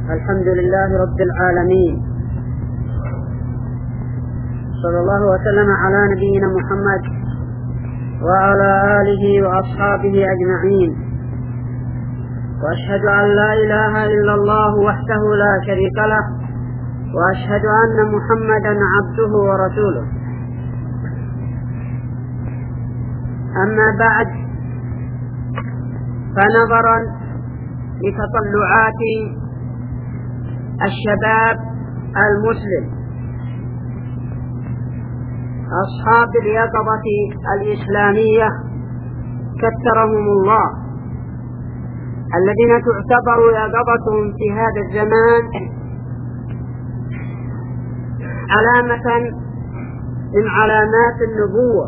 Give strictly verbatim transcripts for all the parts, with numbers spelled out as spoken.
الحمد لله رب العالمين، صلى الله وسلم على نبينا محمد وعلى آله وأصحابه أجمعين، وأشهد أن لا إله إلا الله وحده لا شريك له، وأشهد أن محمدا عبده ورسوله. أما بعد، فنظرا لتطلعات الشباب المسلم أصحاب اليقظة الإسلامية كثرهم الله، الذين تعتبر يقظتهم في هذا الزمان علامة من علامات النبوة،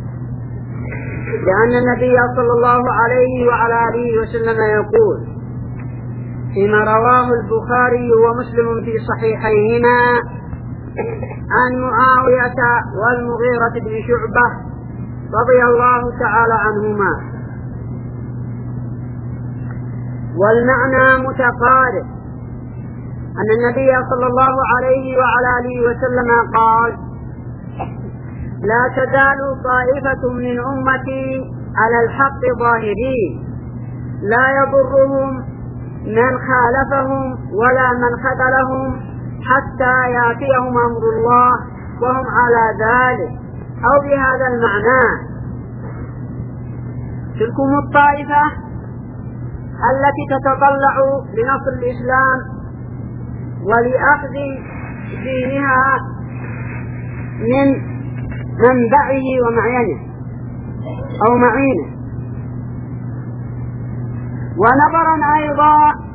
لأن النبي صلى الله عليه وعلى آله وسلم يقول فيما رواه البخاري ومسلم في صحيحيهما عن معاوية والمغيرة بن شعبة رضي الله تعالى عنهما، والمعنى متقارب، أن النبي صلى الله عليه وعلى آله وسلم قال: لا تزال طائفة من أمتي على الحق ظاهرين، لا يضرهم من خالفهم ولا من خذلهم حتى يأتيهم أمر الله وهم على ذلك، أو بهذا المعنى: تلكم الطائفة التي تتطلع لنصر الإسلام ولأخذ دينها من منبعه ومعينه أو معينه. ونظرا أيضا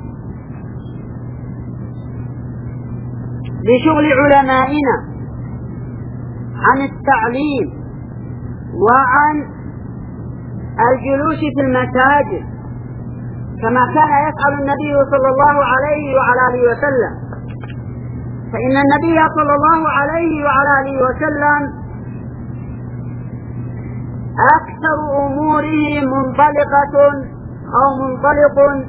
لشغل علمائنا عن التعليم وعن الجلوس في المساجد كما كان يفعل النبي صلى الله عليه وعلى آله وسلم، فإن النبي صلى الله عليه وعلى آله وسلم أكثر أموره منطلقة أو منطلق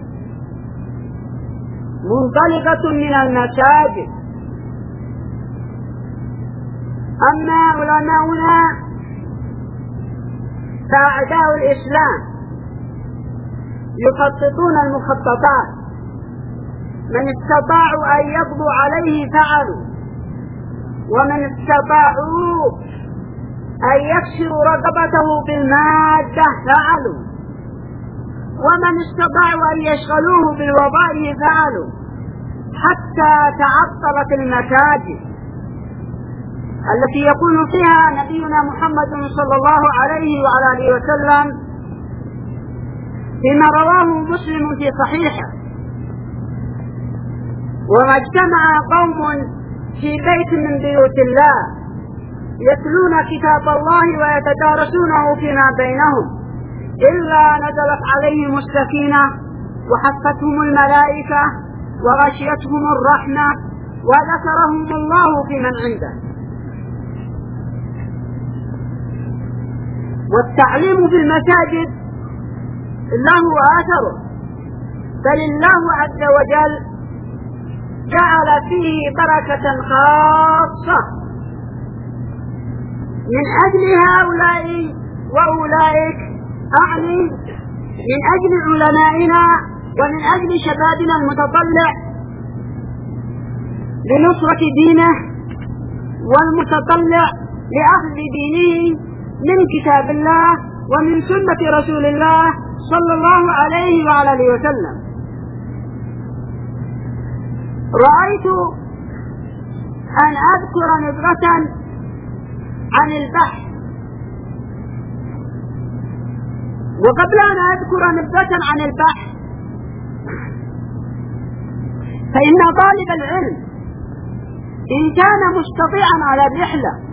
منطلقة من المساجد. أما علماؤنا فأعداء الإسلام يخططون المخططات، من استطاعوا أن يقضوا عليه فعلوا، ومن استطاعوا أن يكسروا رقبته بالمادة فعلوا، ومن استطاعوا أن يشغلوه بالوظائف فعلوا، حتى تعطلت المساجد التي يقول فيها نبينا محمد صلى الله عليه وعلى آله وسلم فيما رواه مسلم في صحيحه: وما اجتمع قوم في بيت من بيوت الله يتلون كتاب الله ويتدارسونه فيما بينهم إلا نزلت عليهم السكينة وحفتهم الملائكة وغشيتهم الرحمة وذكرهم الله في من عنده. والتعليم في المساجد له آثره، بل الله عز وجل جعل فيه بركة خاصة من أجل هؤلاء وأولئك، أعني من أجل علمائنا ومن أجل شبابنا المتطلع لنصرة دينه والمتطلع لأخذ دينه من كتاب الله ومن سنة رسول الله صلى الله عليه وعلى آله وسلم. رأيت أن أذكر نبذة عن البحث، وقبل أن أذكر نبذة عن البحث فإن طالب العلم إن كان مستطيعا على الرحلة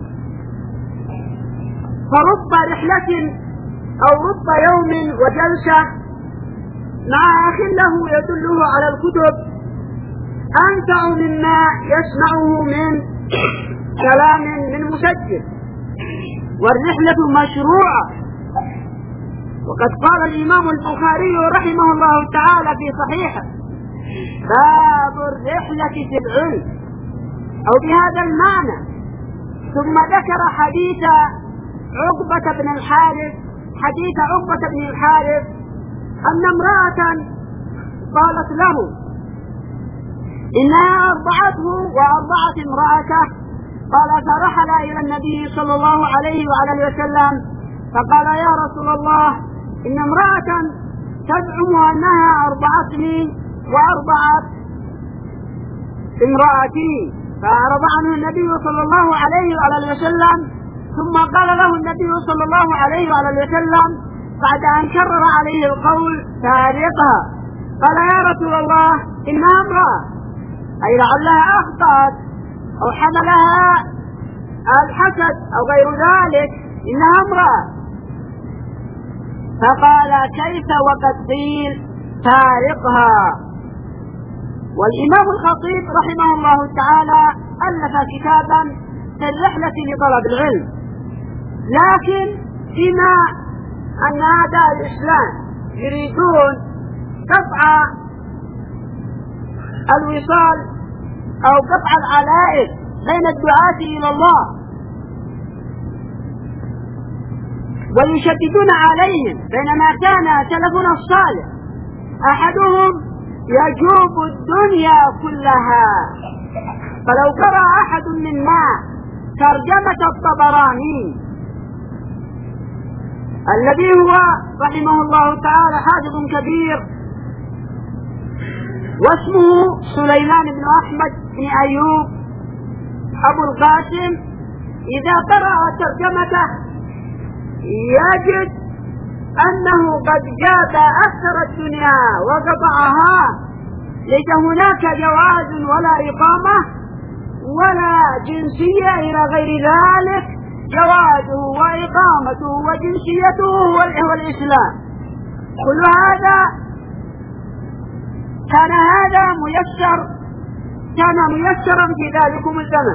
فرب رحلة أو رب يوم وجلسة مع أخ له يدله على الكتب أنفع مما يسمعه من كلام من مسجل، والرحلة مشروعة. وقد قال الإمام البخاري رحمه الله تعالى في صحيحه: باب الرحلة في العلم أو بهذا المعنى. ثم ذكر حديث عقبة بن الحارث حديث عقبة بن الحارث أن امرأة قالت له إنها أرضعته وأرضعت امرأته، قال فرحل إلى النبي صلى الله عليه وعلى وسلم فقال يا رسول الله إن امرأة تزعم أنها أرضعتني وأرضعت امرأتي، فأعرض عنه النبي صلى الله عليه وعلى وسلم. ثم قال له النبي صلى الله عليه وعلى وسلم بعد أن كرر عليه القول فارقها، قال يا رسول الله إنها امرأة، أي لعلها أخطأت أو حملها الحسد أو غير ذلك، إنها امرأة. فقال كيف وقد قيل فارقها. والإمام الخطيب رحمه الله تعالى ألف كتابا في الرحلة لطلب العلم، لكن فيما أن أعداء الإسلام يريدون قطع الوصال أو قطع العلائق بين الدعاة إلى الله ويشددون عليهم، بينما كان سلفنا الصالح أحدهم يجوب الدنيا كلها. فلو قرأ أحد منا ترجمة الطبراني الذي هو رحمه الله تعالى حافظ كبير واسمه سليمان بن أحمد بن أيوب أبو القاسم، إذا قرأ ترجمته يجد أنه قد جاب أكثر الدنيا وقطعها، ليس هناك جواز ولا إقامة ولا جنسية إلى غير ذلك، جوازه وإقامته وجنسيته هو الإسلام. كل هذا كان هذا ميسر كان ميسرا في ذلكم الزمن.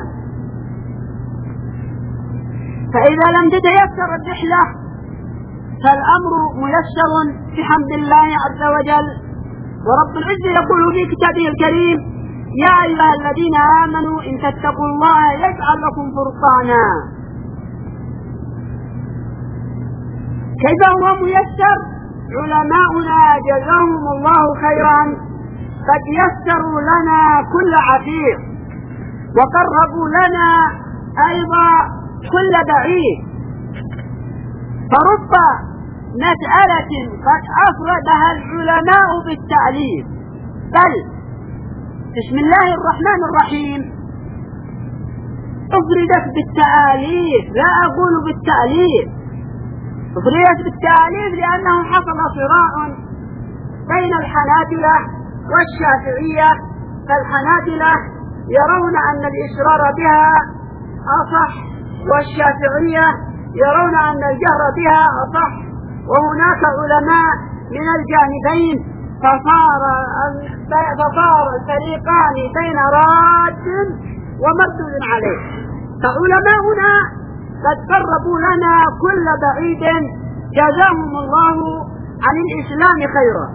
فإذا لم تتيسر الرحلة فالأمر ميسر بحمد الله عز وجل. ورب العزة يقول في كتابه الكريم يا أيها الذين آمنوا إن تتقوا الله يجعل لكم فرقانا. كيف هو ميسر؟ علماؤنا جزاهم الله خيرا قد يسروا لنا كل عسير وقربوا لنا أيضا كل بعيد. فرب مسألة قد أفردها العلماء بالتأليف، بل بسم الله الرحمن الرحيم أفردت بالتأليف، لا أقول بالتأليف، أفردت بالتأليف لأنه حصل صراع بين الحنابلة والشافعية. فالحنابلة يرون أن الإسرار بها أصح، والشافعية يرون أن الجهر بها أصح، وهناك علماء من الجانبين، فصار فصار الفريقان بين راد ومردود عليه. فعلماؤنا قد قربوا لنا كل بعيد جزاهم الله عن الإسلام خيرا.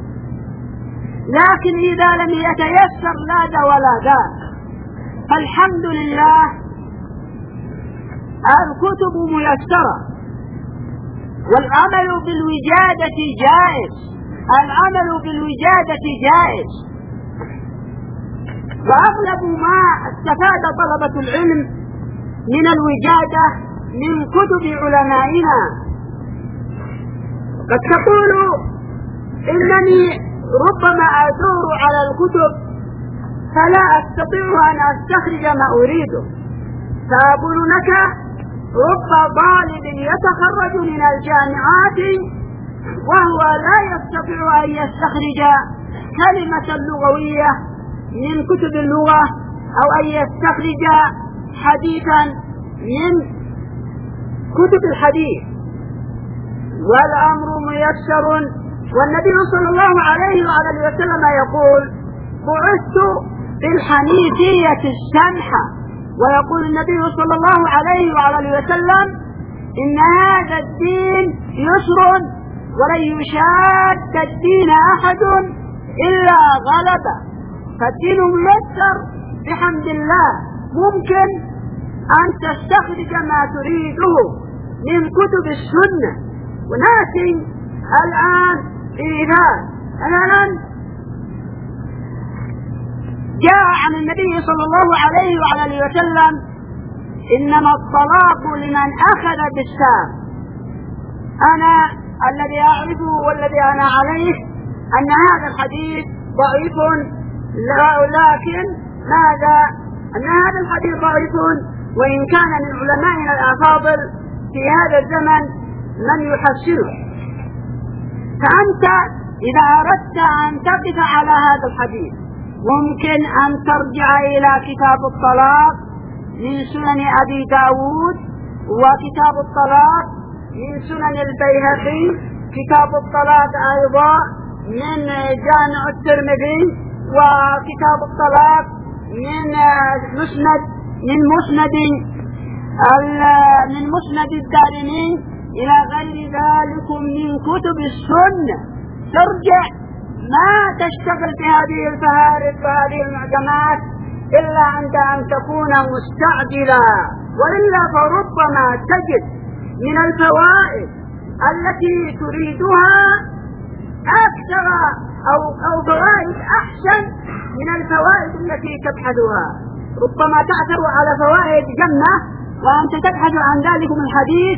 لكن إذا لم يتيسر لا ذا ولا ذا، فالحمد لله الكتب ميسرة والعمل بالوجادة جائز، العمل بالوجادة جائز. وأغلب ما استفاد طلبة العلم من الوجادة من كتب علمائنا. قد تقول إنني ربما أدور على الكتب فلا أستطيع أن أستخرج ما أريده، فأقول لك رب طالب يتخرج من الجامعات وهو لا يستطيع أن يستخرج كلمة لغوية من كتب اللغة أو أن يستخرج حديثا من كتب الحديث، والأمر ميسر. والنبي صلى الله عليه وعلى وسلم يقول بعثت بالحنيفية السمحة، ويقول النبي صلى الله عليه وعلى وسلم إن هذا الدين يسر ولن يشاد الدين أحد إلا غلبة. فالدين ميسر بحمد الله. ممكن أن تستخرج ما تريده من كتب السنة. ونأتي الآن بمثال. مثلا جاء عن النبي صلى الله عليه وعلى اله وسلم: إنما الطلاق لمن أخذ بالساق. أنا الذي أعرفه والذي أنا عليه أن هذا الحديث ضعيف، لكن ماذا؟ أن هذا الحديث ضعيف، وإن كان من علمائنا الأفاضل في هذا الزمن من يحسنه. فأنت إذا أردت أن تقف على هذا الحديث ممكن أن ترجع إلى كتاب الطلاق من سنن أبي داود، وكتاب الطلاق من سنن البيهقي، كتاب الطلاق أيضا من جامع الترمذي، وكتاب الطلاق من مسند من مسند من مسند الدارمي إلى غير ذلك من كتب السنة. ترجع، ما تشتغل بهذه الفهارس وهذه المعجمات إلا عند أن تكون مستعجلا، وإلا فربما تجد من الفوائد التي تريدها أكثر أو أو فوائد أحسن من الفوائد التي تبحثها. ربما تعثر على فوائد جنة وأنت تبحث عن ذلك من الحديث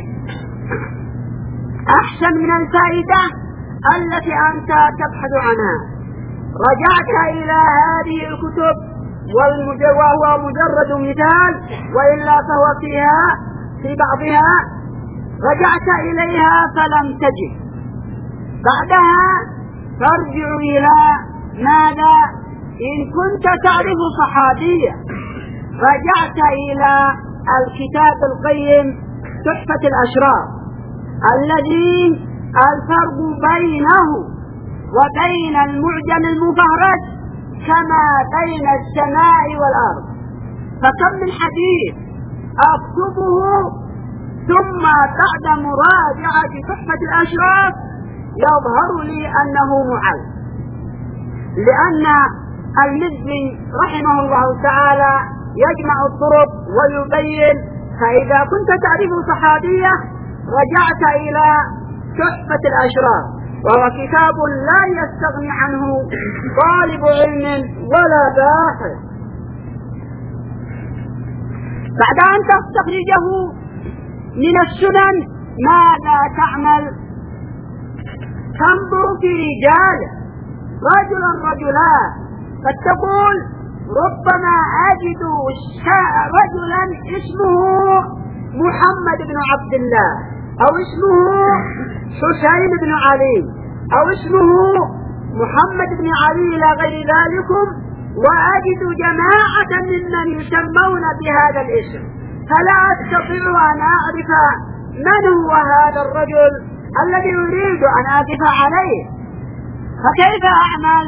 أحسن من الفائدة التي أنت تبحث عنها. رجعت إلى هذه الكتب وهو مجرد مثال، وإلا فهو فيها في بعضها رجعت إليها فلم تجد، بعدها ترجع إلى ماذا؟ إن كنت تعرف صحابية رجعت إلى الكتاب القيم تحفة الأشراف، الذي الفرق بينه وبين المعجم المفهرس كما بين السماء والأرض. فكم من حديث أكتبه ثم بعد مراجعة تحفة الأشراف يظهر لي أنه معل، لأن المزي رحمه الله تعالى يجمع الطرق ويبين. فإذا كنت تعرف صحابية رجعت إلى تحفة الأشراف، وهو كتاب لا يستغني عنه طالب علم ولا باحث. بعد أن تستخرجه من السنن ماذا تعمل؟ تنظر في رجاله، رجلا رجلان، فتقول ربما أجد رجلا اسمه محمد بن عبد الله، أو اسمه حسين بن علي، أو اسمه محمد بن علي إلى غير ذلك، وأجد جماعة ممن يسمون بهذا الاسم، فلا أستطيع أن أعرف من هو هذا الرجل الذي أريد أن أقف عليه. فكيف أعمل؟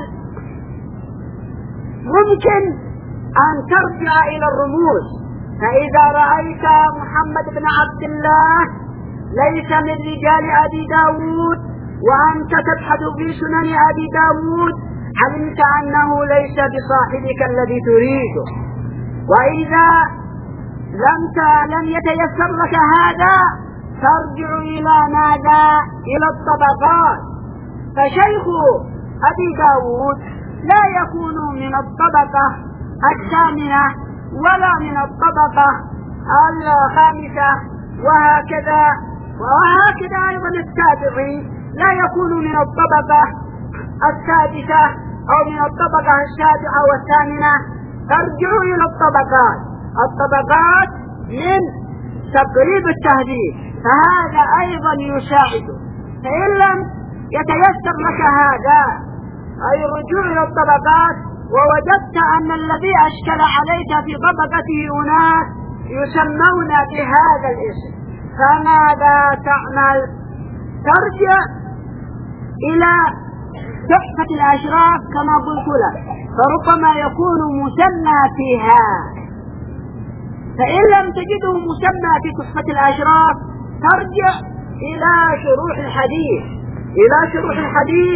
ممكن أن ترجع إلى الرموز، فإذا رأيت محمد بن عبد الله ليس من رجال أبي داود وأنت تبحث في سنن أبي داود علمت أنه ليس بصاحبك الذي تريده. وإذا لم لم يتيسر لك هذا ترجع إلى ماذا؟ إلى الطبقات. فشيخ أبي داود لا يكون من الطبقة الثامنة ولا من الطبقة الخامسة، وهكذا وهكذا أيضا التابعي لا يكون من الطبقة السادسة أو من الطبقة السابعة والثامنة. ترجع إلى الطبقات الطبقات من تقريب التهذيب، فهذا أيضا يساعد. فإن لم يتيسر لك هذا أي الرجوع إلى الطبقات ووجدت أن الذي أشكل عليك في طبقته أناس يسمون بهذا الاسم، فماذا تعمل؟ ترجع إلى تحفة الأشراف كما قلت لك، فربما يكون مسمى فيها. فإن لم تجده مسمى في تحفة الأشراف ترجع إلى شروح الحديث إلى شروح الحديث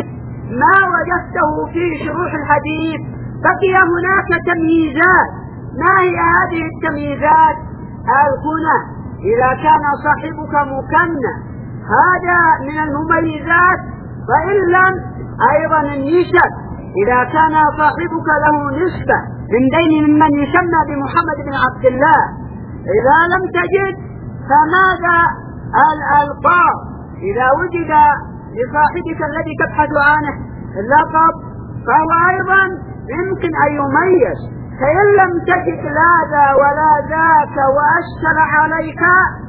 ما وجدته في شروح الحديث. بقي هناك تمييزات. ما هي هذه التمييزات؟ الكنى، إذا كان صاحبك مكنى هذا من المميزات، وإن لم أيضا النسب، إذا كان صاحبك له نسبة من بين ممن يسمى بمحمد بن عبد الله. إذا لم تجد فماذا الألقاب؟ إذا وجد لصاحبك الذي تبحث عنه اللقب فهو أيضا يمكن أن يميز. فإن لم تجد لا ذا ولا ذاك وأشكل عليك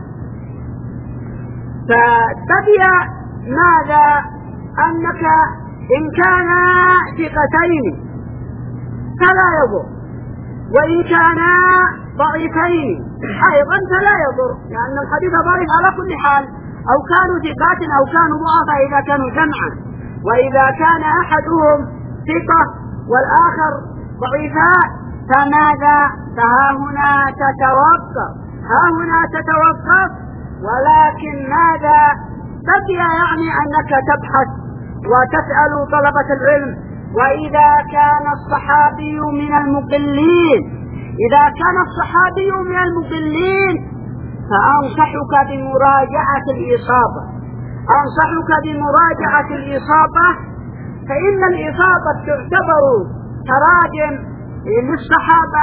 فتبي ماذا؟ أنك إن كانا ثقتين فلا يضر، وإن كانا ضعيفين أيضا فلا يضر، لأن الحديث ضعيف على كل حال، أو كانوا ثقات أو كانوا ضعفاء إذا كانوا جمعا. وإذا كان أحدهم ثقة والآخر ضعيفاء فماذا؟ فها هنا تتوقف، ها هنا تتوقف. ولكن ماذا؟ بقي يعني أنك تبحث وتسأل طلبة العلم. وإذا كان الصحابي من المقلين، إذا كان الصحابي من المقلين فأنصحك بمراجعة الإصابة، أنصحك بمراجعة الإصابة، فإن الإصابة تعتبر تراجم للصحابة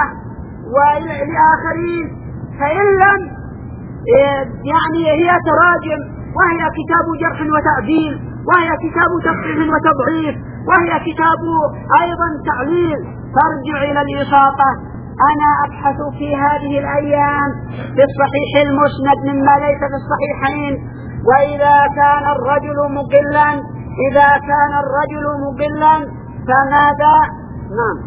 ولآخرين، فإن لم يعني هي تراجم، وهي كتاب جرح وتعديل، وهي كتاب تصحيح وتضعيف، وهي كتاب أيضا تعليل، فارجع إلى الإصابة. أنا أبحث في هذه الأيام في الصحيح المسند مما ليس في الصحيحين. وإذا كان الرجل مقلا، إذا كان الرجل مقلا فماذا؟ نعم،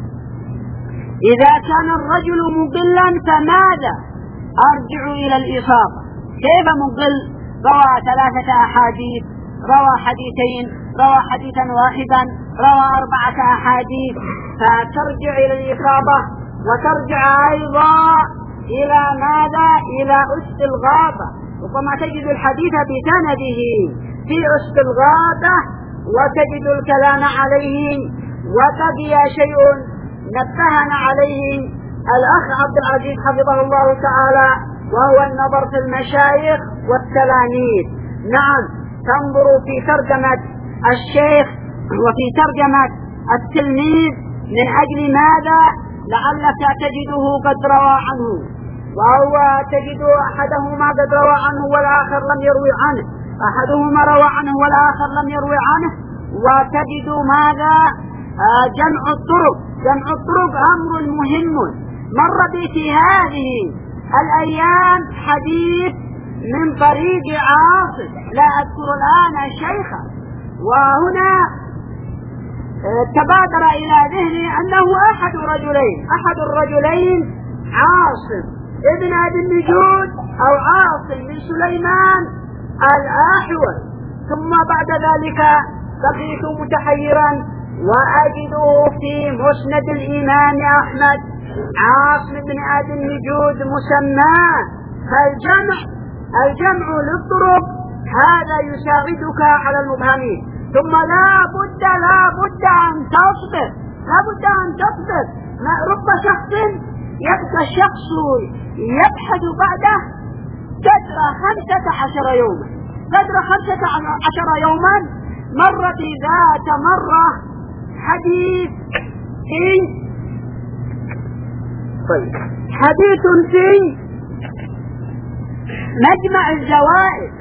إذا كان الرجل مقلا فماذا؟ أرجع إلى الإصابة. كيف مقل؟ روى ثلاثة أحاديث، روى حديثين، روى حديثا واحدا، روى أربعة أحاديث، فترجع إلى الإصابة. وترجع أيضا إلى ماذا؟ إلى أسد الغابة، ربما تجد الحديث بسنده في أسد الغابة وتجد الكلام عليه. وبقي شيء نبهنا عليه الأخ عبد العزيز حفظه الله تعالى، وهو النظر في المشايخ والتلاميذ. نعم، تنظر في ترجمة الشيخ وفي ترجمة التلميذ، من أجل ماذا؟ لعلك تجده قد روى عنه، وهو تجد أحدهما قد روى عنه والآخر لم يروي عنه، أحدهما روى عنه والآخر لم يروي عنه. وتجد ماذا؟ آه جمع الطرق. جمع الطرق أمر مهم. مر بي في هذه الأيام حديث من طريق عاصم، لا أذكر الآن شيخا، وهنا تبادر إلى ذهني أنه أحد رجلين، أحد الرجلين عاصم ابن أبي النجود أو عاصم بن سليمان الأحول. ثم بعد ذلك بقيت متحيرا وأجده في مسند الإمام أحمد عاصم بن أبي النجود مسماه. فالجمع الجمع للطرق هذا يساعدك على المبهمين. ثم لا بد لا بد أن تصبر، لا بد أن تصبر. رب شخص يبقى الشخص يبحث بعده قدر خمسة عشر يوما، قدر خمسة عشر يوما. مرة ذات مرة حديث في طيب حديث في مجمع الزوائد: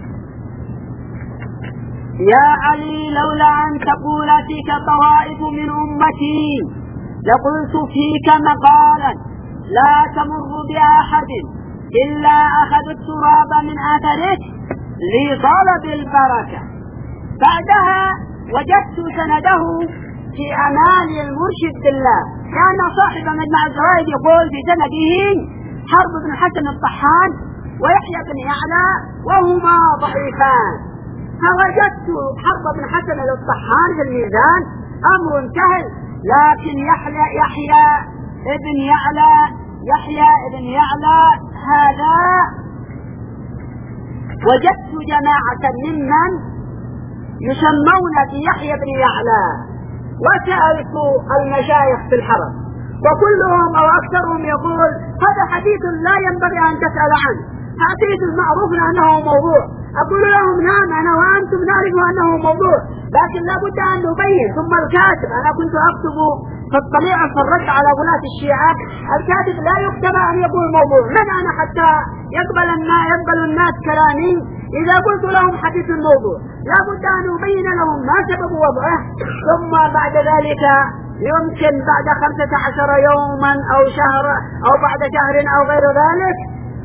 يا علي لولا أن تقول فيك طوائف من أمتي لقلت فيك مقالا لا تمر بأحد إلا أخذ التراب من أثره لطلب البركة. بعدها وجدت سنده في أمان المرشد بالله، كان صاحب مجمع الزوائد يقول في سنده حرب بن حسن الطحان ويحيى بن يعلى وهما ضعيفان. فوجدت حرب بن حسن الطحان في الميزان أمر سهل، لكن يحيى يحيى ابن يعلى يحيى ابن يعلى هذا وجدت جماعة ممن يسمون بيحيى بن يعلى. وسألت المشايخ في الحرم وكلهم أو أكثرهم يقول هذا حديث لا ينبغي أن تسأل عنه، حديث المعروف أنه موضوع. أقول لهم نعم أنا وأنتم نعرف أنه موضوع، لكن لا بد أن نبين. ثم الكاتب، أنا كنت أكتب في الطليعة في الرد على غلاة الشيعة، الكاتب لا يقتنع أن يقول موضوع. من أنا حتى يقبل الناس يقبل الناس كلامي إذا قلت لهم حديث الموضوع؟ لا بد أن أبين لهم ما سبب وضعه. ثم بعد ذلك يمكن بعد خمسة عشر يوما أو شهر أو بعد شهر أو غير ذلك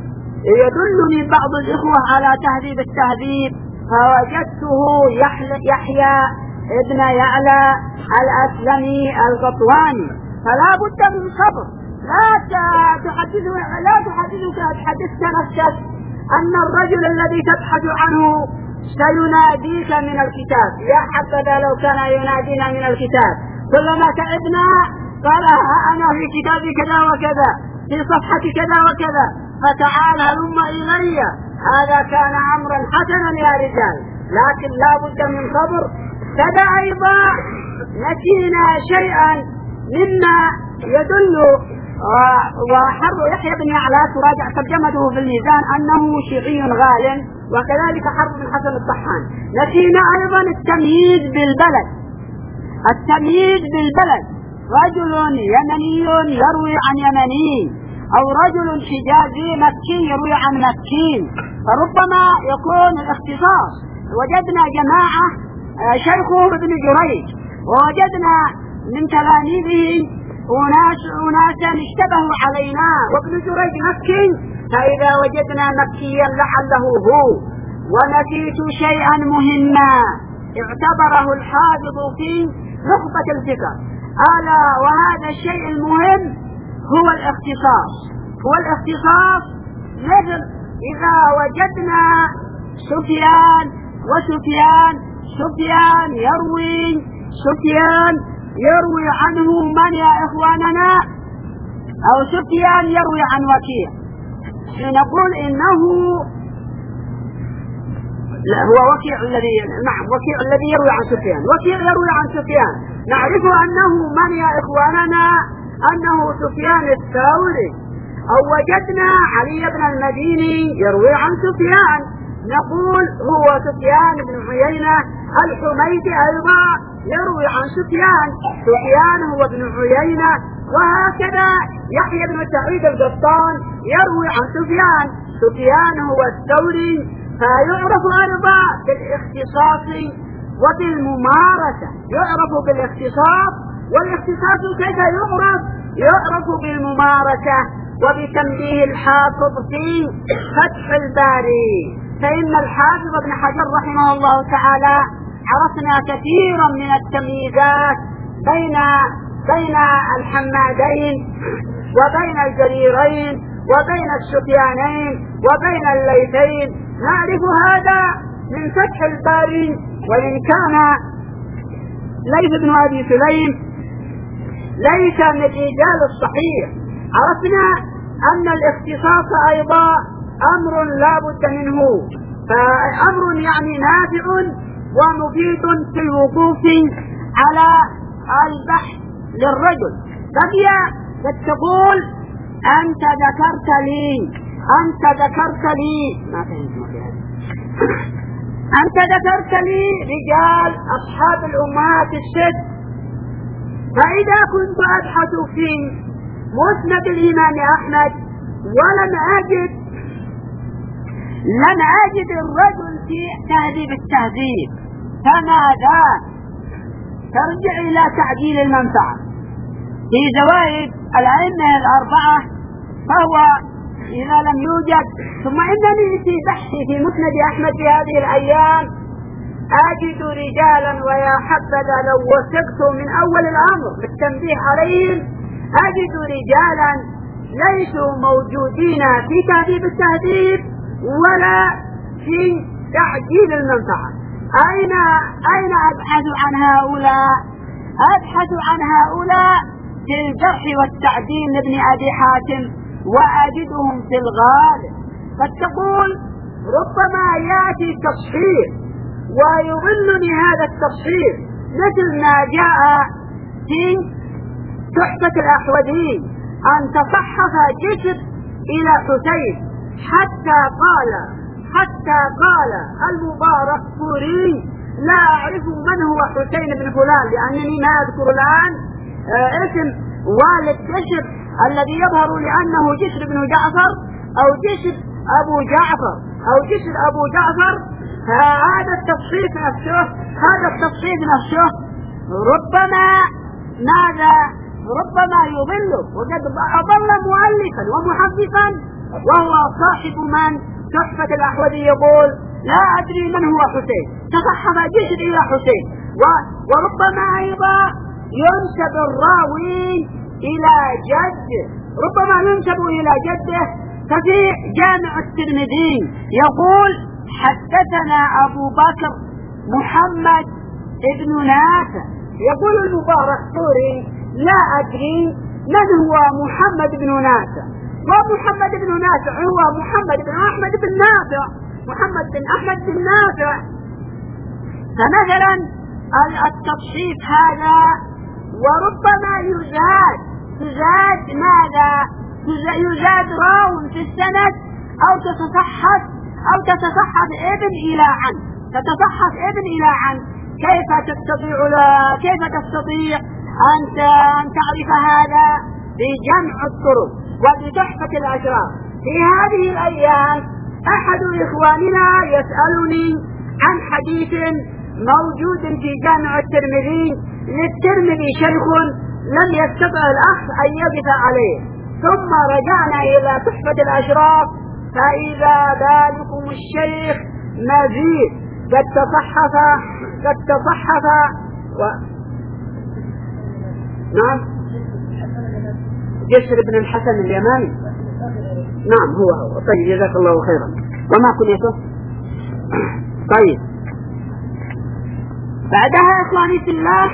يدلني بعض الإخوة على تهذيب التهذيب فوجدته يحيى ابن يعلى الأسلمي القطواني. فلا بد من صبر. لا تحدث لا تحدثك تحدثك نفسك أن الرجل الذي تبحث عنه سيناديك من الكتاب. يا حبذا لو كان ينادينا من الكتاب، كلما تعبنا قال أنا في كتابي كذا وكذا في صفحة كذا وكذا فتعال هلم إلي. هذا كان أمرا حسنا يا رجال، لكن لا بد من صبر. كذا أيضا نسينا شيئا مما يدل، وحرب يحيى بن يعلى تراجع ترجمته في الميزان أنه شيعي غال، وكذلك حرب بن حسن الطحان. نسينا أيضا التمييز بالبلد. التمييز بالبلد، رجل يمني يروي عن يمني أو رجل حجازي مكي يروي عن مكي، فربما يكون الاختصاص. وجدنا جماعة شيخه ابن جريج، ووجدنا من تلاميذه أناس أناسا اشتبهوا علينا وابن جريج مكي، فإذا وجدنا مكيا لعله هو. ونسيت شيئا مهما اعتبره الحافظ في نخبة الفكر، ألا وهذا الشيء المهم هو الاختصاص. هو الاختصاص مثل إذا وجدنا سفيان وسفيان سفيان يروي سفيان يروي عنه من يا إخواننا؟ أو سفيان يروي عن وكيع، نقول إنه لا هو وكيع الذي نعم وكيع الذي يروي عن سفيان، وكيع يروي عن سفيان، نعرف أنه من يا إخواننا؟ أنه سفيان الثوري. أو وجدنا علي بن المديني يروي عن سفيان، نقول هو سفيان بن عيينة. الحميدي أيضا يروي عن سفيان، سفيان هو ابن عيينة. وهكذا يحيى بن سعيد القطان يروي عن سفيان، سفيان هو الثوري. فيعرف أيضا بالاختصاص وبالممارسة، يعرف بالاختصاص، والاختصاص كيف يعرف؟ يعرف بالممارسة وبتنبيه الحافظ في فتح الباري. فإن الحافظ ابن حجر رحمه الله تعالى عرفنا كثيرا من التمييزات بين بين الحمادين وبين الجريرين وبين السفيانين وبين الليثين، نعرف هذا من فتح الباري. وإن كان ليث بن أبي سليم ليس من رجال الصحيح، عرفنا أن الاختصاص أيضا أمر لا بد منه، فأمر يعني نافع ومفيد في الوقوف على البحث للرجل. بقي تقول أنت ذكرت لي أنت ذكرت لي ما فهمت ما أنت ذكرت لي رجال أصحاب الأمهات الست، فإذا كنت أبحث في مسند الإمام أحمد ولم أجد لم أجد الرجل في تهذيب التهذيب، فماذا؟ ترجع إلى تعديل المنفعة في زوائد الأئمة الأربعة، فهو إذا لم يوجد. ثم إنني في بحثي في مسند أحمد في هذه الأيام أجد رجالا، ويا حبذا لو وثقت من أول الأمر بالتنبيه عليهم، أجد رجالا ليسوا موجودين في تهذيب التهذيب ولا في تعديل المنفعة. أين أين أبحث عن هؤلاء؟ أبحث عن هؤلاء في الجرح والتعديل لابن أبي حاتم، وأجدهم في الغالب. فتقول ربما يأتي تصحيح ويظلني هذا التفصيل مثل ما جاء في تحفة الأحوذي أن تصحف جسر إلى حسين حتى قال حتى قال المبارك فوري لا أعرف من هو حسين بن فلان، لأنني ما أذكر الآن اسم والد جسر الذي يظهر لأنه جسر بن جعفر أو جسر أبو جعفر أو جسر أبو جعفر. هذا التصحيف نفسه هذا التصحيف نفسه ربما ماذا ربما يضله، وقد أضل مؤلفا ومحققا وهو صاحب من تحفة الأحوذي يقول لا أدري من هو حسين، تصحف جسر إلى حسين. وربما أيضا ينسب الراوي إلى جده، ربما ينسب إلى جده. ففي جامع الترمذي يقول حدثنا أبو بكر محمد ابن نافع، يقول المبارك فوري لا أدري من هو محمد بن نافع، ومحمد بن نافع هو محمد بن أحمد بن نافع، محمد بن أحمد بن نافع. فمثلا التصحيف هذا وربما يزاد يزاد ماذا يزاد راو في السند أو تتصحف أو تتصحف ابن إلى عن تتصحف ابن إلى عن. كيف تستطيع كيف تستطيع أن تعرف هذا بجمع الطرق وبتحفة الأشراف؟ في هذه الأيام أحد إخواننا يسألني عن حديث موجود في جامع الترمذي للترمذي شيخ لم يستطع الأخ أن يقف عليه، ثم رجعنا إلى تحفة الأشراف فإذا ذلكم الشيخ مزيد قد تصحف قد تصحف و... نعم جسر بن الحسن اليماني، نعم هو هو. طيب جزاك الله خيرا. وما كنيته؟ طيب بعدها إخواني في الله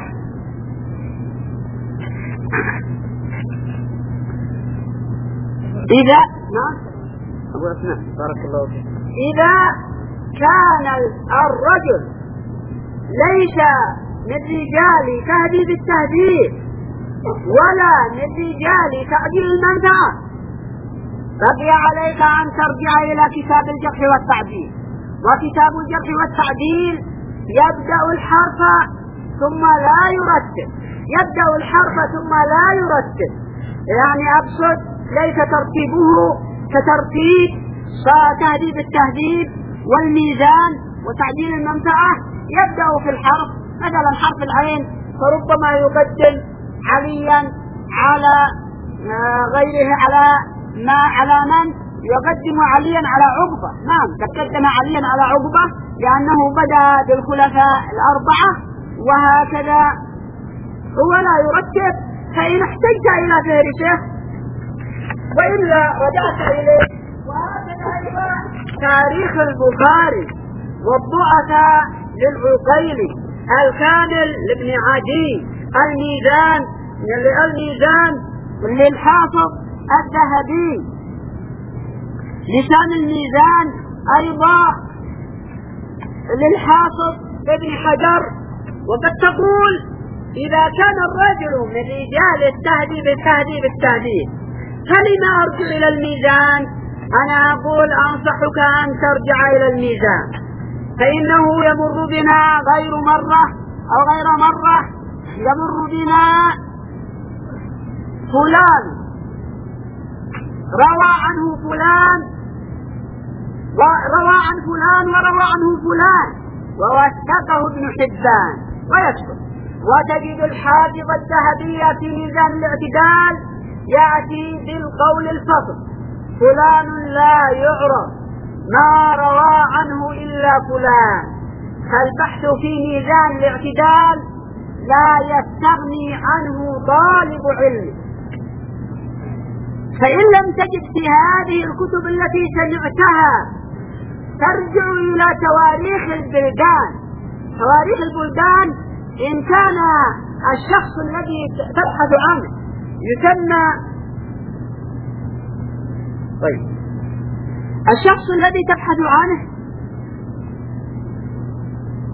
إذا نعم أبو أسماء بارك الله فيك، إذا كان الرجل ليس من رجال تهذيب التهذيب ولا من رجال تعديل المنفعة بقي عليك أن ترجع إلى كتاب الجرح والتعديل. وكتاب الجرح والتعديل يبدأ الحرف ثم لا يرتب، يبدأ الحرف ثم لا يرتب، يعني أقصد ليس ترتيبه كترتيب تهذيب التهذيب والميزان وتعديل المنفعة. يبدأ في الحرف مثلا حرف العين فربما يقدم عليا على غيره على ما على من يقدم عليا على عقبة. نعم تقدم عليا على عقبة لأنه بدأ بالخلفاء الأربعة وهكذا هو لا يرتب. فإن احتجت إلى فهرسه وإلا رجعت إليه. وهكذا أيضا تاريخ البخاري والضعفاء للعقيلي، الكامل لابن عدي، الميزان الميزان للحافظ الذهبي، لسان الميزان أيضا للحافظ ابن حجر. وقد تقول إذا كان الرجل من رجال التهذيب التهذيب التهذيب فلما أرجع إلى الميزان؟ أنا أقول أنصحك أن ترجع إلى الميزان، فإنه يمر بنا غير مرة أو غير مرة يمر بنا فلان روى عنه فلان وروى عن فلان وروى عنه فلان ووثقه ابن حبان ويسكت. وتجد الحافظ الذهبي في ميزان الاعتدال يأتي بالقول الفصل فلان لا يعرف ما روى عنه إلا فلان. فالبحث في ميزان الاعتدال لا يستغني عنه طالب علم. فإن لم تجد في هذه الكتب التي سمعتها ترجع إلى تواريخ البلدان. تواريخ البلدان إن كان الشخص الذي تبحث عنه يسمى طيب الشخص الذي تبحث عنه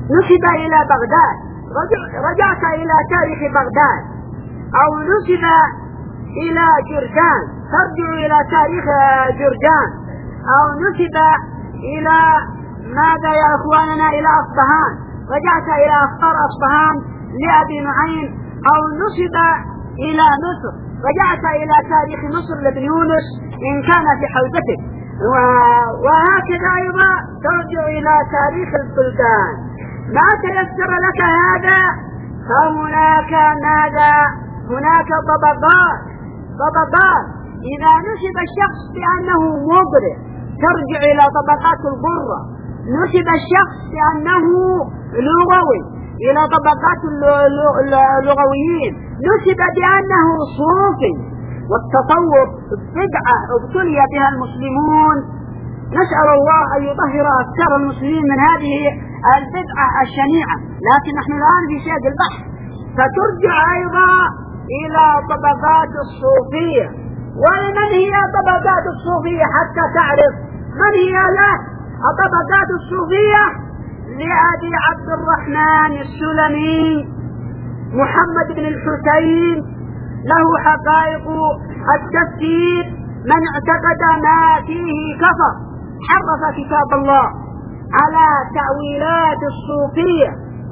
نسب إلى بغداد، رجعت إلى تاريخ بغداد، أو نسب إلى جرجان ترجع إلى تاريخ جرجان، أو نسب إلى ماذا يا إخواننا إلى أصبهان، رجعت إلى أخبار أصبهان لأبي نعيم، أو نسب إلى مصر، رجعت إلى تاريخ مصر لابن يونس إن كان في حوزتك، وهكذا أيضا ترجع إلى تاريخ البلدان. ما تيسر لك هذا فهناك ماذا؟ هناك طبقات طبقات إذا نسب الشخص بأنه مبرع ترجع إلى طبقات الغرة، نسب الشخص بأنه لغوي إلى طبقات اللغويين، نسب بأنه صوفي، والتصوف بدعة ابتلي بها المسلمون، نسأل الله أن يطهر أفكار المسلمين من هذه البدعة الشنيعة، لكن نحن الآن في شيء البحث. فترجع أيضا إلى طبقات الصوفية. ومن هي طبقات الصوفية حتى تعرف من هي له الطبقات الصوفية؟ لأبي عبد الرحمن السلمي محمد بن الحسين له حقائق التفسير، من اعتقد ما فيه كفر، حرف كتاب الله على تأويلات الصوفية.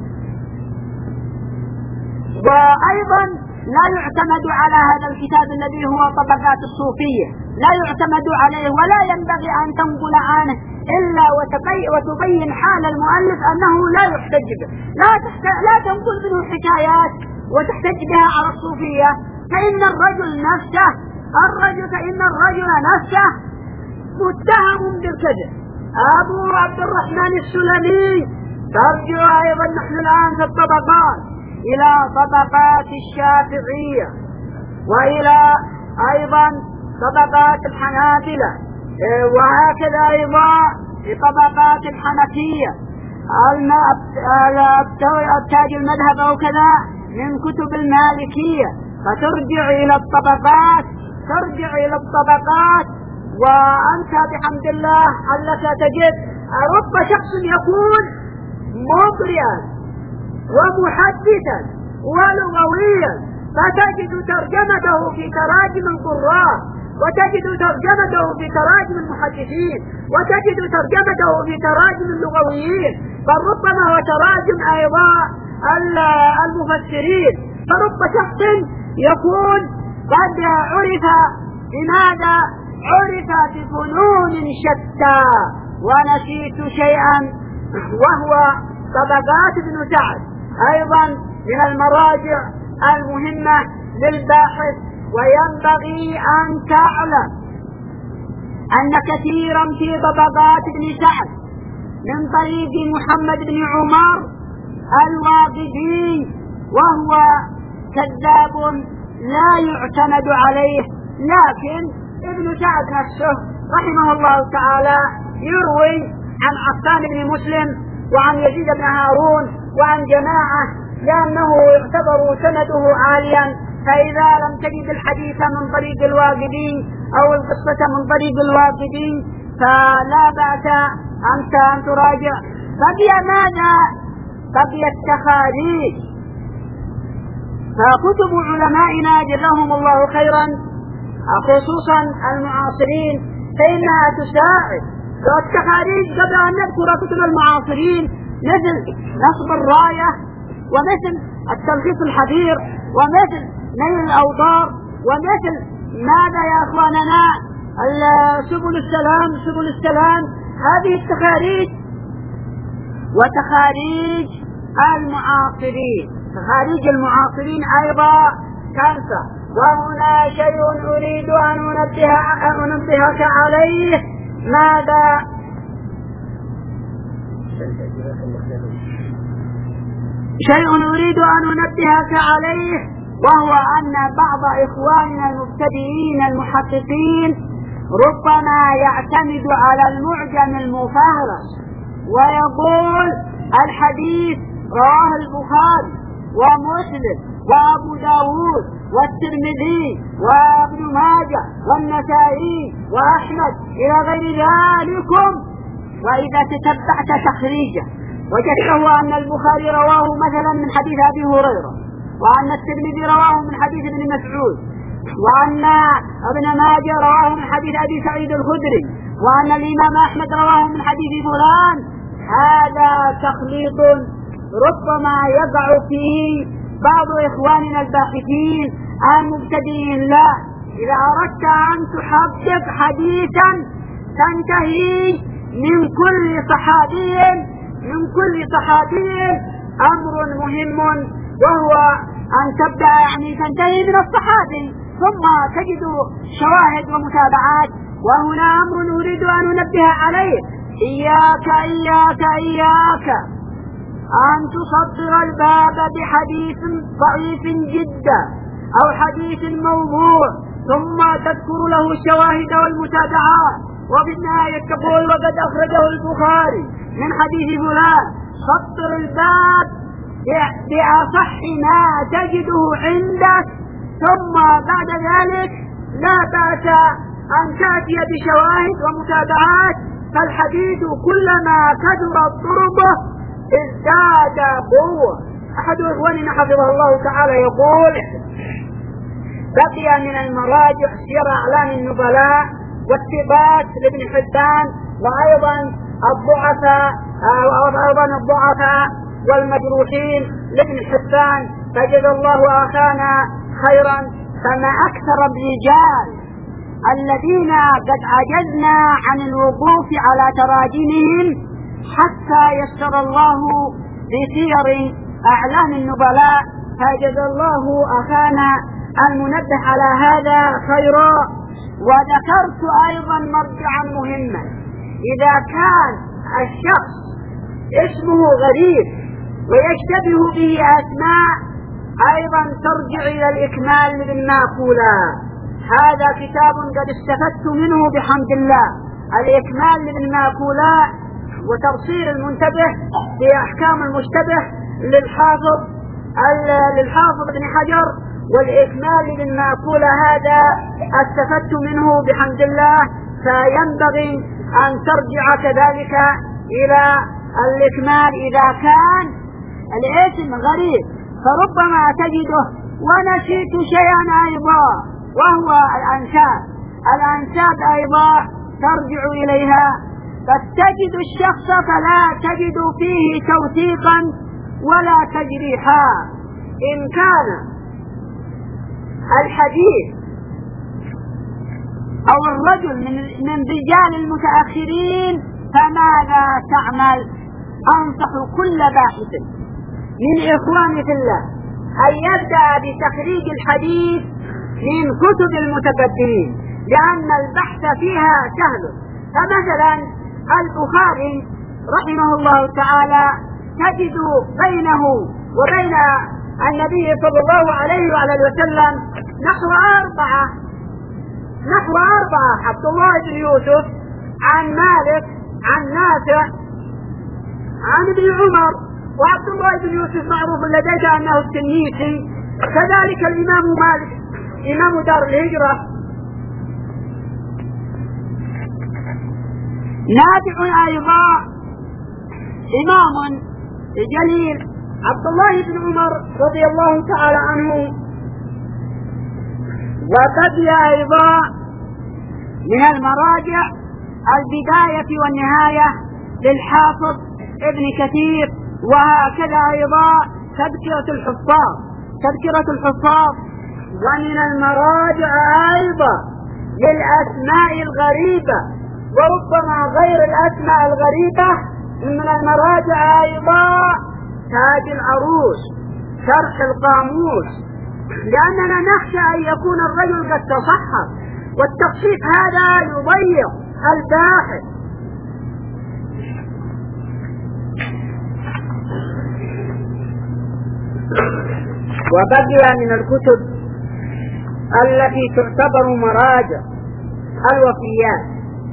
وأيضا لا يعتمد على هذا الكتاب الذي هو طبقات الصوفية، لا يعتمد عليه ولا ينبغي أن تنقل عنه إلا وتبين حال المؤلف أنه لا يحتج به، لا, لا تنقل منه حكايات وتحتج بها على الصوفية، فإن الرجل نفسه الرجل فإن الرجل نفسه متهم بالكذب. أبو عبد الرحمن السلمي ترجع أيضا نحن الآن في الطبقات إلى طبقات الشافعية، وإلى أيضا طبقات الحنابلة، وهكذا أيضا طبقات الحنفية، التاج المذهب أو كذا من كتب المالكية، فترجع إلى الطبقات ترجع إلى الطبقات وأنت بحمد الله أنك تجد رب شخص يكون مبرئا ومحدثا ولغويا، فتجد ترجمته في تراجم القراء، وتجد ترجمته في تراجم المحدثين، وتجد ترجمته في تراجم اللغويين، بل ربما هو تراجم أيضا المفسرين. فرب شخص يكون قد عرف بماذا؟ عرف بفنون شتى. ونسيت شيئا وهو طبقات ابن سعد، أيضا من المراجع المهمة للباحث. وينبغي أن تعلم أن كثيرا في طبقات ابن سعد من طريق محمد بن عمر الواقدي، وهو كذاب لا يعتمد عليه، لكن ابن سعد نفسه رحمه الله تعالى يروي عن عفان بن مسلم وعن يزيد بن هارون وعن جماعة، لأنه يعتبر سنده عاليا. فإذا لم تجد الحديث من طريق الواقدي أو القصة من طريق الواقدي فلا بأس أنت أن تراجع. بقي ماذا؟ بقي التخاريج. فكتب علمائنا جزاهم الله خيرا خصوصا المعاصرين فإنها تساعد. والتخاريج قبل أن نذكر كتب المعاصرين مثل نصب الراية، ومثل التلخيص الحبير، ومثل نيل الأوضار، ومثل ماذا يا أخواننا سبل السلام سبل السلام هذه التخاريج. وتخاريج المعاصرين، تخاريج المعاصرين أيضا كارثة. وهنا شيء أريد أن أنبهك عليه. ماذا؟ شيء أريد أن أنبهك عليه، وهو أن بعض إخواننا المبتدئين المحققين ربما يعتمد على المعجم المفهرس ويقول الحديث رواه البخاري ومسلم وأبو داود والترمذي وابن ماجه والنسائي وأحمد إلى غير ذلكم. وإذا تتبعت تخريجه وجدته أن البخاري رواه مثلا من حديث أبي هريرة، وأن الترمذي رواه من حديث ابن مسعود، وأن ابن ماجه رواه من حديث أبي سعيد الخدري، وأن الإمام أحمد رواه من حديث فلان. هذا تخليط ربما يقع فيه بعض إخواننا الباحثين المبتدئين. لا، إذا أردت أن تحقق حديثا تنتهي من كل صحابي من كل صحابي أمر مهم، وهو أن تبدأ يعني تنتهي من الصحابي ثم تجد شواهد ومتابعات. وهنا أمر نريد أن ننبه عليه: إياك إياك إياك أن تصدر الباب بحديث ضعيف جدا أو حديث موضوع ثم تذكر له الشواهد والمتابعات، وفي النهاية تقول وقد أخرجه البخاري من حديث فلان. صدر الباب بأصح ما تجده عندك، ثم بعد ذلك لا بأس أن تأتي بشواهد ومتابعات، فالحديث كلما كثرت طرقه ازداد قوة. أحد إخواننا حفظه الله تعالى يقول: بقي من المراجع سير أعلام النبلاء والثبات لابن حبان، وأيضا الضعفاء وأيضا الضعفاء والمجروحين لابن حبان، فجزا الله أخانا خيرا. فما أكثر الرجال الذين قد عجزنا عن الوقوف على تراجمهم حتى يسر الله بسير أعلام النبلاء، فجزا الله أخانا المنبه على هذا خيرا. وذكرت أيضا مرجعا مهما: إذا كان الشخص اسمه غريب ويشتبه به أسماء، أيضا ترجع إلى الإكمال لابن ماكولة. هذا كتاب قد استفدت منه بحمد الله، الإكمال لابن ماكولة وتبصير المنتبه في أحكام المشتبه للحافظ للحافظ ابن حجر، والإكمال لابن ماكولة هذا استفدت منه بحمد الله، فينبغي أن ترجع كذلك إلى الإكمال إذا كان الاسم غريب، فربما تجده. ونسيت شيئا أيضا وهو الأنساب. الأنساب أيضا ترجع إليها، فتجد الشخص فلا تجد فيه توثيقا ولا تجريحا. إن كان الحديث أو الرجل من من رجال المتأخرين فماذا تعمل؟ أنصح كل باحث من إخواني في الله أن يبدأ بتخريج الحديث من كتب المتقدمين، لأن البحث فيها سهل. فمثلا البخاري رحمه الله تعالى تجد بينه وبين النبي صلى الله عليه وعلى وسلم نحو أربعة نحو أربعة عبد الله بن يوسف عن مالك عن نافع عن ابن عمر. وعبد الله بن يوسف معروف لديك أنه التنيسي، كذلك الإمام مالك إمام دار الهجرة. نافع أيضا إمام جليل، عبد الله بن عمر رضي الله تعالى عنه. وبقي أيضا من المراجع البداية والنهاية للحافظ ابن كثير، وهكذا أيضا تذكرة الحفاظ تذكرة الحفاظ ومن المراجع أيضا للأسماء الغريبة وربما غير الأسماء الغريبة. من المراجع أيضا تاج العروس، شرح القاموس، لأننا نخشى أن يكون الرجل قد تصحح، والتصحيح هذا يضيع الباحث. وبقي من الكتب التي تعتبر مراجع الوفيات،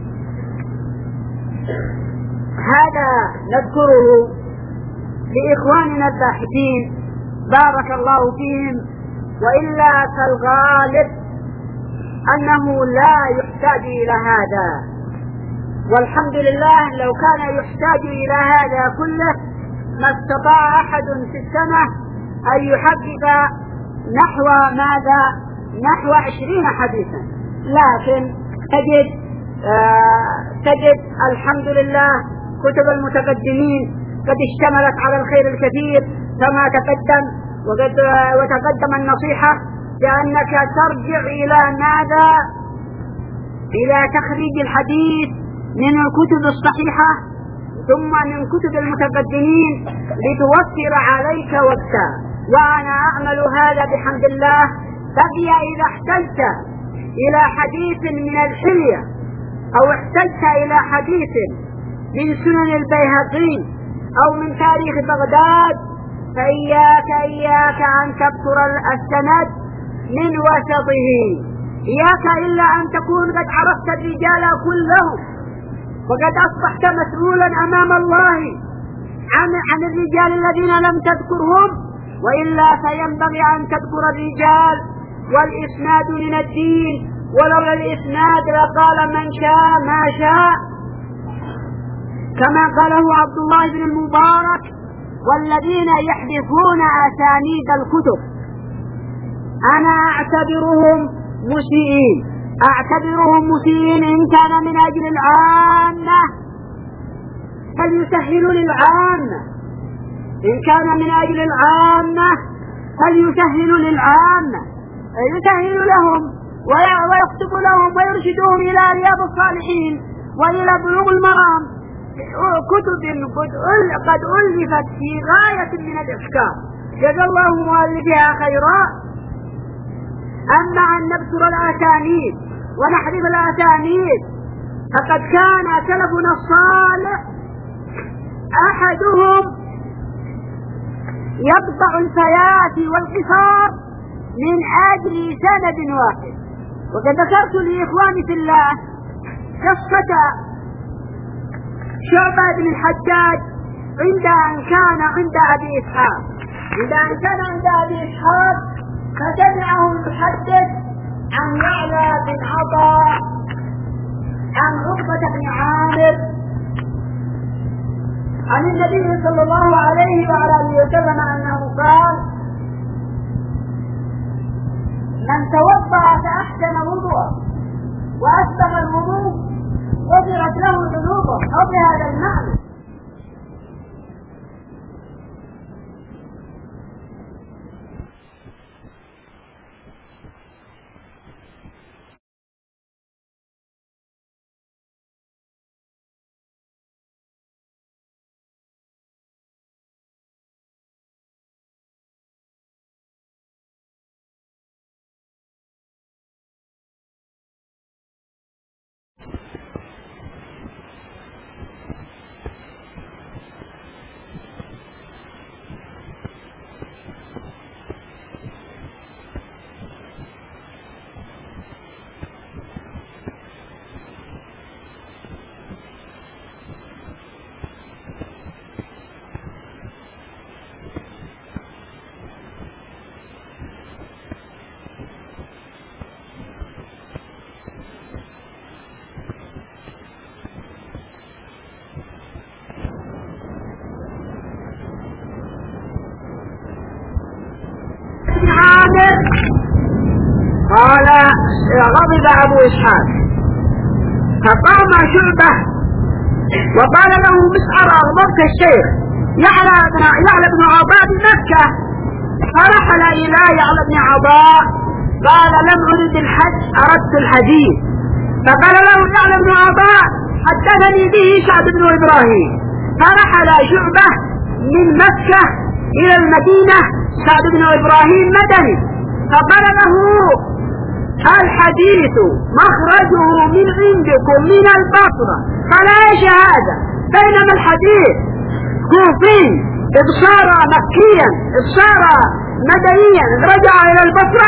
هذا نذكره لإخواننا الباحثين بارك الله فيهم، وإلا فالغالب أنه لا يحتاج إلى هذا. والحمد لله لو كان يحتاج إلى هذا كله ما استطاع أحد في السنة أن يحقق نحو ماذا نحو عشرين حديثا، لكن تجد آه تجد الحمد لله كتب المتقدمين قد اشتملت على الخير الكثير كما تقدم، وقد وتقدم النصيحة بأنك ترجع إلى ماذا إلى تخريج الحديث من الكتب الصحيحة ثم من كتب المتقدمين لتوفر عليك وقتا، وأنا أعمل هذا بحمد الله. بقي إذا احتجت إلى حديث من الحلية أو احتجت إلى حديث من سنن البيهقي أو من تاريخ بغداد فإياك إياك أن تذكر السند من وسطه، إياك إلا أن تكون قد عرفت الرجال كلهم وقد أصبحت مسؤولا أمام الله عن, عن الرجال الذين لم تذكرهم، وإلا فينبغي أن تذكر الرجال، والإسناد من الدين، ولولا الإسناد لقال من شاء ما شاء، كما قاله عبد الله بن المبارك: والذين يحذفون أسانيد الكتب أنا أعتبرهم مسيئين، أعتبرهم مسيئين إن كان من أجل العامة فليسهلوا للعامة، إن كان من أجل العامة فليسهلوا للعامة، يسهلوا لهم ويكتب لهم ويرشدهم إلى رياض الصالحين وإلى بلوغ المرام، كتب قد ألفت في غاية من الإحكام جزا الله مؤلفها خيرا. أما أن نذكر الأسانيد ونحذف الأسانيد فقد كان سلفنا الصالح أحدهم يقطع الفيات والقصار من أجل سند واحد. وقد ذكرت لإخواني في الله قصة شعبة بن الحجاج عند أن كان عند أبي إسحاق عند أن كان عند أبي إسحاق فسمعه المحدث عن يعلى بن عطاء عن عقبة بن عامر عن النبي صلى الله عليه وعلى آله وسلم أنه قال: من توضأ فأحسن وضوءه وأسبغ الوضوء غفرت له ذنوبه، أو بهذا المعنى. قال غضب أبو إسحاق فقام شعبة وقال له: مسعر أغضبت الشيخ يعلى بن يعلى بن عطاء بمكة. فرحل إلى يعلى بن عطاء قال: لم أرد الحج أردت الحديث. فقال له يعلى بن عطاء: حدثني به سعد بن إبراهيم. فرحل شعبة من مكة إلى المدينة، سعد بن إبراهيم مدني، فقال له: الحديث مخرجه من عندكم من البصرة. قال: ايش هذا؟ بينما الحديث كوفي إذ صار مكيا إذ صار مدنيا رجع إلى البصرة.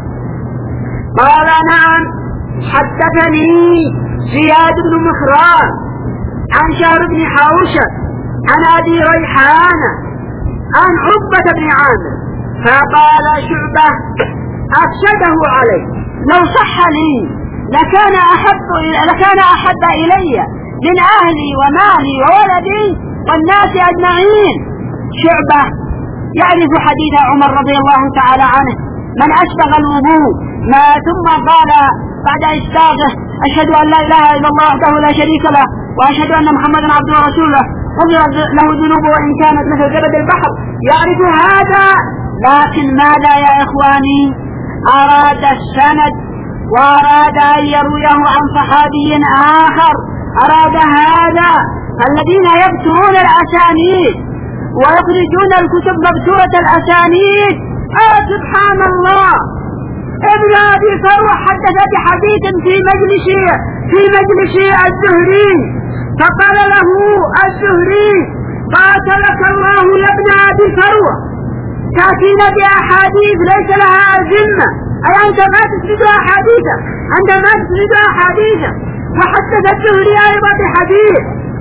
قال: نعم، حدثني زياد بن مخران عن شهر بن حوشب عن أبي ريحانة عن عقبة بن عامر. فقال شعبة: أفسده علي، لو صح لي لكان أحب لكان أحب إلي من أهلي ومالي وولدي والناس أجمعين. شعبة يعرف حديث عمر رضي الله تعالى عنه من أسبغ الوضوء ما ثم قال بعد إسباغه أشهد أن لا إله إلا الله وحده لا شريك له وأشهد أن محمدا عبده ورسوله غفرت له ذنوبه وإن كانت مثل زبد البحر يعرف هذا. لكن ماذا يا إخواني؟ أراد السند وأراد أن يرويه عن صحابي آخر أراد هذا. الذين يبترون الأسانيد ويخرجون الكتب مبتورة الأسانيد آه سبحان الله. ابن أبي فروة حدث بحديث في مجلس في مجلس الزهري فقال له الزهري قاتلك الله يا ابن أبي فروة تأتينا بأحاديث ليس لها ذمة أي أنت ما تسند أحاديثه أنت ما تسند أحاديثه. وحدث الزهري أيضا بحديث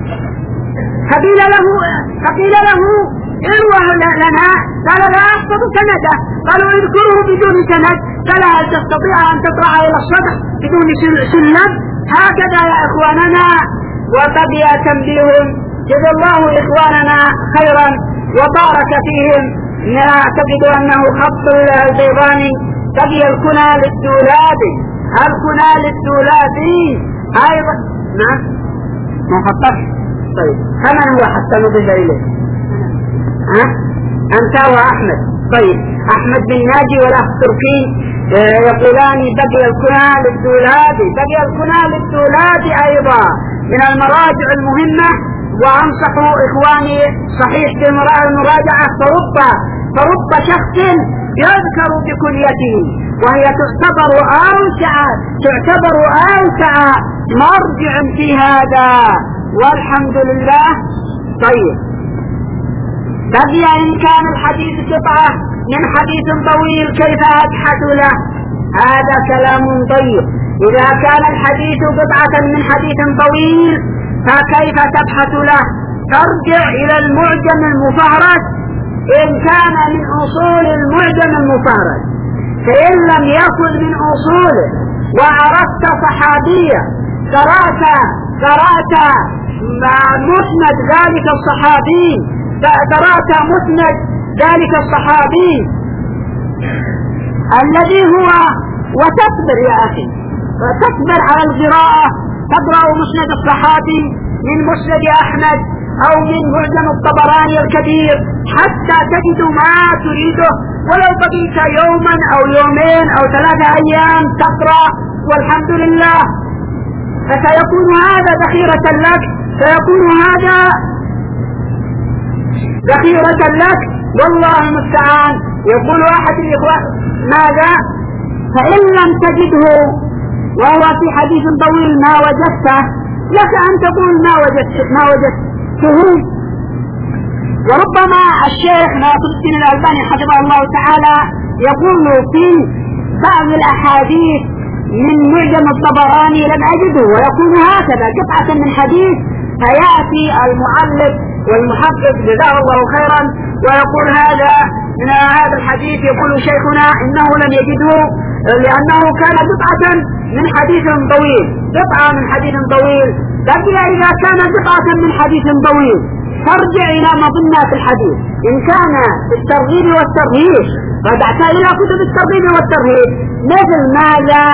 فقيل له فقيل له اروه لنا قال لا أحفظ سنده. قالوا اذكره بدون سند قال هل تستطيع أن تطلع إلى الصدق بدون سنة؟ هكذا يا إخواننا. وبقي تنبيه جزا الله إخواننا خيرا وبارك فيهم. نعتقد أنه خط البيضاني بقي الكنى للدولابي الكنى للدولابي أيضا نعم ما خطف. طيب فمن هو حتى نضيف إليه؟ ها أنت وأحمد. طيب أحمد بن ناجي والأخ تركي يقولان بقي الكنى للدولابي بقي الكنى للدولابي أيضا من المراجع المهمة. وأنصح إخواني صحيح في المراجعة فرب فرب شخص يذكر بكليته وهي تعتبر أوسع تعتبر أوسع مرجع في هذا والحمد لله. طيب بقي إن كان الحديث قطعة من حديث طويل كيف أبحث له؟ هذا كلام طيب. إذا كان الحديث قطعة من حديث طويل فكيف تبحث له؟ ترجع إلى المعجم المفهرس إن كان من أصول المعجم المفهرس. فإن لم يكن من أصوله وعرفت صحابية قرأت قرأت مسند ذلك الصحابي قرأت مسند ذلك الصحابي الذي هو وتصبر يا أخي وتصبر على القراءة تقرأ مسند الصحابي من مسند أحمد أو من معجم الطبراني الكبير حتى تجد ما تريده ولو بقيت يوما أو يومين أو ثلاثة أيام تقرأ والحمد لله. فسيكون هذا ذخيرة لك سيكون هذا ذخيرة لك والله المستعان. يقول واحد الإخوة ماذا؟ فإن لم تجده وهو في حديث طويل ما وجدته لك أن تقول ما وجدت ما وجدته. وربما الشيخ ناصر الدين الألباني حفظه الله تعالى يقول في بعض الأحاديث من معجم الطبراني لم أجده ويقول هكذا قطعة من حديث فيأتي المعلق والمحقق جزاه الله خيرا ويقول هذا من هذا الحديث يقول شيخنا إنه لم يجده لأنه كان قطعة من حديث طويل قطعة من حديث طويل. لكن إذا كان قطعة من حديث طويل ترجع إلى مظنة الحديث إن كان الترغيب والترهيب رجعت إلى كتب الترغيب والترهيب مثل ماذا؟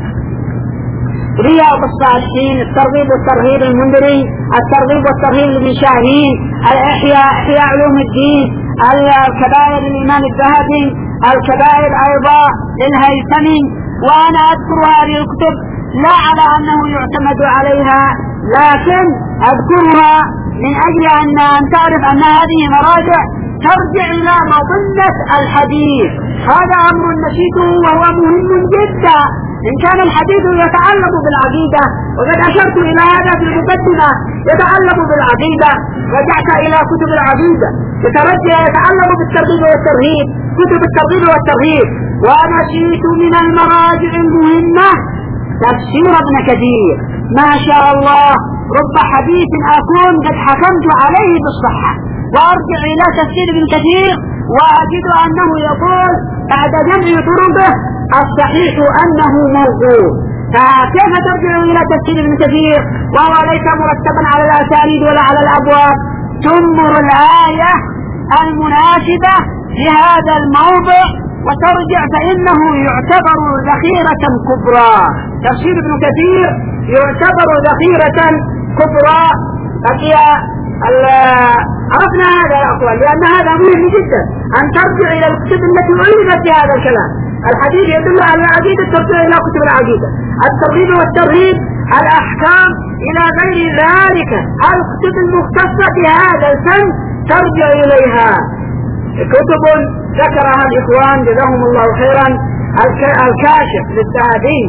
رياض الصالحين الترغيب والترهيب المنذري الترغيب والترهيب لابن شاهين الإحياء إحياء علوم الدين الكبائر للإمام الذهبي الكبائر أيضا للهيثمي. وأنا أذكر هذه الكتب لا على أنه يعتمد عليها لكن أذكرها من أجل أن تعرف أن هذه مراجع ترجع إلى مظنة الحديث. هذا أمر نسيته وهو مهم جدا. إن كان الحديث يتعلق بالعقيدة وقد أشرت إلى هذا في المقدمة يتعلق بالعقيدة رجعت إلى كتب العقيدة يترجع يتعلق بالترغيب والترهيب كتب الترغيب والترهيب. ونسيت من المراجع المهمة تفسير ابن كثير ما شاء الله رب حديث أكون قد حكمت عليه بالصحة وأرجع إلى تفسير ابن كثير وأجد أنه يقول بعد جمع طرقه الصحيح أنه موضوع. فكيف ترجع إلى تفسير ابن كثير وهو ليس مرتبا على الأسانيد ولا على الأبواب؟ تمر الآية المناسبة لهذا الموضع وترجع فإنه يعتبر ذخيرة كبرى. تفسير ابن كثير يعتبر ذخيرة كبرى. بقي عرفنا هذا يا أخوان، لأن هذا مهم جدا أن ترجع إلى الكتب التي علمت في هذا الكلام. الحديث يدل على العقيدة، ترجع إلى كتب العقيدة، الترغيب والترهيب، الأحكام، إلى غير ذلك. الكتب المختصة بهذا الفن ترجع إليها. كتب ذكرها الإخوان جزاهم الله خيرا: الكاشف للذهبي،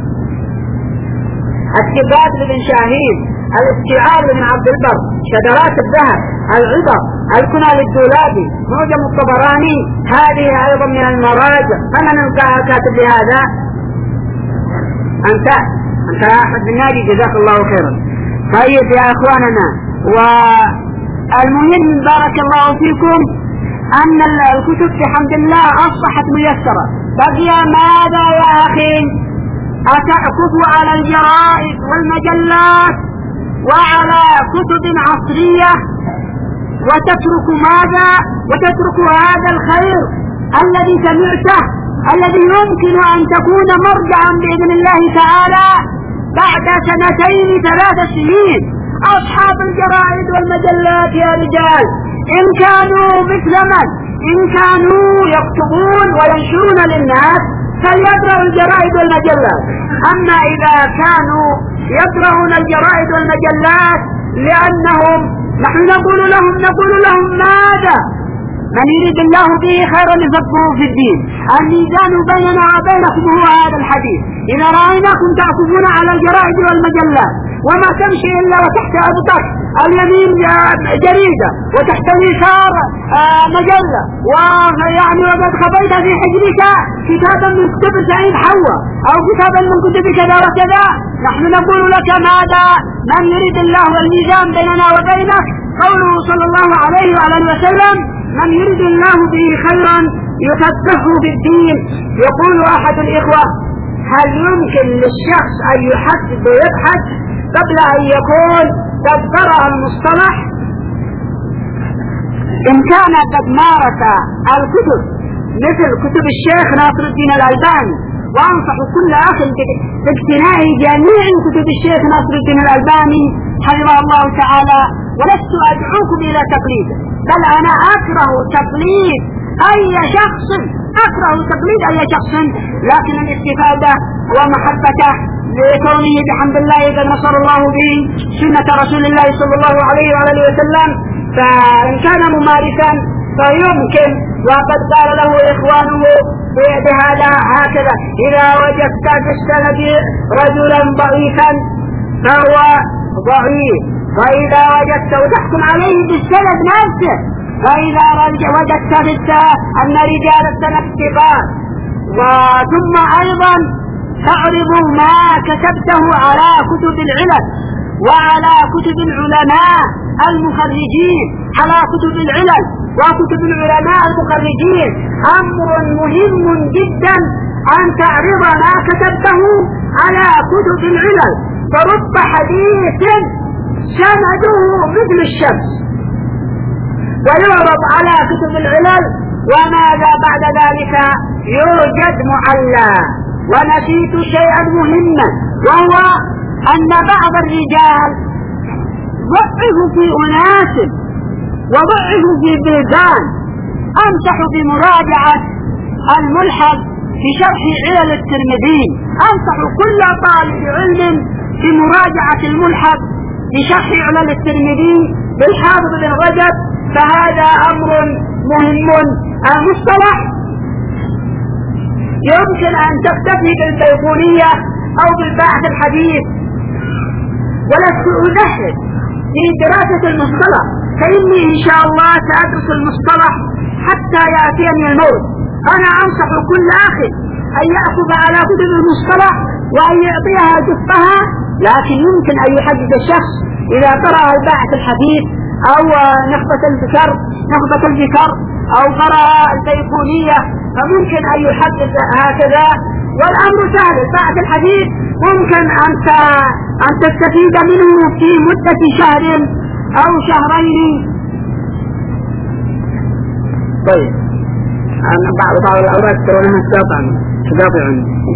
الثبات لابن شاهين، الاستيعاب لابن عبد البر، شذرات الذهب، العبر، الكنى للدولابي، معجم الطبراني. هذه أيضا من المراجع. فمن الكاتب لهذا؟ أنت أنت يا أحمد بن ناجي جزاك الله خيرا. طيب يا أخواننا، والمهم بارك الله فيكم أن الكتب بحمد الله أصبحت ميسرة. بقي ماذا يا أخي؟ أتعكف على الجرائد والمجلات وعلى كتب عصرية وتترك ماذا؟ وتترك هذا الخير الذي سمعته، الذي يمكن أن تكون مرجعا بإذن الله تعالى بعد سنتين ثلاث سنين. أصحاب الجرائد والمجلات يا رجال إن كانوا مثل من إن كانوا يكتبون وينشرون للناس فليقرأوا الجرائد والمجلات. أما إذا كانوا يقرؤون الجرائد والمجلات لأنهم نحن نقول لهم نقول لهم ماذا؟ من يريد الله به خيرا يفقهه في الدين. الميزان بيننا وبينكم هو هذا الحديث. إذا رأيناكم تعكفون على الجرائد والمجلات وما تمشي إلا وتحت أبطك اليمين جريدة وتحت اليسار مجلة، ويعني وقد خبيت في حجرك كتابا من كتب سعيد حواء أو كتابا من كتب كذا وكذا، نحن نقول لك ماذا؟ من يريد الله الميزان بيننا وبينك قوله صلى الله عليه وعلى وسلم: من يريد الله به خيرا يفقهه في الدين. يقول أحد الإخوة: هل يمكن للشخص أن يحدد ويبحث قبل أن يكون قد قرأ المصطلح؟ إن كان قد مارس الكتب مثل كتب الشيخ ناصر الدين الألباني، وأنصح كل أخ باقتناء جميع كتب الشيخ ناصر الدين الألباني حفظه الله تعالى، ولست أدعوكم إلى تقليده، بل أنا أكره تقليد أي شخص أكره تقليد أي شخص لكن الاستفادة ومحبته لكونه بحمد الله قد نصر الله به سنة رسول الله صلى الله عليه وآله وسلم. فإن كان ممارسا فيمكن، وقد قال له إخوانه بهذا هكذا: إذا وجدت في السند رجلا ضعيفا فهو ضعيف، وإذا وجدت وتحكم عليه بالسند نفسه، وإذا وجدت أن رجال السند ثقات. وثم أيضا تعرض ما كتبته على كتب العلل وعلى كتب العلماء المخرجين، على كتب العلل وكتب العلماء المخرجين. أمر مهم جدا أن تعرض ما كتبته على كتب العلل، فرب حديث سنده مثل الشمس ويعرض على كتب العلل، وماذا بعد ذلك؟ يوجد معلى. ونسيت شيئا مهما، وهو أن بعض الرجال ضعفوا في أناس وضعفوا في بلدان. أنصح بمراجعة الملحق في شرح علل الترمذي، أنصح كل طالب علم بمراجعة الملحق في شرح علل الترمذي بالحافظ بن رجب، فهذا أمر مهم. المصطلح يمكن أن تكتفي بالبيقونية أو بالباحث الحديث، ولست أزهد في دراسة المصطلح، فإني إن شاء الله سأدرس المصطلح حتى يأتيني الموت. أنا أنصح كل أخ أن يأخذ على كتب المصطلح وأن يعطيها جفها، لكن يمكن أن يحدد الشخص إذا قرأ الباحث الحديث أو نخبة الذكر نخبة الذكر أو قرأ البيقونية فممكن أن يحدد هكذا. والأمر سهل، الباحث الحديث ممكن أنت أن تستفيد منه في مدة شهر أو شهرين طيب بعض بعض الأوراق ترونها تقاطع تقاطع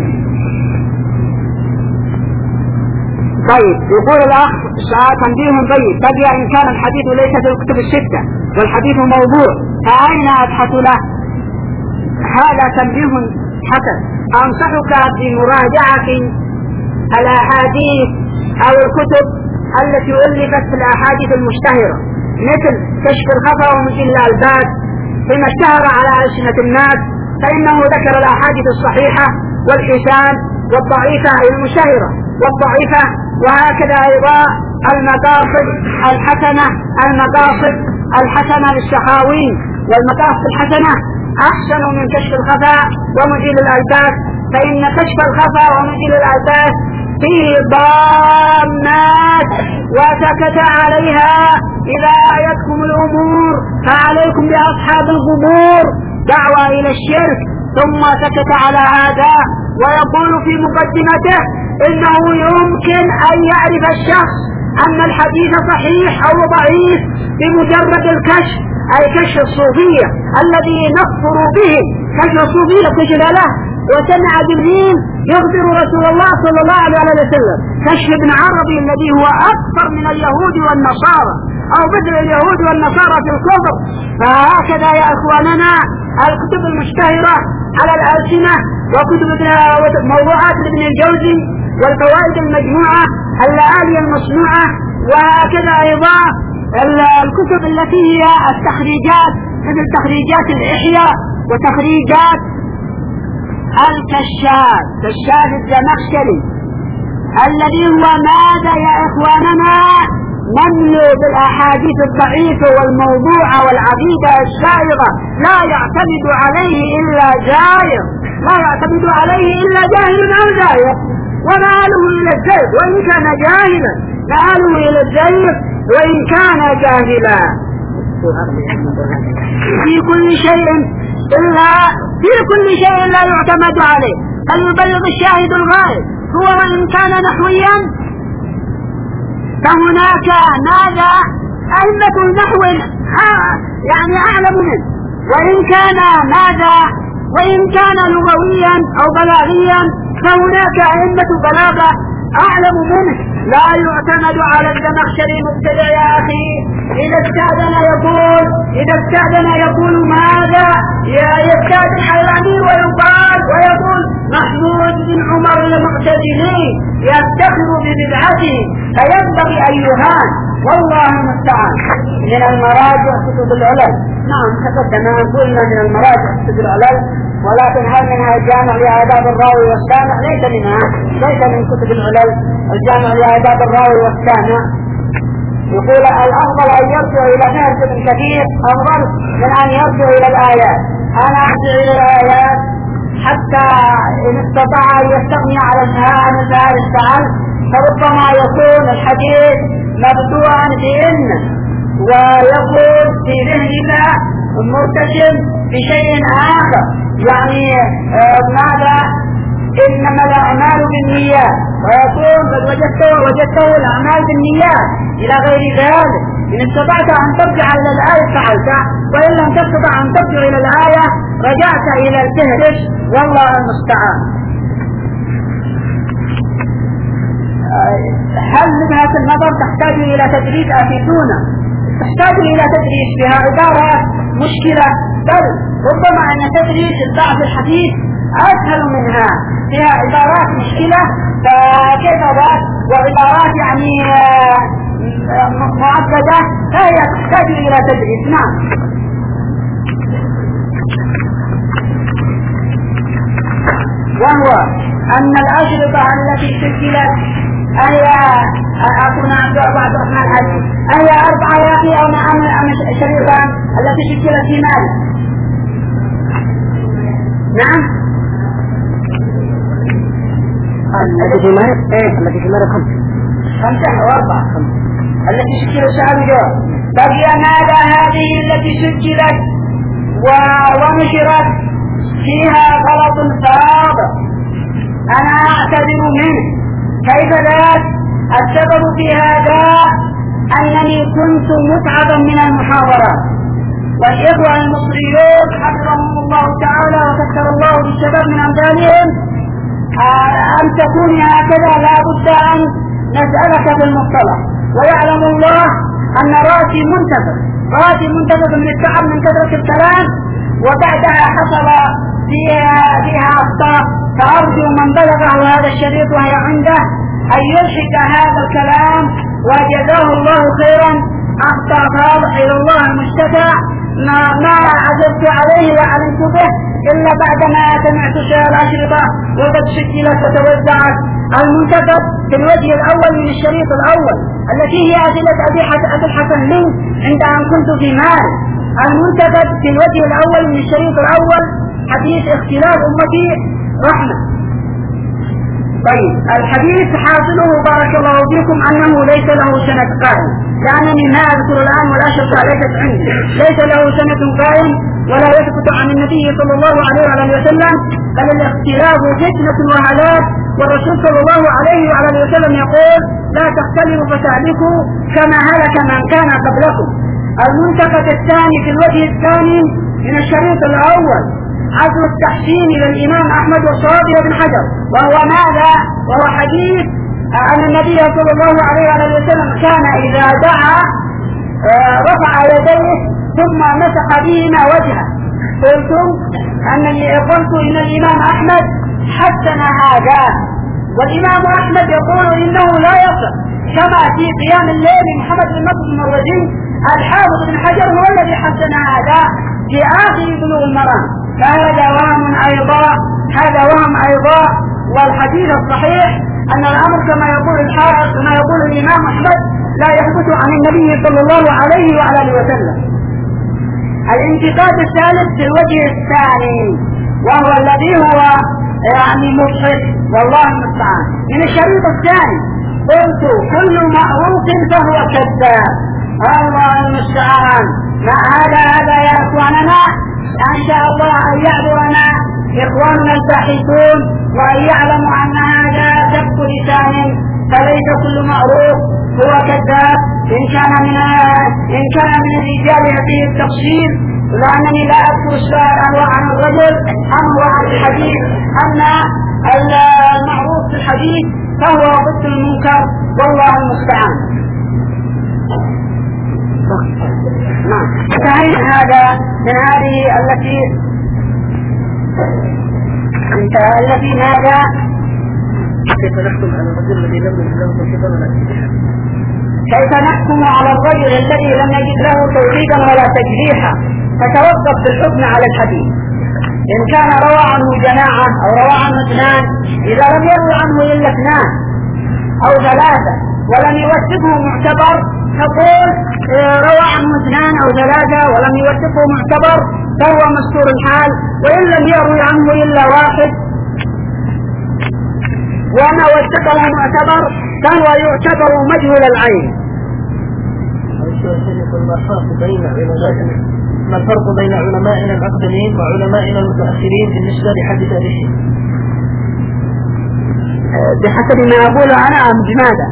طيب يقول الأخ تنبيه طيب بقي إن كان الحديث ليس في الكتب الستة والحديث موضوع فأين أبحث له؟ هذا تنبيه حسن. أنصحك بمراجعة الأحاديث أو الكتب التي ألفت في الأحاديث المشتهرة مثل كشف الخفا ومجل الألباس فيما اشتهر على ألسنة الناس، فإنه ذكر الأحاديث الصحيحة والحسان والضعيفة أي المشتهرة والضعيفة، وهكذا أيضا المقاصد الحسنة المقاصد الحسنة للسخاوي والمقاصد الحسنة أحسن من كشف الخفا ومجل الألباس، فإن كشف الخفا ومجل الألباس فيه ضامات وسكت عليها. إذا آيتكم الأمور فعليكم بأصحاب القبور دعوة إلى الشرك، ثم سكت على هذا ويقول في مقدمته إنه يمكن أن يعرف الشخص أن الحديث صحيح أو ضعيف بمجرد الكشف، أي كشف الصوفية الذي نكفر به، كشف الصوفية كشف له وسمع جبريل يخبر رسول الله صلى الله عليه وسلم، كشف ابن عربي الذي هو أكثر من اليهود والنصارى أو مثل اليهود والنصارى في الكفر. فهكذا يا إخواننا الكتب المشتهرة على الألسنة وكتب موضوعات ابن الجوزي والفوائد المجموعة اللآلي المصنوعة، وهكذا أيضا الكتب التي هي التخريجات مثل تخريجات الإحياء وتخريجات الكشاف كشاف الزمخشري الذي هو ماذا يا إخواننا نملو بالأحاديث الضعيفة والموضوعة والعقيدة الشائغة، لا يعتمد عليه إلا جاهل لا يعتمد عليه إلا جاهل أو جاهل، ومآله إلى الزيغ وإن كان جاهلا، مآله إلى الزيغ وإن كان جاهلا. في كل شيء إلا في كل شيء لا يعتمد عليه، بل يبلغ الشاهد الغائب. هو وإن كان نحويا فهناك ماذا أئمة النحو يعني أعلم منه، وإن كان ماذا وإن كان لغويا أو بلاغيا فهناك أئمة بلاغة أعلم منه. لا يعتمد على الزمخشري مبتدع يا أخي. إذا استأذن يقول إذا استأذن يقول ماذا يستأذن حيراني ويقال ويقول محمود بن عمر المعتزلي يفتخر ببدعته، فينبغي أن يهان. والله المستعان. من المراجع كتب العلل، نعم تقدم قلنا من المراجع كتب العلل، ولكن هل منها الجامع لآداب الراوي والسامع؟ ليس منها ليس من كتب العلل الجامع لآداب الراوي والسامع. يقول الأفضل أن يرجع إلى فهرس ابن كثير أفضل من أن يرجع إلى الآيات. أنا أرجع إلى الآيات حتى إن استطاع أن يستغني على عن الفهرس فعل، فربما يكون الحديث مبدوءا بإن ويكون في ذهننا مرتشم بشيء آخر، يعني آه ماذا إنما الأعمال بالنيات، ويكون قد وجدته وجدته الأعمال بالنيات إلى غير ذلك. إن استطعت أن ترجع إلى الآية فعلت، وإن لم تستطع أن ترجع إلى الآية رجعت إلى الفهرس. والله المستعان. هل لبهة النظر تحتاج إلى تدريس؟ أفيدونا. تحتاج إلى تدريس بها عبارة مشكلة، بل ربما أن تدريس بعض الحديث أسهل منها، فيها عبارات مشكلة فكيف ذات وعبارات يعني معقدة، فهي تحتاج إلى تدريس. نعم. وهو أن الأشرطة التي سجلت أهي أكون بعض أسماء الحديث أهي أربعة يا أخي أو نعم شريطان التي سجلت في مال. نعم التي في مال إيه التي في مال خمسة خمسة أو أربعة التي سجلت سعد جواب. بقي ماذا هذه التي سجلت ونشرت فيها غلط فاضح أنا أعتذر منه. كيف ذات؟ السبب في هذا أنني كنت متعبا من المحاضرات، والإخوة المصريون حفظهم الله تعالى وكثر الله بالشباب من أمثالهم أن تكون هكذا لا بد أن نسألك في المصطلح. ويعلم الله أن راسي منتفض راسي منتفض من التعب من كثرة الكلام، وبعدها حصل فيها فيها أخطاء، فأرجو من بلغه هذا الشريط وهي عنده أن يلحق هذا الكلام، وجزاه الله خيرا. أخطأ فاضح إلى الله المشتكى، ما ما عزبت عليه وعلمت به إلا بعدما سمعت الأشرطة وقد سجلت وتوزعت. المنتخب في الوجه الأول من الشريط الأول التي هي أدلة أبي الحسن لي عند أن كنت في مال. المنتخب في الوجه الأول من الشريط الأول حديث اختلاف أمتي رحمة. طيب الحديث حاصله بارك الله فيكم أنه ليس له سند قائم، لأنني ما أذكر الآن والأشرطة ليست عندي، ليس له سند قائم ولا يثبت عن النبي صلى الله عليه وسلم، بل الاختلاف فتنة وهلاك، والرسول صلى الله عليه وسلم يقول لا تختلفوا فتهلكوا كما هلك من كان قبلكم. المنتقد الثاني في الوجه الثاني من الشريط الأول عزو التحسين إلى الإمام أحمد والصواب بن حجر، وهو ماذا؟ وهو حديث أن النبي صلى الله عليه وسلم كان إذا دعا رفع يديه ثم مسح بهما وجهه. قلت أنني قلت إن الإمام أحمد حسن هذا، والإمام أحمد يقول إنه لا يصح، كما في قيام الليل محمد بن نصر المروزي الحافظ بن حجر هو الذي حسن هذا في آخر بلوغ المرام. فهذا وهم أيضا هذا وهم أيضا والحديث الصحيح أن الأمر كما يقول الحافظ كما يقول الإمام أحمد لا يثبت عن النبي صلى الله عليه وآله وسلم. الانتقاد الثالث في الوجه الثاني وهو الذي هو يعني مضحك والله المستعان من الشريط الثاني، قلت كل معروف فهو كذاب الله المستعان. ما هذا هذا يا اخواننا، ان شاء الله ان يعذرنا اخواننا الباحثون وان يعلموا ان هذا سبق لسان، فليس كل معروف هو كذاب. ان كان من ان كان من الرجال فيه التفصيل، لانني لا اذكر السؤال هو عن الرجل ام هو عن الحديث. اما المعروف في الحديث فهو ضد المنكر والله المستعان. نعم انتهينا هذا من هذه التي التي ماذا كيف نحكم على الرجل الذي لم يجد له توحيدا ولا تجريحا كيف نحكم على الرجل الذي لم يجد له توحيدا ولا تجريحا فتوقف بالحكم على الحديث. إن كان روى عنه جماعة أو روى عنه اثنان، إذا لم يروي عنه إلا اثنان أو ثلاثة ولم يوثقه معتبر تقول روى عنه اثنان أو ثلاثة ولم يوثقه معتبر فهو مستور الحال، وإن لم يروي عنه إلا واحد وما وثقه معتبر فهو يعتبر مجهول العين. ما الفرق بين علمائنا المقدمين وعلمائنا المتأخرين بالنسبة لحد تاريخه؟ بحسب ما أقول أنا أم بماذا؟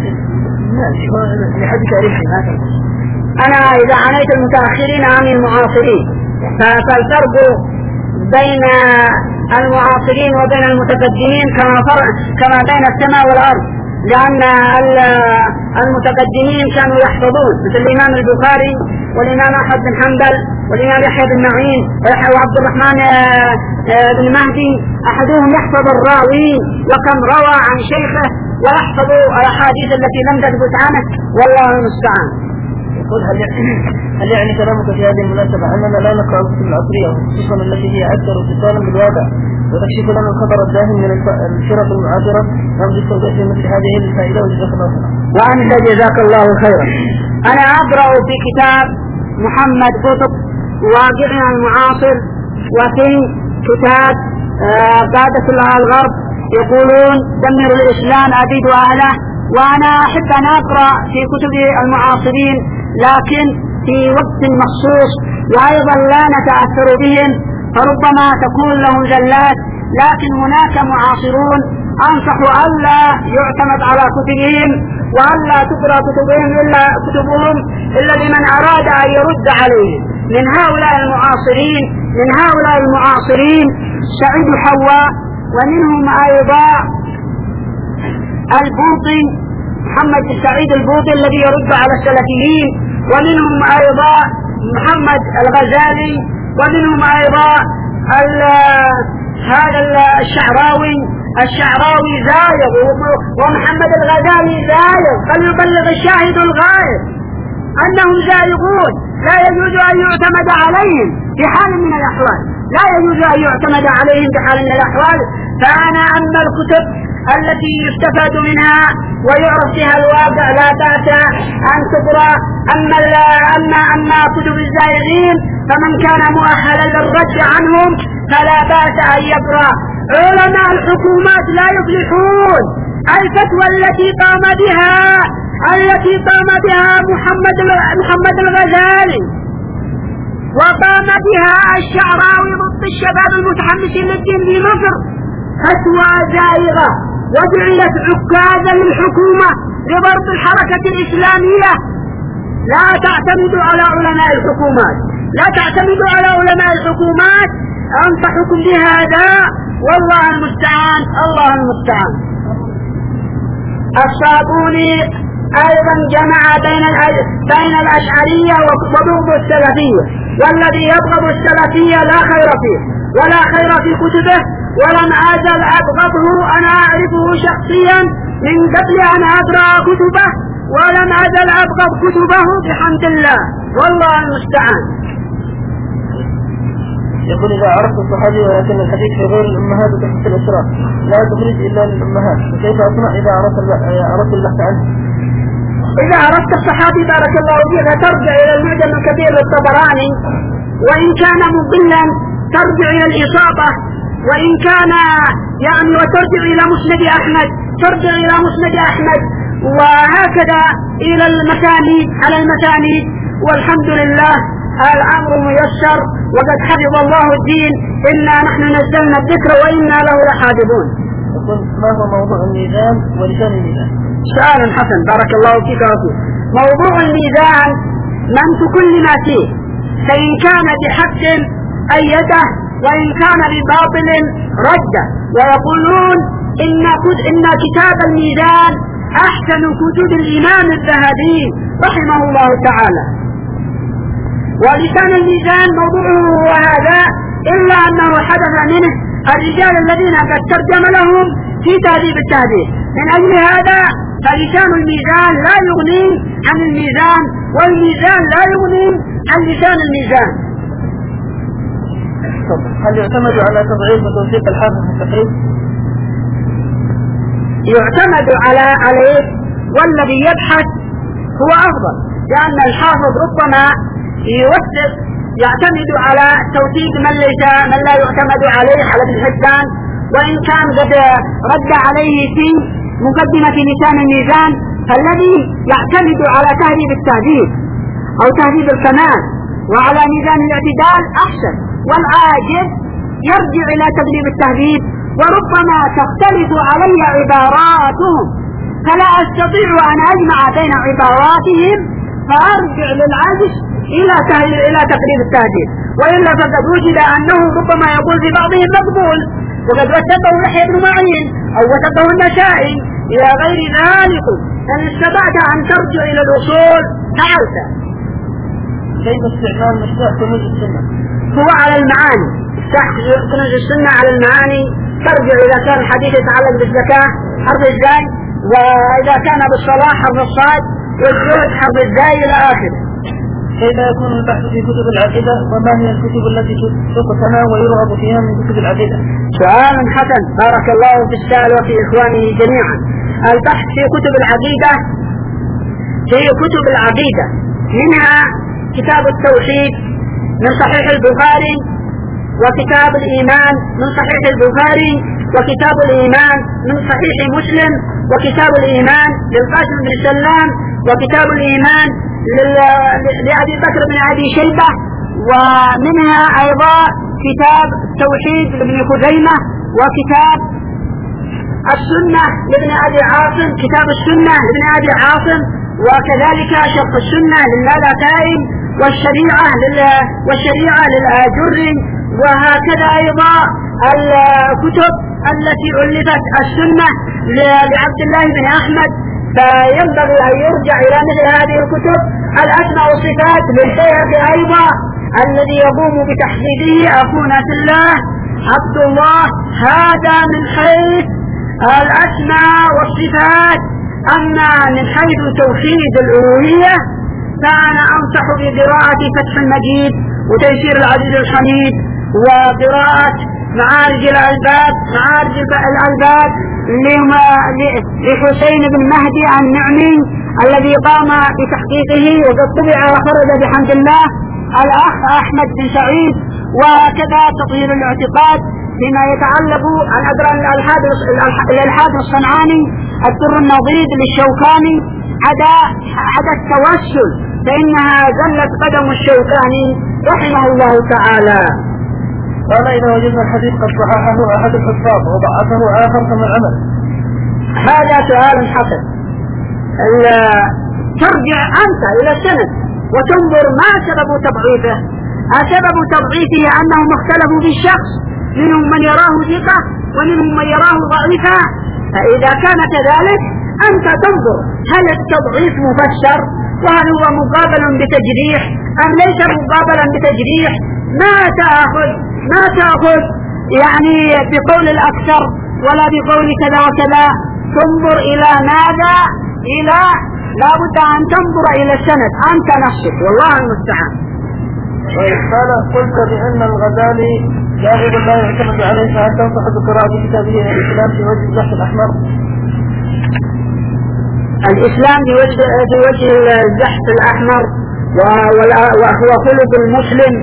لحد تاريخه هذا. أنا إذا عنيت المتأخرين عن المعاصرين، فالفرق بين المعاصرين وبين المتقدمين كما فرق كما بين السماء والأرض، لأن المتقدمين كانوا يحفظون مثل الإمام البخاري والإمام أحمد بن حنبل والإمام يحيى بن معين وعبد الرحمن بن مهدي، أحدهم يحفظ الراوين وكم روى عن شيخه ويحفظ الأحاديث التي لم تثبت عنه والله المستعان. يقول هل هل يعني كلامك في هذه المناسبة أننا لا نقرأ الكتب العصرية خصوصا التي هي أكثر اتصالا بالواقع وتكشف لنا الخبر الداهم من الفرق المعاصرة نرجو التوجيه في مثل هذه الفائدة وجزاك الله خيرا. وأنت جزاك الله خيرا. أنا أقرأ في كتاب محمد قطب واقعنا المعاصر وفي كتاب قادة الغرب يقولون دمر الإسلام أبيد أهله، وأنا أحب أن أقرأ في كتب المعاصرين لكن في وقت مخصوص وأيضا لا نتأثر بهم فربما تكون لهم زلات، لكن هناك معاصرون أنصح ألا يعتمد على كتبهم وألا تقرأ كتبهم إلا كتبهم إلا لمن أراد أن يرد عليهم. من هؤلاء المعاصرين من هؤلاء المعاصرين سعيد حواء، ومنهم أيضا البوطي محمد سعيد البوطي الذي يرد على السلفيين، ومنهم أيضا محمد الغزالي، ومنهم أيضا هذا الشعراوي الشعراوي زايغ، ومحمد الغزالي زايغ، فليبلغ الشاهد الغائب أنهم زائغون، لا يجوز أن يعتمد عليهم بحال من الأحوال، لا يجوز أن يعتمد عليهم بحال من الأحوال. فأنا أما الكتب التي يستفاد منها ويعرف بها الواقع لا بأس أن تقرأ، أما أما أما كتب الزائغين فمن كان مؤهلا للرد عنهم فلا بأس أن يقرأ. علماء الحكومات لا يفلحون. الفتوى التي قام بها التي قام بها محمد محمد الغزالي وقام بها الشعراوي ضد الشباب المتحمسين للدين في مصر فتوى زائغة، وجعلت عكازا للحكومة لضرب الحركة الإسلامية. لا تعتمدوا على علماء الحكومات، لا تعتمدوا على علماء الحكومات، أنصحكم بهذا والله المستعان، الله المستعان. الصابوني أيضا جمع بين بين الأشعرية وبغض السلفية، والذي يبغض السلفية لا خير فيه ولا خير في كتبه، ولم أزل أبغضه، أنا أعرفه شخصيا من قبل أن أقرأ كتبه، ولم أزل أبغض كتبه بحمد الله والله المستعان. يقول إذا عرفت الصحابي ولكن الحديث في غير الأمهات وتحت الأسرار لا تخرج إلا للأمهات، فكيف أصنع إذا عرفت عرفت البحث عنه؟ إذا عرفت الصحابي بارك الله فيك ترجع إلى المعجم الكبير للطبراني، وإن كان مضلا ترجع إلى الإصابة، وإن كان يعني وترجع إلى مسند أحمد ترجع إلى مسند أحمد، وهكذا إلى المسانيد على المسانيد. والحمد لله الأمر ميسر، وقد حفظ الله الدين، إنا نحن نزلنا الذكر وإنا له لحافظون. ما هو موضوع الميزان ولسان الميزان؟ سؤال حسن بارك الله فيك وفيك. موضوع الميزان منت كل ما فيه، فإن كان بحق أيده وإن كان بباطل رده، ويقولون إن إن كتاب الميزان أحسن كتب الإمام الذهبي رحمه الله تعالى. ولسان الميزان موضوعه هو هذا، إلا أنه حدث منه الرجال الذين قد ترجم لهم في تهذيب التهذيب. من أجل هذا فلسان الميزان لا يغني عن الميزان، والميزان لا يغني عن لسان الميزان. هل يعتمد على تضعيف وتوثيق الحافظ في التقريب؟ يعتمد على عليه، والذي يبحث هو أفضل، لأن الحافظ ربما يوثق يعتمد على توثيق من ليس من لا يعتمد عليه على ابن حبان، وإن كان قد رد عليه في مقدمة لسان الميزان، فالذي يعتمد على تهذيب التهذيب أو تهذيب الكمال وعلى ميزان الاعتدال أحسن، والعاجز يرجع إلى تدريب التهذيب، وربما تختلف علي عباراتهم فلا أستطيع أن أجمع بين عباراتهم، فأرجع للعاجز إلى إلى تقريب التهذيب. وإلا فقد وجد أنه ربما يقول في بعضهم مقبول، وقد وثقه يحيى بن معين أو وثقه النسائي إلى غير ذلك. فإن استطعت أن ترجع إلى الأصول فعلت. كيف استعمال مشروع كنوز السنة؟ هو على المعاني، كنوز السنة على المعاني. ترجع إذا كان الحديث يتعلق بالزكاة حرف الزاي، وإذا كان بالصلاة حرف الصاد، والزهد حرف الزاي إلى آخره. كيف يكون البحث في كتب العقيدة، وما هي الكتب التي تقتنى ويرغب فيها من كتب العقيدة؟ سؤال حسن بارك الله في السائل وفي إخوانه جميعا. البحث في كتب العقيدة في كتب العقيدة منها كتاب التوحيد من صحيح البخاري، وكتاب الإيمان من صحيح البخاري، وكتاب الإيمان من صحيح مسلم، وكتاب الإيمان للقاسم بن سلام، وكتاب الإيمان لأبي بكر بن أبي شيبة، ومنها أيضا كتاب التوحيد لابن خزيمة، وكتاب السنة لابن أبي عاصم كتاب السنة لابن أبي عاصم، وكذلك شرح السنة للالكائي، والشريعة والشريعة للآجري، وهكذا أيضا الكتب التي ألفت السنة لعبد الله بن أحمد، فينبغي أن يرجع إلى مثل هذه الكتب. الأسماء والصفات للبيهقي أيضا الذي يقوم بتحديده أخونا في الله عبد الله، هذا من حيث الأسماء والصفات. أما من حيث توحيد الألوهية فأنا أنصح بقراءة فتح المجيد وتيسير العزيز الحميد، وقراءة معارج الألباب معارج الألباب لحسين بن مهدي النعمي الذي قام بتحقيقه وقد طبع وخرج بحمد الله الأخ أحمد بن سعيد. وكذا تطهير الاعتقاد فيما يتعلق عن أدران الإلحاد الصنعاني، الدر النضيد للشوكاني، عدا عدا التوسل فإنها زلت قدم الشوكاني رحمه الله تعالى. قال إذا وجدنا الحديث قد صححه أحد الحفاظ وضعفه آخر فما العمل؟ هذا سؤال حسن. ترجع أنت إلى السند وتنظر ما سبب تضعيفه. سبب تضعيفه أنهم اختلفوا بالشخص، منهم من يراه ثقة ومنهم من يراه ضعيفا. فإذا كان كذلك أنت تنظر هل التضعيف مفسر وهل هو مقابل بتجريح أم ليس مقابلا بتجريح. ما تأخذ ما تأخذ يعني بقول الأكثر ولا بقول كذا وكذا، تنظر إلى ماذا؟ إلى لا بد أن تنظر إلى السند أنت نفسك، والله المستعان. قال قلت بأن الغزالي يجب لا يعتمد عليه، فهل تنصح بقراءة كتابه الإسلام في وجه الزحف الأحمر؟ الإسلام في وجه في وجه الزحف الأحمر وهو خلق المسلم.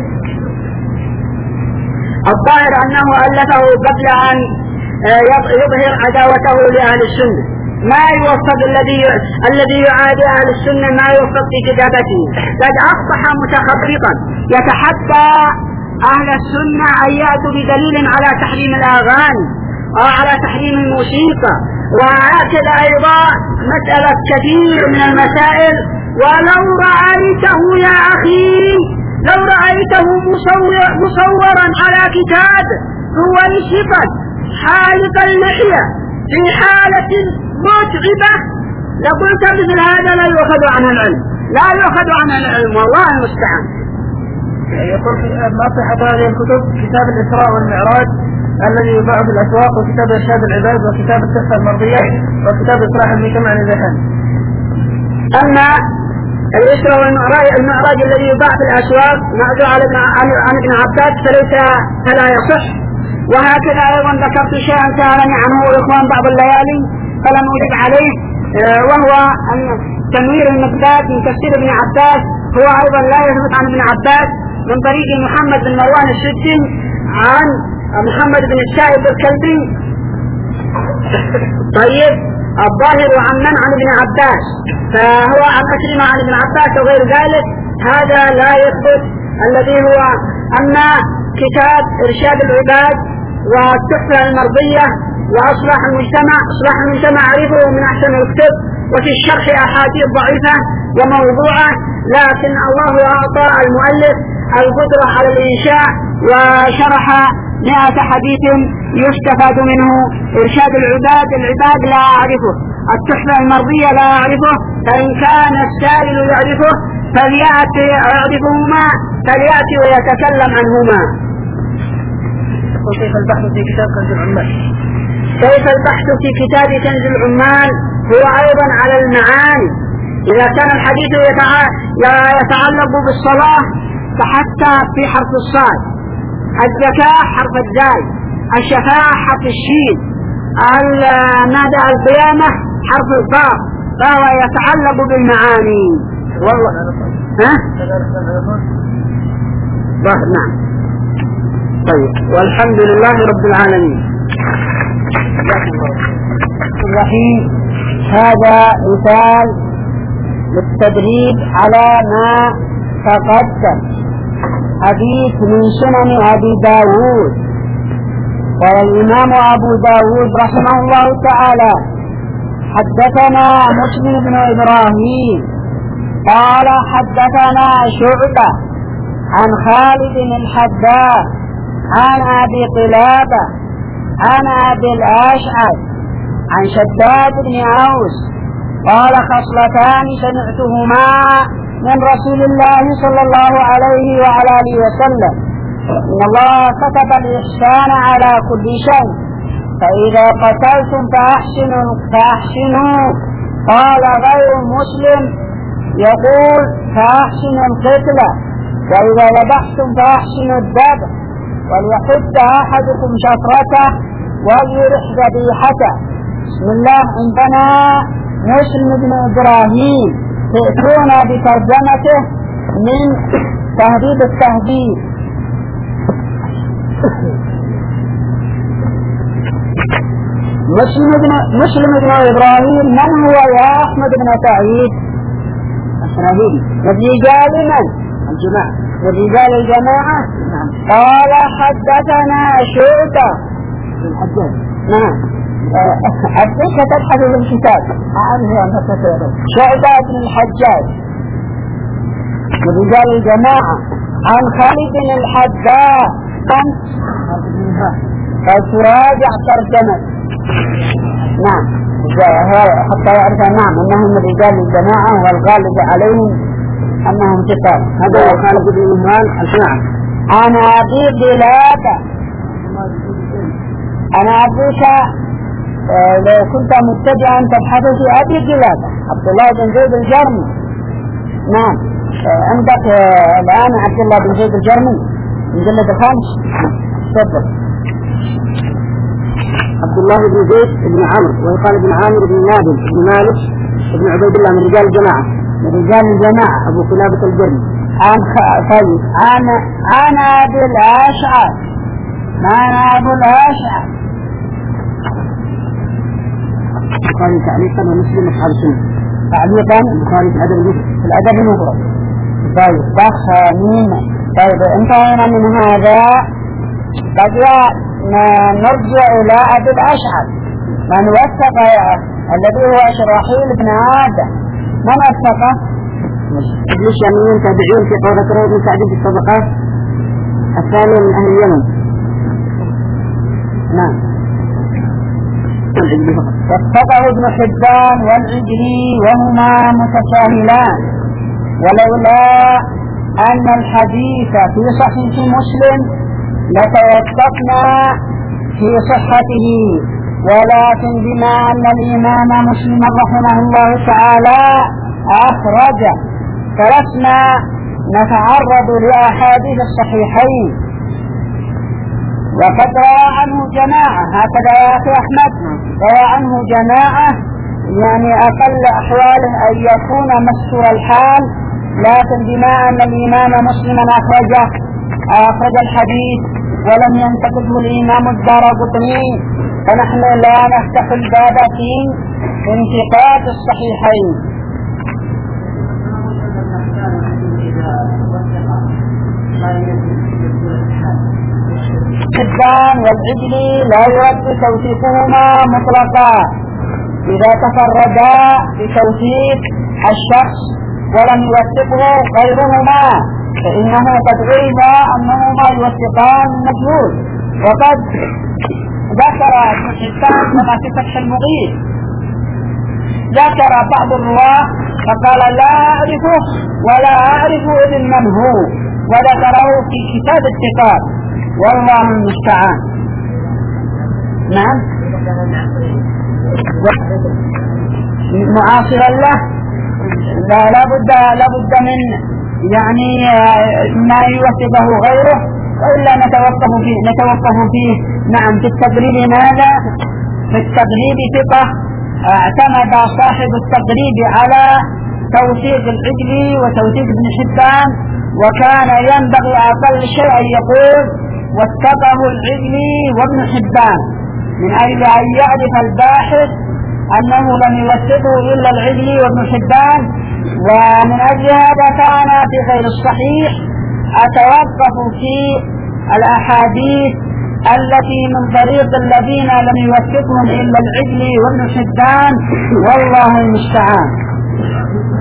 الظاهر أنه ألفه قبل أن يظهر عداوته لأهل السنة، ما يوفق الذي الذي يعادي أهل السنة ما يوفق في كتابته، قد أصبح متخبطا يتحدى أهل السنة أن يأتوا بدليل على تحريم الأغاني أو على تحريم الموسيقى. وهكذا أيضا مسألة كثير من المسائل. ولو رأيته يا أخي لو رأيته مصور مصورا على كتاب هو يشفت حالق اللحية في حالة متعبة لقلت مثل هذا لا يؤخذ عنه العلم، لا يؤخذ عنه العلم، والله المستعان. يقول ما صحة هذه الكتب؟ كتاب الإسراء والمعراج الذي يباع في الأسواق، وكتاب إرشاد العباد، وكتاب التحفة المرضية، وكتاب إصلاح المجتمع للذهن. أما الإسراء والمعراج المعراج الذي يباع في الأسواق معزو عن ابن عباس فليس فلا يصح. وهكذا أيضا ذكرت شيئا سألني عنه إخوان بعض الليالي فلم أجب عليه، وهو أن تنوير المقداد من تفسير ابن عباس هو أيضا لا يثبت عن ابن عباس من طريق محمد بن مروان السدي عن محمد بن السائب الكلبي. طيب الظاهر عن من؟ عن ابن عباس، فهو عن أكرمة عن ابن عباس وغير ذلك، هذا لا يثبت. الذي هو أما كتاب إرشاد العباد والتحفة المرضية وأصلاح المجتمع، أصلاح المجتمع أعرفه من أحسن الكتب، وفي الشرح أحاديث ضعيفة وموضوعة، لكن الله أعطى المؤلف القدرة على الإنشاء وشرح مئة حديث يستفاد منه. إرشاد العباد العباد لا أعرفه، التحفة المرضية لا أعرفه، فإن كان السائل يعرفه فليأتي يعرفهما فليأتي ويتكلم عنهما. كيف البحث في كتاب كنز العمال؟ كيف البحث في كتاب كنز العمال هو أيضا على المعاني. إذا كان الحديث يتعلق بالصلاة فحتى في حرف الصاد، الزكاة حرف الزاي، الشفاعة حرف الشين، ماذا القيامة حرف الضاء، فهو يتعلق بالمعاني. والله ها؟ ظاهر نعم. طيب والحمد لله رب العالمين. الرحيم. هذا مثال للتدريب على ما تقدم. حديث من سنن أبي داود. قال الإمام أبو داود رحمه الله تعالى: حدثنا مسلم بن إبراهيم قال حدثنا شعبة عن خالد الحداد عن أبي قلابة عن أبي الأشعث عن شداد بن أوس قال خصلتان سمعتهما من رسول الله صلى الله عليه وعلى آله وسلم: إن الله كتب الإحسان على كل شيء، فإذا قتلتم فأحسنوا فأحسنوا قال غير مسلم يقول فأحسنوا القتلة، وإذا ذبحتم فأحسنوا الذبح، وليحد أحدكم شفرته وليرح ذبيحته. بسم الله. عندنا مسلم بن إبراهيم تأتون بترجمته من تهذيب التهذيب. مسلم بن مسلم بن إبراهيم من هو يا أحمد بن سعيد؟ إسرائيل. رجال من؟ الجماعة. رجال الجماعة. نعم. قال حدثنا شعبة بن الحجاج. نعم. أدرك تبحث في الكتاب. أعرف أن تكتب. شعبة بن الحجاج رجال الجماعة عن خالد الحداد قد تراجع ترجمة. نعم حتى يعرف نعم أنهم رجال الجماعة والغالب عليهم أنهم كتاب. هذا هو خالد بن إمران الجماعة. أنا أبي قلابة أنا أبوك لو كنت مبتدئا تبحث في أبي قلابة عبد الله بن زيد الجرمي. نعم عندك الآن عبد الله بن زيد الجرمي مجلد الخامس. تفضل. عبد الله بن زيد بن عمرو ويقال بن عامر بن نادر بن مالك بن عبيد الله من رجال الجماعة من رجال الجماعة أبو قلابة الجرمي. عن طيب أنا أنا أبو الأشعث ما أنا أبو الأشعث. البخاري تعليقا ومسلم أصحاب السنة. تعليقا البخاري في الأدب في الأدب المفرد. طيب بخ مين. طيب انتهينا من هذا. قد نرجع إلى أبي الأشعث من وثق الذي هو شراحيل بن عادة. من وثقه؟ ابن الشاميين تابعين في قول ذكره ابن سعد في الطبقات الثانية من أهل اليمن. نعم. واتبعه ابن حبان والعجلي وهما متساهلان، ولولا أن الحديث في صحيح مسلم لتوقفنا في صحته، ولكن بما أن الإمام مسلم رحمه الله تعالى أخرج فلسنا نتعرض لأحاديث الصحيحين. وقد روى عنه جماعة، هكذا يا أخي أحمد، روى عنه جماعة يعني أقل أحواله أن يكون مستور الحال، لكن بما أن الإمام مسلما أخرجه أخرج الحديث ولم ينتقده الإمام الدارقطني، فنحن لا نفتح الباب في انتقاد الصحيحين. الحبان والعجلي لا يرد توثيقهما مطلقا إذا تفردا بتوثيق الشخص ولم يوثقه غيرهما، فإنه قد غيب أنهما يوثقان مجهول. وقد ذكر ابن حبان كما في فتح المغيث، ذكر بعض الرواة فقال لا أعرفه ولا أعرف ابن من هو، وذكره في كتاب الثقات، والله المستعان. نعم معاصرا له لا لابد لابد من يعني ما يوثقه غيره، وإلا نتوقف فيه نتوقف فيه نعم في التقريب. ماذا في التقريب ثقة اعتمد صاحب التقريب على توثيق العجلي وتوثيق ابن حبان، وكان ينبغي أقل شيء أن يقول واتقه العجلي وابن حبان، من أجل أن يعرف الباحث أنه لم يوثقه إلا العجلي وابن حبان. ومن أجل هذا كان في غير الصحيح أتوقف في الأحاديث التي من طريق الذين لم يوثقهم إلا العجلي وابن حبان، والله المستعان.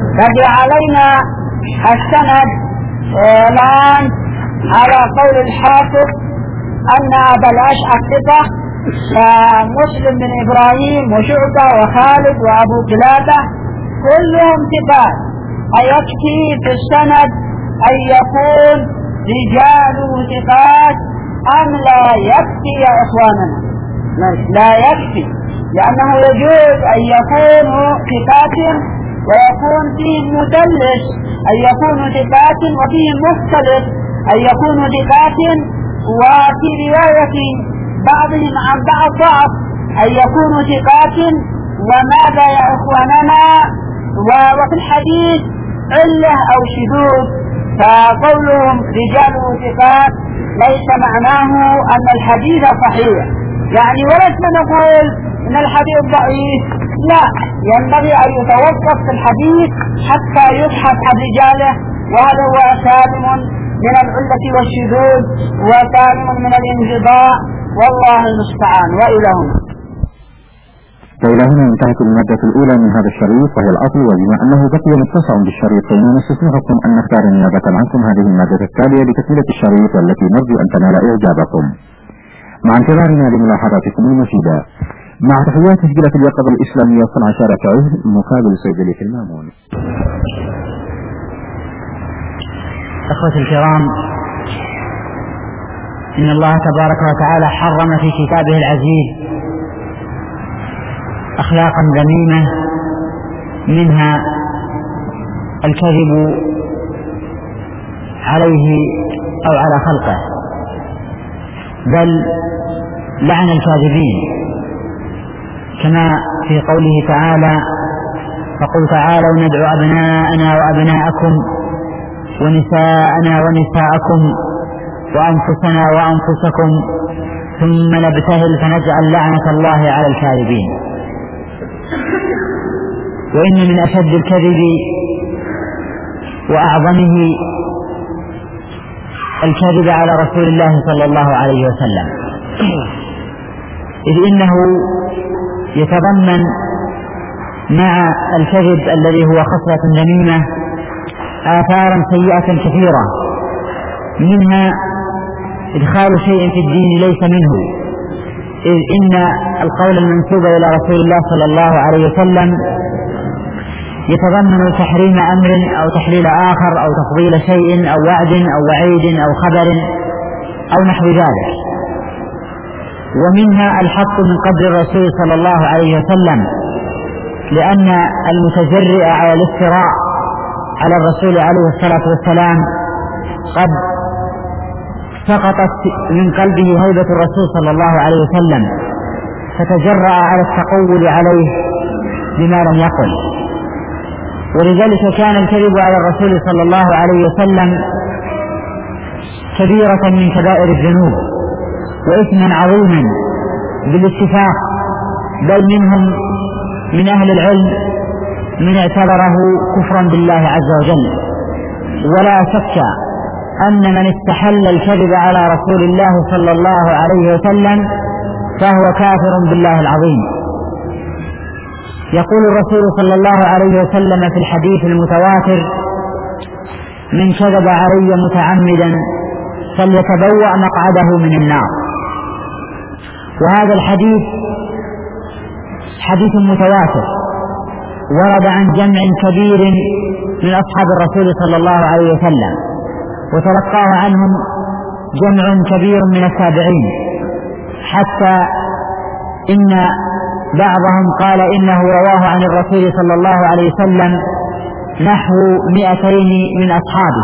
بقي علينا السند الآن على قول الحافظ أن أبا الأشعث ثقة، مسلم بن إبراهيم وشعبة وخالد وأبو قلابة كلهم ثقات. أيكفي في السند أن يكون رجاله ثقات أم لا يكفي يا إخواننا؟ لا يكفي، لأنه يجوز أن يكونوا ثقات ويكون فيه مدلس، أن يكونوا ثقات وفيه مختلف، أن يكونوا ثقات وفي رواية بعضهم عن بعض ضعف، أن يكونوا ثقات وماذا يا إخواننا وفي الحديث علة أو شذوذ. فقولهم رجاله ثقات ليس معناه أن الحديث صحيح، يعني ولسنا نقول أن الحديث ضعيف، لا، ينبغي أن يتوقف في الحديث حتى يبحث عن رجاله، وهذا هو سالم من العلة والشذوذ وسالم من الانقضاء، والله المستعان. وإلى هنا وإلى هنا انتهت المادة الأولى من هذا الشريط وهي الأصل، وبما أنه بقي متصل بالشريطين نستسمحكم أن نختار نيابة عنكم هذه المادة التالية لتكملة الشريط والتي نرجو أن تنال إعجابكم، مع انتظارنا لملاحظاتكم المفيدة. مع تحيات تسجيلات اليقظة الإسلامية صنع شارع عز مقابل صيدلية المامون. أخوة الكرام، إن الله تبارك وتعالى حرم في كتابه العزيز أخلاقا ذميمة، منها الكذب عليه أو على خلقه، بل لعن الكاذبين، كما في قوله تعالى: فقل تعالوا ندعو أبناءنا وأبناءكم ونساءنا ونساءكم وأنفسنا وأنفسكم ثم نبتهل فنجعل لعنة الله على الكاذبين. وإن من أشد الكذب وأعظمه الكذب على رسول الله صلى الله عليه وسلم، إذ إنه يتضمن مع الكذب الذي هو خصلة ذميمة آثارا سيئة كثيرة، منها إدخال شيء في الدين ليس منه، إذ إن القول المنسوب إلى رسول الله صلى الله عليه وسلم يتضمن تحريم أمر أو تحليل آخر أو تفضيل شيء أو وعد أو وعيد أو خبر أو نحو ذلك. ومنها الحق من قدر الرسول صلى الله عليه وسلم، لأن المتجرئ على الافتراء على الرسول عليه الصلاة والسلام قد سقطت من قلبه هيبة الرسول صلى الله عليه وسلم، فتجرأ على التقول عليه بما لم يقل. ولذلك كان الكذب على الرسول صلى الله عليه وسلم كبيرة من كبائر الذنوب وإثما عظيما بالاتفاق، بل منهم من أهل العلم من اعتبره كفرا بالله عز وجل. ولا شك أن من استحل الكذب على رسول الله صلى الله عليه وسلم فهو كافر بالله العظيم. يقول الرسول صلى الله عليه وسلم في الحديث المتواتر: من كذب علي متعمدا فليتبوأ مقعده من النار. وهذا الحديث حديث متواتر ورد عن جمع كبير من أصحاب الرسول صلى الله عليه وسلم، وتلقاه عنهم جمع كبير من التابعين، حتى إن بعضهم قال إنه رواه عن الرسول صلى الله عليه وسلم نحو مئتين من أصحابه.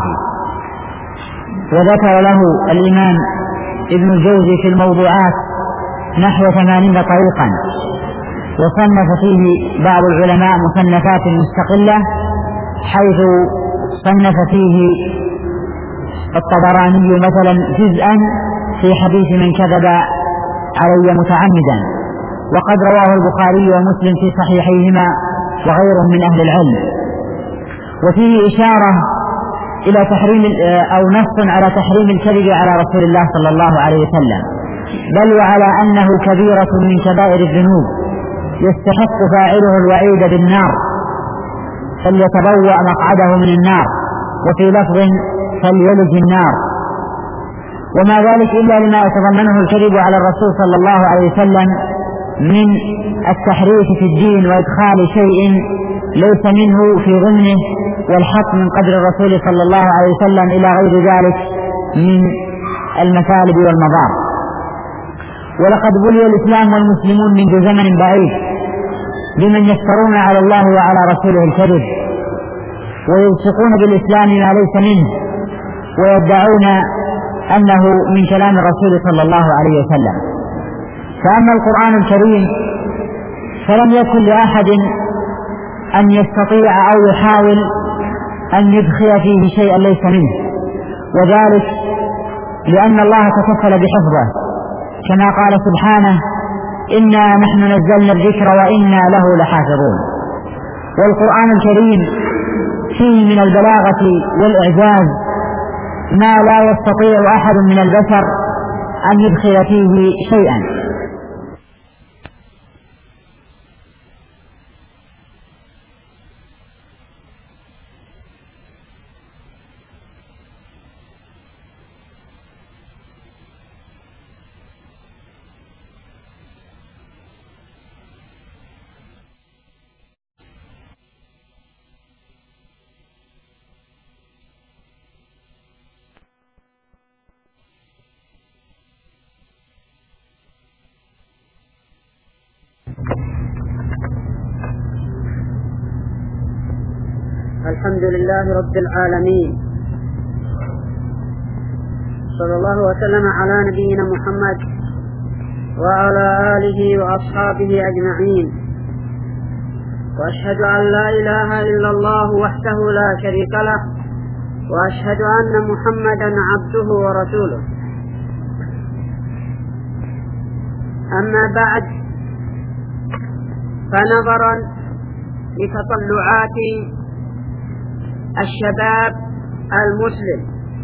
وذكر له الإمام ابن الجوزي في الموضوعات نحو ثمانين طريقا، وصنف فيه بعض العلماء مصنفات مستقلة، حيث صنف فيه الطبراني مثلا جزءا في حديث من كذب علي متعمدا، وقد رواه البخاري ومسلم في صحيحيهما وغيرهم من أهل العلم. وفيه إشارة إلى تحريم أو نص على تحريم الكذب على رسول الله صلى الله عليه وسلم، بل وعلى أنه كبيرة من كبائر الذنوب يستحق فاعله الوعيد بالنار. فليتبوأ مقعده من النار، وفي لفظ فليلج النار. وما ذلك إلا لما يتضمنه الكذب على الرسول صلى الله عليه وسلم من التحريف في الدين وإدخال شيء ليس منه في ضمنه، والحط من قدر الرسول صلى الله عليه وسلم إلى غير ذلك من المثالب والمضار. ولقد بلي الإسلام والمسلمون منذ زمن بعيد بمن يفترون على الله وعلى رسوله الكذب، ويلصقون بالإسلام ما ليس منه، ويدعون أنه من كلام الرسول صلى الله عليه وسلم. فأما القرآن الكريم فلم يكن لأحد أن يستطيع أو يحاول أن يدخل فيه شيئا ليس منه، وذلك لأن الله تكفل بحفظه، كما قال سبحانه: إنا نحن نزلنا الذكر وإنا له لحافظون. والقرآن الكريم فيه من البلاغة والإعجاز ما لا يستطيع أحد من البشر أن يدخل فيه شيئا. الحمد لله رب العالمين، صلى الله وسلم على نبينا محمد وعلى آله وأصحابه أجمعين، وأشهد أن لا إله إلا الله وحده لا شريك له، وأشهد أن محمدا عبده ورسوله. أما بعد، فنظرا لتطلعات الشباب المسلم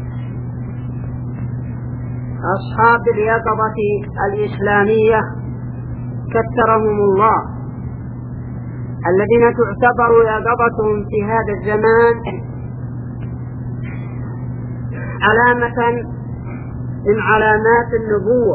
أصحاب اليقظة الإسلامية كثرهم الله، الذين تعتبر يقظتهم في هذا الزمان علامة من علامات النبوة،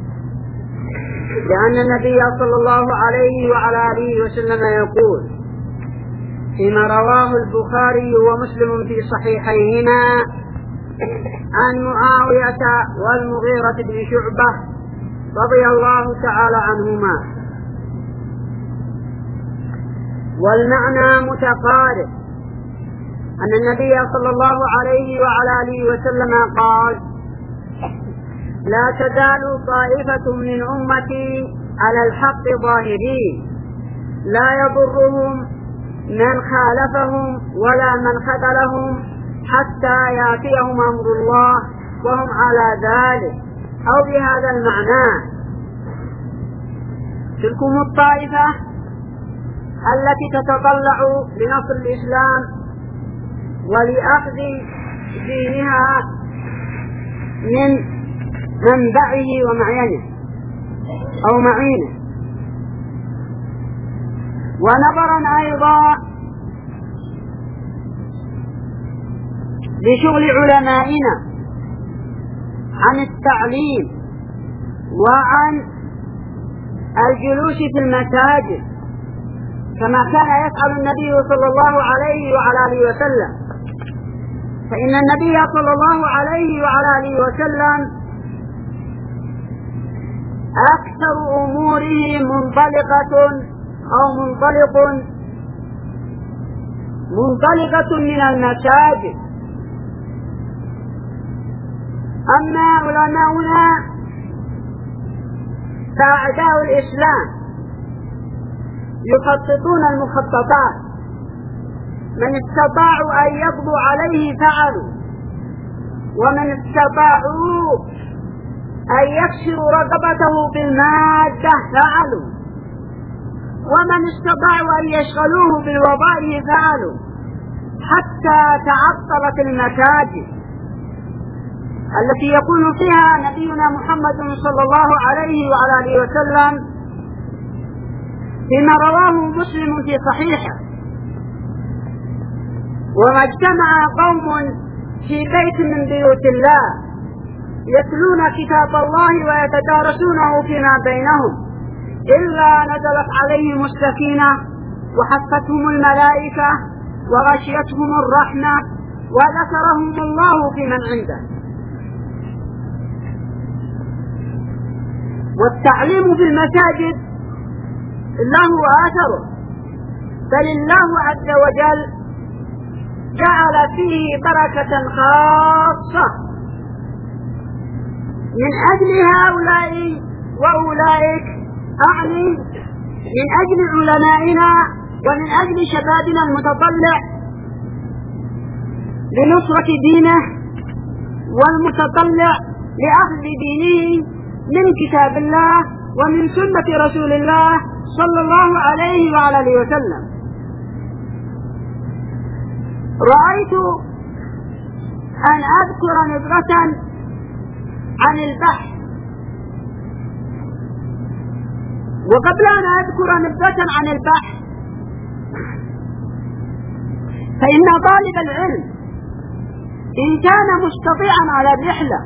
لأن النبي صلى الله عليه وعلى آله وسلم يقول فيما رواه البخاري ومسلم في صحيحيهما عن معاوية والمغيرة بن شعبة رضي الله تعالى عنهما، والمعنى متقارب، أن النبي صلى الله عليه وعلى آله وسلم قال: لا تزال طائفة من أمتي على الحق ظاهرين، لا يضرهم من خالفهم ولا من خذلهم حتى يأتيهم أمر الله وهم على ذلك، أو بهذا المعنى: تلكم الطائفة التي تتطلع لنصر الإسلام ولأخذ دينها من منبعه ومعينه أو معينه. ونظرا أيضا لشغل علمائنا عن التعليم وعن الجلوس في المساجد كما كان يفعل النبي صلى الله عليه وعلى آله وسلم، فإن النبي صلى الله عليه وعلى آله وسلم أكثر أموره منطلقة أو منطلق منطلقة من المساجد. أما علماؤنا فأعداء الإسلام يخططون المخططات، من استطاعوا أن يقضوا عليه فعلوا، ومن استطاعوا أن يكسروا رقبته بالمادة فعلوا، ومن استطاعوا أن يشغلوه بالوظائف فعلوا، حتى تعطلت المساجد التي يقول فيها نبينا محمد صلى الله عليه وعلى آله وسلم فيما رواه مسلم في صحيحه: وما اجتمع قوم في بيت من بيوت الله يتلون كتاب الله ويتدارسونه فيما بينهم إلا نزلت عليهم السكينة وحفتهم الملائكة وغشيتهم الرحمة وذكرهم الله في من عنده. والتعليم في المساجد له آثره، بل الله عز وجل جعل فيه بركة خاصة من أجل هؤلاء وأولئك، أعني من أجل علمائنا ومن أجل شبابنا المتطلع لنصرة دينه والمتطلع لأخذ دينه من كتاب الله ومن سنة رسول الله صلى الله عليه وعلى آله وسلم. رأيت أن أذكر نبذة عن البحث، وقبل أن أذكر نبذة عن البحث فإن طالب العلم إن كان مستطيعا على الرحلة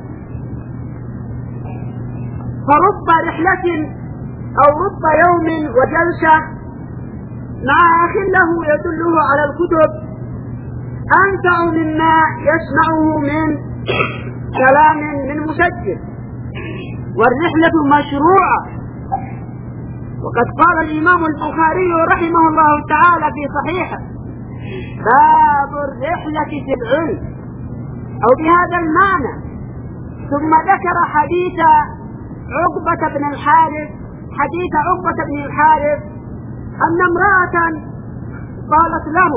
فرب رحلة أو رب يوم وجلسة مع أخ له يدله على الكتب أنفع مما يسمعه من كلام من مسجل. والرحلة مشروعة، وقد قال الإمام البخاري رحمه الله تعالى في صحيحه: باب الرحلة في العلم، أو بهذا المعنى. ثم ذكر حديث عقبة بن الحارث حديث عقبة بن الحارث أن امرأة قالت له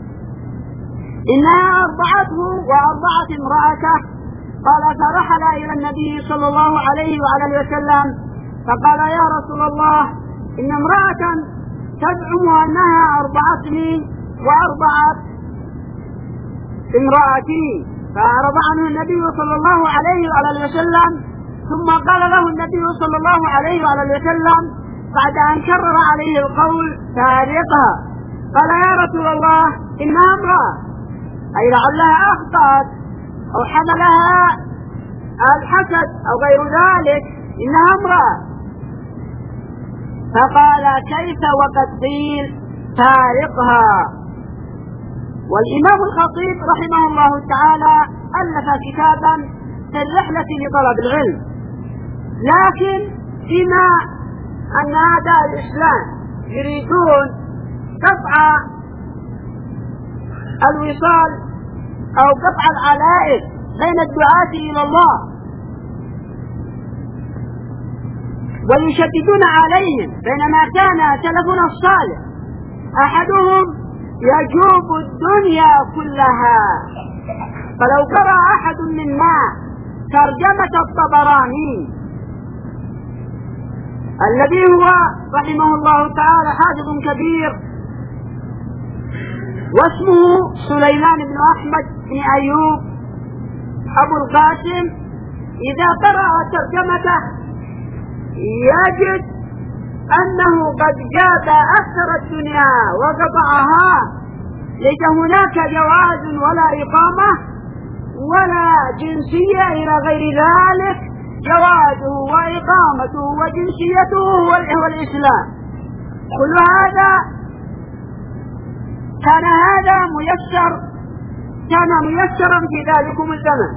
إنها أرضعته وأرضعت امرأته، قال فرحل إلى النبي صلى الله عليه وعلى آله وسلم فقال: يا رسول الله، إن امرأة تزعم أنها أرضعتني وأرضعت امرأتي. فأعرض عنه النبي صلى الله عليه وعلى آله وسلم، ثم قال له النبي صلى الله عليه وعلى آله وسلم بعد أن كرر عليه القول: فارقها. قال: يا رسول الله، إنها امرأة، أي لعلها أخطأت أو حملها الحسد أو غير ذلك، إنها امرأة. فقال: كيف وقد قيل فارقها. والإمام الخطيب رحمه الله تعالى ألف كتابا في الرحلة لطلب العلم، لكن فيما أن أعداء الإسلام يريدون قطع الوصال أو قطع العلائق بين الدعاة إلى الله ويشددون عليهم، بينما كان سلفنا الصالح أحدهم يجوب الدنيا كلها. فلو قرأ أحد منا ترجمة الطبراني الذي هو رحمه الله تعالى حافظ كبير واسمه سليمان بن أحمد بن أيوب أبو القاسم، إذا قرأ ترجمته يجد أنه قد جاب أكثر الدنيا وقطعها، ليس هناك جواز ولا إقامة ولا جنسية إلى غير ذلك، جوازه وإقامته وجنسيته هو الإسلام. كل هذا كان هذا ميسر كان ميسرا في ذلكم الزمن.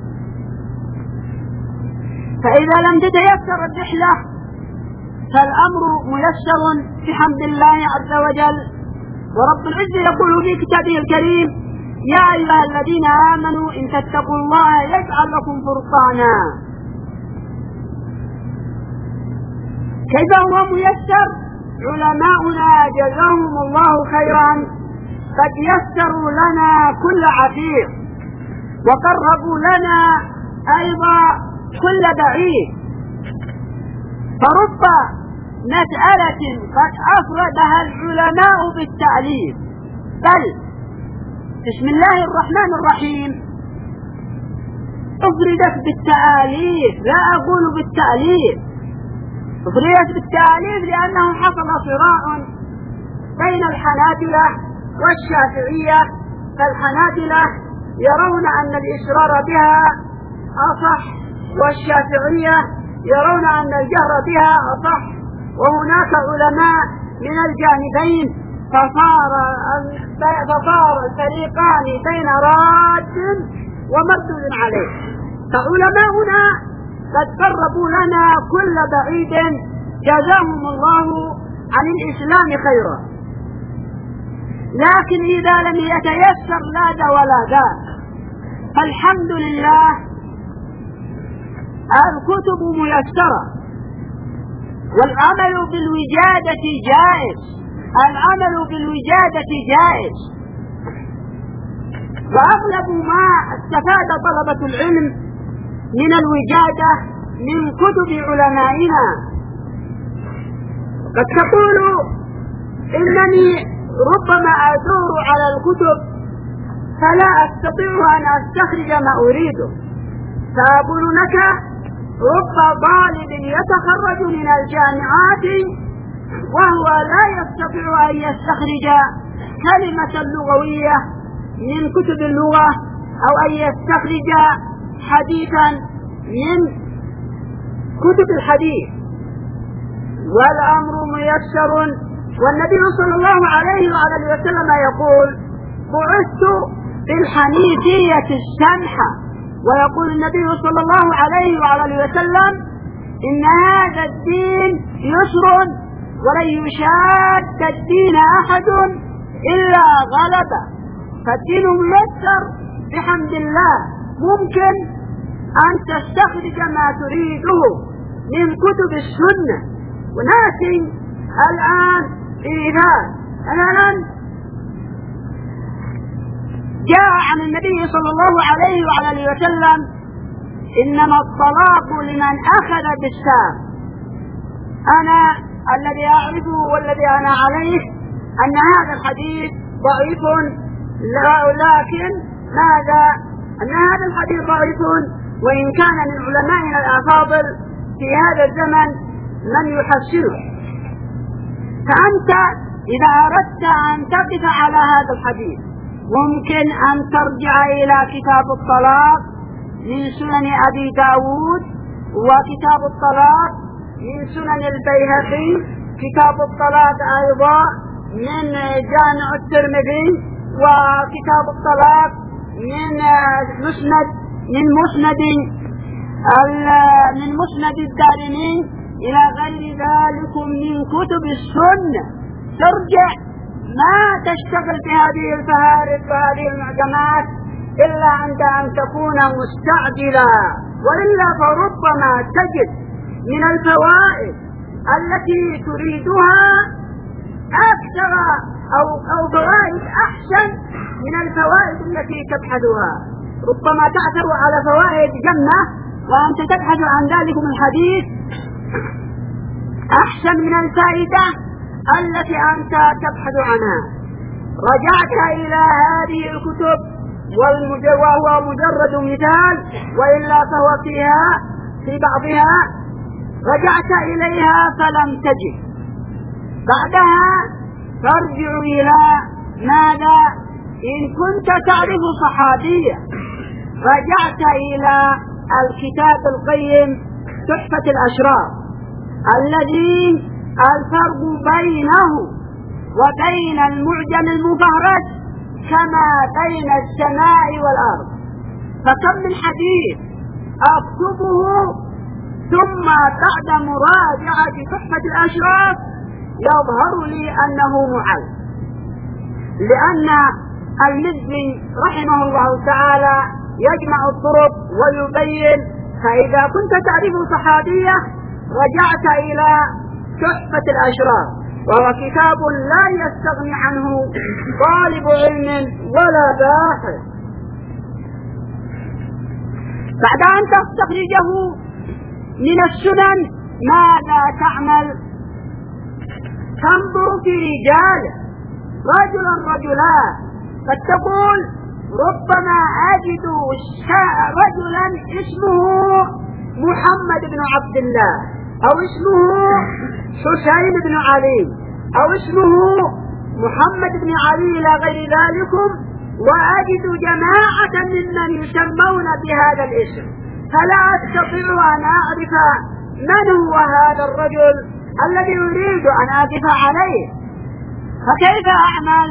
فإذا لم تتيسر الرحلة فالأمر ميسر بحمد الله عز وجل. ورب العزة يقول في كتابه الكريم: يا أيها الذين آمنوا إن تتقوا الله يجعل لكم فرقانا. كيف هو ميسر؟ علماؤنا جزاهم الله خيرا قد يسروا لنا كل عسير، وقربوا لنا أيضا كل بعيد. فرب مسألة قد أفردها العلماء بالتأليف، بل بسم الله الرحمن الرحيم أفردت بالتأليف، لا أقول بالتأليف، أفردت بالتأليف لأنه حصل صراع بين الحنابلة والشافعية فالحنابلة يرون أن الإسرار بها أصح، والشافعية يرون أن الجهر بها أصح، وهناك علماء من الجانبين، فصار فصار الفريقان بين راد ومردود عليه. فعلماؤنا قد قربوا لنا كل بعيد جزاهم الله عن الإسلام خيرا، لكن إذا لم يتيسر لا ذا ولا ذا، فالحمد لله الكتب ميسرة، والعمل بالوجادة جائز، العمل بالوجادة جائز. وأغلب ما استفاد طلبة العلم من الوجادة من كتب علمائنا. قد تقول إنني ربما أدور على الكتب فلا أستطيع أن أستخرج ما أريده، فأقول لك رب طالب يتخرج من الجامعات وهو لا يستطيع أن يستخرج كلمة لغوية من كتب اللغة أو أن يستخرج حديثا من كتب الحديث، والأمر ميسر. والنبي صلى الله عليه وآله وسلم يقول بعثت بالحنيفية السمحة، ويقول النبي صلى الله عليه وآله وسلم إن هذا الدين يسر ولن يشاد الدين أحد إلا غلبه. فالدين ميسر بحمد الله، ممكن أن تستخرج ما تريده من كتب السنة. ونأتي الآن بإذان الآن جاء عن النبي صلى الله عليه وآله وسلم إنما الطلاق لمن أخذ بالساق. أنا الذي أعرفه والذي أنا عليه أن هذا الحديث ضعيف، لكن ماذا أن هذا الحديث ضعيف، وإن كان من علمائنا الأفاضل في هذا الزمن من يحسنه. فأنت إذا أردت أن تقف على هذا الحديث ممكن أن ترجع إلى كتاب الطلاق من سنن أبي داود، وكتاب الطلاق من سنن البيهقي، كتاب الطلاق أيضا من جامع الترمذي، وكتاب الطلاق من مسند من مسند من مسند الدارمي إلى غير ذلك من كتب السنة. ترجع، ما تشتغل بهذه الفهارس وهذه المعجمات إلا عند أن تكون مستعجلا، وإلا فربما تجد من الفوائد التي تريدها أكثر أو أو فوائد أحسن من الفوائد التي تبحثها. ربما تعثر على فوائد جنة وأنت تبحث عن ذلك من الحديث أحسن من الفائدة التي أنت تبحث عنها. رجعت إلى هذه الكتب وهو مجرد مثال، وإلا فهو فيها في بعضها رجعت إليها فلم تجد، بعدها ترجع إلى ماذا؟ إن كنت تعرف صحابية رجعت إلى الكتاب القيم تحفة الأشراف الذي الفرق بينه وبين المعجم المفهرس كما بين السماء والأرض. فكم من حديث أكتبه ثم بعد مراجعة تحفة الأشراف يظهر لي أنه معل، لأن المزي رحمه الله تعالى يجمع الطرق ويبين. فإذا كنت تعرف صحابية رجعت إلى تحفة الأشراف، وهو كتاب لا يستغني عنه طالب علم ولا باحث. بعد أن تستخرجه من السنن ماذا تعمل؟ تنظر في رجاله، رجلا رجلان، فتقول ربما أجد رجلا اسمه محمد بن عبد الله، أو اسمه حسين بن علي، أو اسمه محمد بن علي إلى غير ذلك، وأجد جماعة ممن يسمون بهذا الاسم، فلا أستطيع أن أعرف من هو هذا الرجل الذي أريد أن أقف عليه، فكيف أعمل؟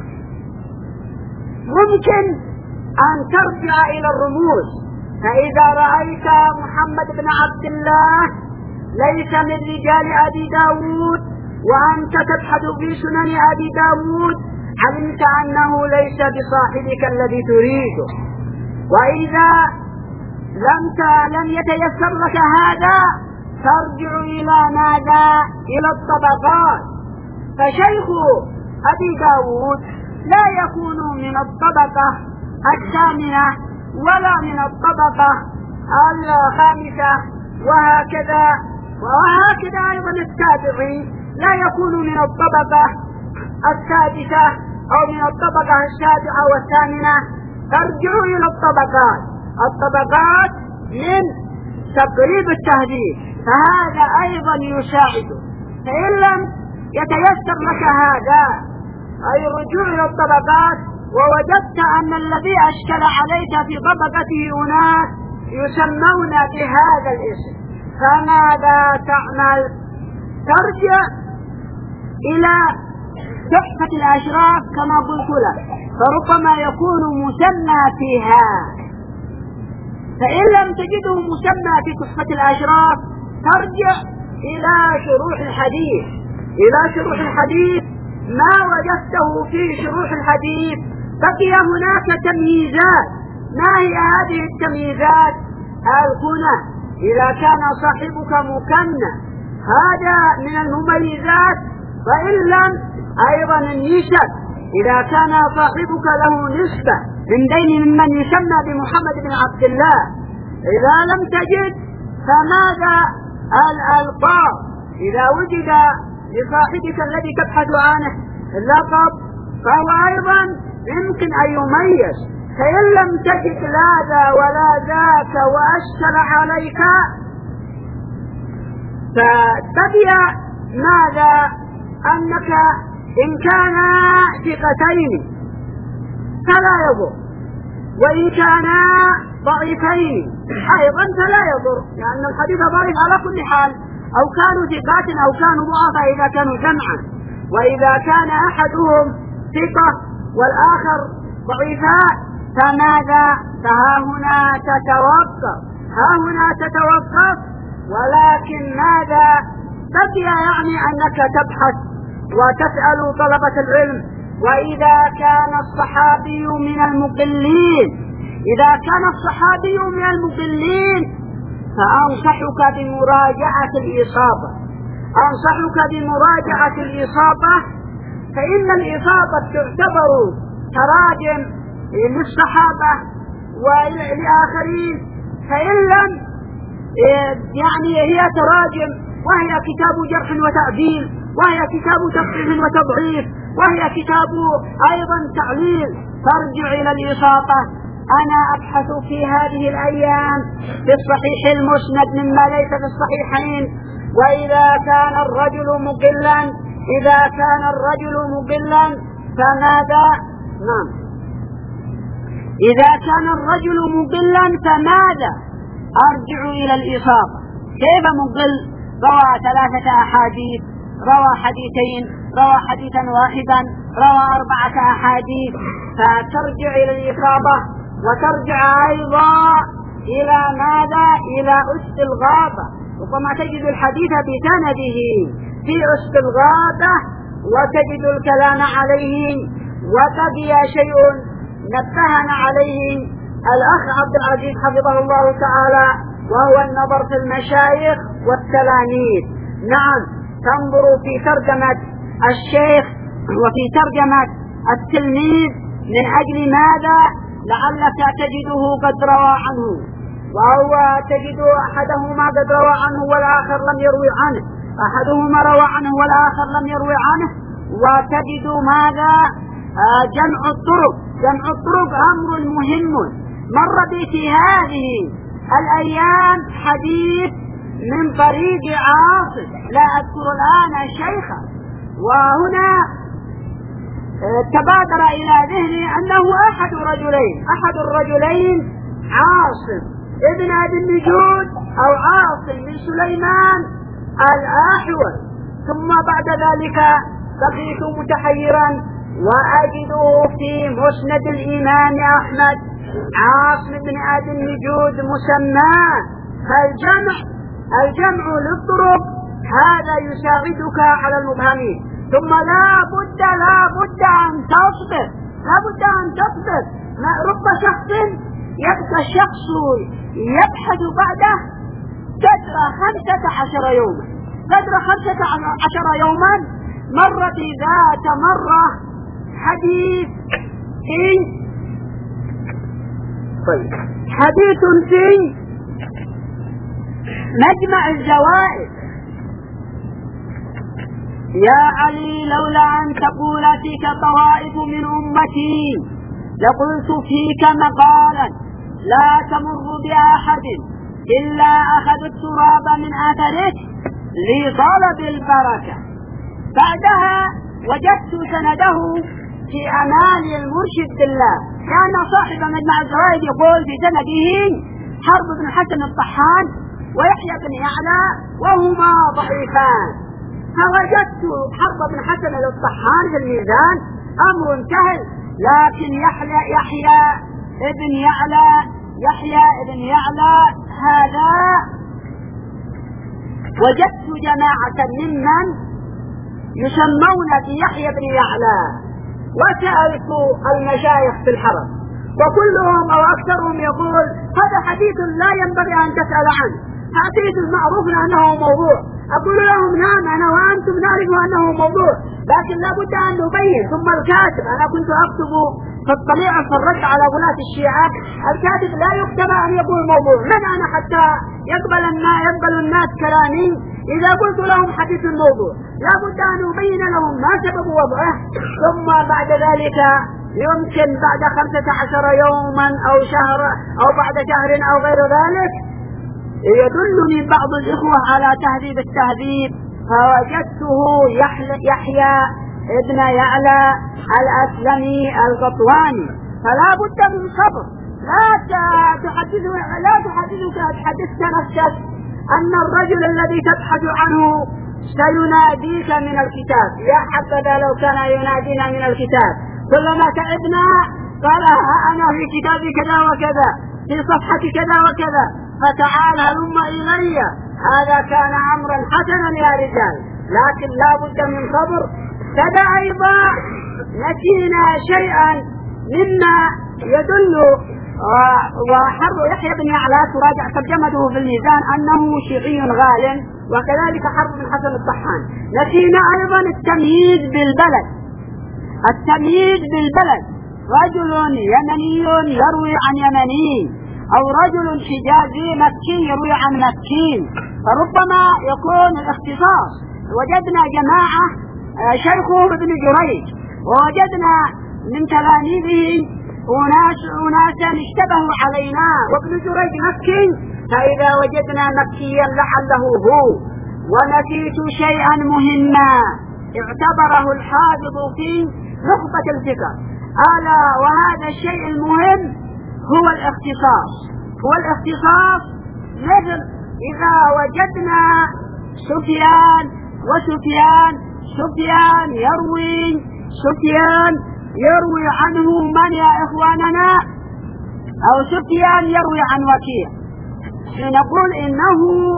ممكن أن ترجع إلى الرموز، فإذا رأيت محمد بن عبد الله ليس من رجال أبي داود وأنت تبحث في سنن أبي داود علمت أنه ليس بصاحبك الذي تريده. وإذا لم لم يتيسر لك هذا ترجع إلى ماذا؟ إلى الطبقات، فشيخ أبي داود لا يكون من الطبقة الثامنة ولا من الطبقة الخامسة، وهكذا وهكذا أيضا التابعي لا يكون من الطبقة السادسة أو من الطبقة السابعة والثامنة. ترجعوا إلى الطبقات الطبقات من تقريب التهذيب، فهذا أيضا يساعد. فإن لم يتيسر لك هذا أي الرجوع إلى الطبقات ووجدت أن الذي أشكل عليك في طبقته أناس يسمون بهذا الاسم، فماذا تعمل؟ ترجع إلى تحفة الأشراف كما قلت لك، فربما يكون مسمى فيها، فإن لم تجده مسمى في تحفة الأشراف ترجع إلى شروح الحديث. إلى شروح الحديث ما وجدته في شروح الحديث بقي هناك تمييزات. ما هي هذه التمييزات؟ الكنى، إذا كان صاحبك مكنى هذا من المميزات، وإن لم أيضا النسب، إذا كان صاحبك له نسبة من بين ممن يسمى بمحمد بن عبد الله. إذا لم تجد فماذا؟ الألقاب، إذا وجد لصاحبك الذي تبحث عنه اللقب فهو أيضا يمكن أن يميز. فإن لم تجد لا ذا ولا ذاك وأشكل عليك فتبيع ماذا؟ أنك إن كانا ثقتين فلا يضر، وإن كانا ضعيفين أيضا فلا يضر، لأن الحديث ضعيف على كل حال، أو كانوا ثقات أو كانوا ضعفا إذا كانوا جمعا. وإذا كان أحدهم ثقة والآخر ضعيفا فماذا؟ فها هنا تتوقف ها هنا تتوقف ولكن ماذا؟ بقي يعني أنك تبحث وتسأل طلبة العلم. وإذا كان الصحابي من المقلين إذا كان الصحابي من المقلين فأنصحك بمراجعة الإصابة أنصحك بمراجعة الإصابة فإن الإصابة تعتبر تراجم للصحابة ولآخرين، فإن لم يعني هي تراجم وهي كتاب جرح وتعديل، وهي كتاب تصحيح وتضعيف، وهي كتاب أيضا تعليل، فارجع إلى الإصابة. أنا أبحث في هذه الأيام في الصحيح المسند مما ليس في الصحيحين. وإذا كان الرجل مقلا إذا كان الرجل مقلا فماذا؟ نعم إذا كان الرجل مقلا فماذا؟ أرجع إلى الإصابة. كيف مقل؟ روى ثلاثة أحاديث، روى حديثين، روى حديثا واحدا، روى أربعة أحاديث، فترجع إلى الإصابة. وترجع أيضا إلى ماذا؟ إلى أسد الغابة، ربما تجد الحديث بسنده في أسد الغابة وتجد الكلام عليه. وبقي شيء نبهنا عليه الأخ عبد العزيز حفظه الله تعالى، وهو النظر في المشايخ والتلاميذ. نعم، تنظر في ترجمة الشيخ وفي ترجمة التلميذ من أجل ماذا؟ لعلك تجده قد روى عنه، وهو تجد أحدهما قد روى عنه والآخر لم يروي عنه، أحدهما روى عنه والآخر لم يروي عنه. وتجد ماذا؟ آه جمع الطرق جمع الطرق أمر مهم. مر بي في هذه الأيام حديث من طريق عاصم لا أذكر الآن شيخا، وهنا تبادر إلى ذهني أنه أحد رجلين أحد الرجلين عاصم ابن أبي النجود أو عاصم بن سليمان الأحول. ثم بعد ذلك بقيت متحيرا وأجده في مسند الإمام أحمد عاصم بن أبي النجود مسماه. فالجمع الجمع للطرق هذا يساعدك على المبهمين. ثم لا بد لا بد أن تصبر لا بد أن تصبر. رب شخص يبقى الشخص يبحث بعده قدر خمسة عشر يوما قدر خمسة عشر يوما مرة ذات مرة حديث في طيب حديث في مجمع الزوائد: يا علي لولا أن تقول فيك طوائف من أمتي لقلت فيك مقالا لا تمر بأحد إلا أخذ التراب من أثرك لطلب البركة. بعدها وجدت سنده في أمان المرشد بالله. كان صاحب مجمع الزوائد يقول في سنده حرب بن حسن الطحان ويحيى بن يعلى وهما ضعيفان. فوجدت حرب بن حسن الطحان في الميزان أمر سهل، لكن يحيى يحيى ابن يعلى يحيى ابن يعلى هذا وجدت جماعة ممن يسمون بيحيى بن يعلى، وسألت المشايخ في الحرم وكلهم أو أكثرهم يقول هذا حديث لا ينبغي أن تسأل عنه، حديث المعروف أنه موضوع. أقول لهم نعم أنا وأنتم نعرف أنه موضوع، لكن لا بد أن نبين. ثم الكاتب، أنا كنت أكتب في الطليعة في الرد على ولاة الشيعة، الكاتب لا يقتنع أن يقول موضوع. من أنا حتى يقبل الناس يقبل الناس كلامي إذا قلت لهم حديث الموضوع؟ لا بد أن نبين لهم ما سبب وضعه. ثم بعد ذلك يمكن بعد خمسة عشر يوما أو شهر أو بعد شهر أو غير ذلك يدلني بعض الإخوة على تهذيب التهذيب، فوجدته يحيى ابن يعلى الأسلمي القطواني. فلا بد من صبر، لا تحدث لا تحدثك تحدثك نفسك أن الرجل الذي تبحث عنه سيناديك من الكتاب. يا حبذا لو كان ينادينا من الكتاب، كلما تعبنا قال أنا في كتابي كذا وكذا في صفحة كذا وكذا فتعال هلم إلي. هذا كان أمرا حسنا يا رجال، لكن لا بد من صبر. كذا أيضا نسينا شيئا مما يدل، وحرب يحيى بن يعلى تراجع ترجمته في الميزان أنه شيعي غال، وكذلك حرب بن حسن الطحان. نسينا أيضا التمييز بالبلد التمييز بالبلد رجل يمني يروي عن يمني، أو رجل حجازي مكي يروي عن مكي، فربما يكون الاختصاص. وجدنا جماعة شيخه ابن جريج، ووجدنا من تلاميذه أناس أناسا اشتبهوا علينا وابن جريج مكي، فإذا وجدنا مكيا لعله هو. ونسيت شيئا مهما اعتبره الحافظ في نخبة الفكر، ألا وهذا الشيء المهم هو الاختصاص. هو الاختصاص مثل إذا وجدنا سفيان وسفيان سفيان يروي سفيان يروي عنه من يا إخواننا؟ أو سفيان يروي عن وكيع، نقول إنه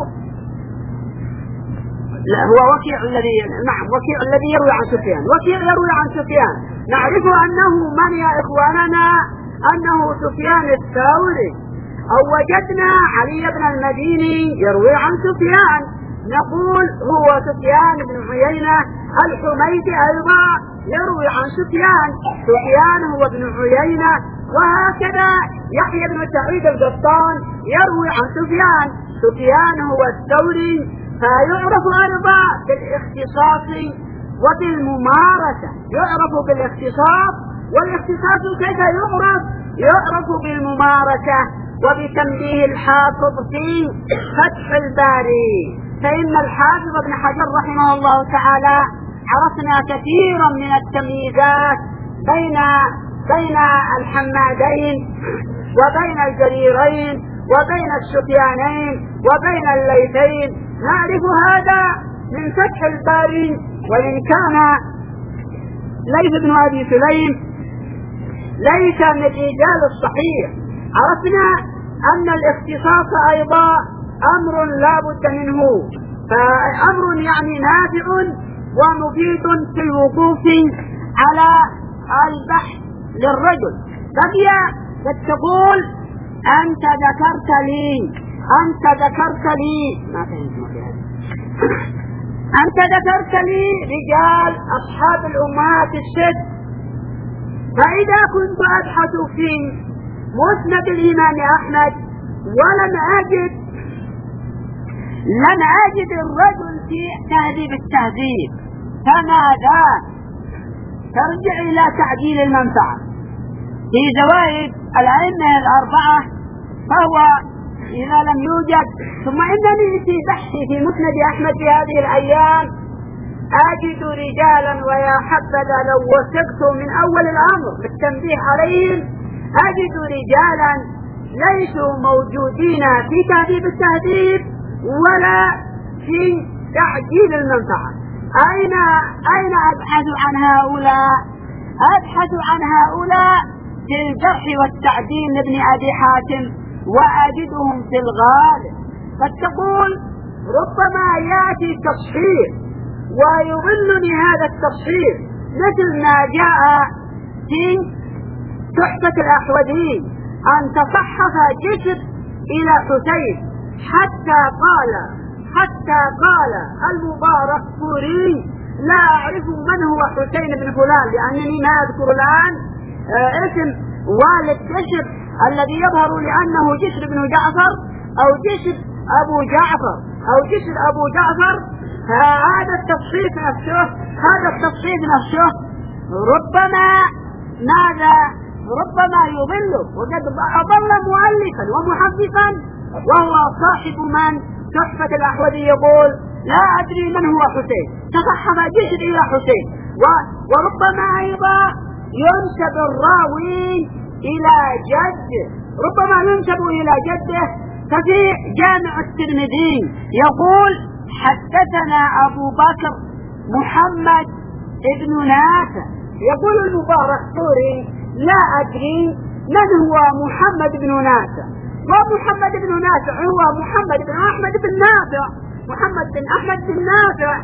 لا هو وكيع الذي نعم وكيع الذي يروي عن سفيان وكيع يروي عن سفيان، نعرف أنه من يا إخواننا؟ أنه سفيان الثوري. أو وجدنا علي بن المديني يروي عن سفيان، نقول هو سفيان بن عيينة. الحميدي أيضا يروي عن سفيان، سفيان هو ابن عيينة. وهكذا يحيى بن سعيد القطان يروي عن سفيان، سفيان هو الثوري. فيعرف أيضا بالاختصاص وبالممارسة، يعرف بالاختصاص، والاختصاص كيف يعرف؟ يعرف بالممارسة وبتنبيه الحافظ في فتح الباري. فإن الحافظ ابن حجر رحمه الله تعالى عرفنا كثيرا من التمييزات بين بين الحمادين وبين الجريرين وبين السفيانين وبين الليثين، نعرف هذا من فتح الباري. وإن كان ليث بن أبي سليم ليس من رجال الصحيح، عرفنا أن الاختصاص أيضا أمر لا بد منه، فأمر يعني نافع ومفيد في الوقوف على البحث للرجل. بقي تقول أنت ذكرت لي أنت ذكرت لي ما فهمت أنت ذكرت لي رجال أصحاب الأمهات الست، فإذا كنت أبحث في مسند الإمام أحمد ولم أجد لم أجد الرجل في تهذيب التهذيب، فماذا؟ ترجع إلى تعديل المنفعة في زوائد الأئمة الأربعة، فهو إذا لم يوجد. ثم إنني في بحثي في مسند أحمد في هذه الأيام أجد رجالا، ويا حبذا لو وثقت من أول الأمر بالتنبيه عليهم، أجد رجالا ليسوا موجودين في تهذيب التهذيب ولا في تعديل المنفعة. أين أين أبحث عن هؤلاء؟ أبحث عن هؤلاء في الجرح والتعديل لابن أبي حاتم وأجدهم في الغالب. فتقول ربما يأتي تصحيح ويظلني هذا التصحيح مثل ما جاء في تحفة الأحوذي أن تصحف جسر إلى حسين حتى قال حتى قال المبارك فوري لا أعرف من هو حسين بن فلان، لأنني ما أذكر الآن آه اسم والد جسر الذي يظهر لأنه جسر بن جعفر أو جسر أبو جعفر أو جسر أبو جعفر. هذا التصحيح نفسه هذا التصحيح نفسه ربما ماذا ربما يضله، وقد أضل مؤلفا ومحدثا وهو صاحب من تحفة الأحوذي يقول لا أدري من هو حسين، تصحف جسر إلى حسين. وربما أيضا ينسب الراوي إلى جده، ربما ينسب إلى جده. ففي جامع الترمذي يقول حدثنا أبو بكر محمد ابن نافع، يقول المبارك فوري لا أدري من هو محمد بن نافع، ومحمد بن نافع هو محمد بن أحمد بن نافع محمد بن أحمد بن نافع.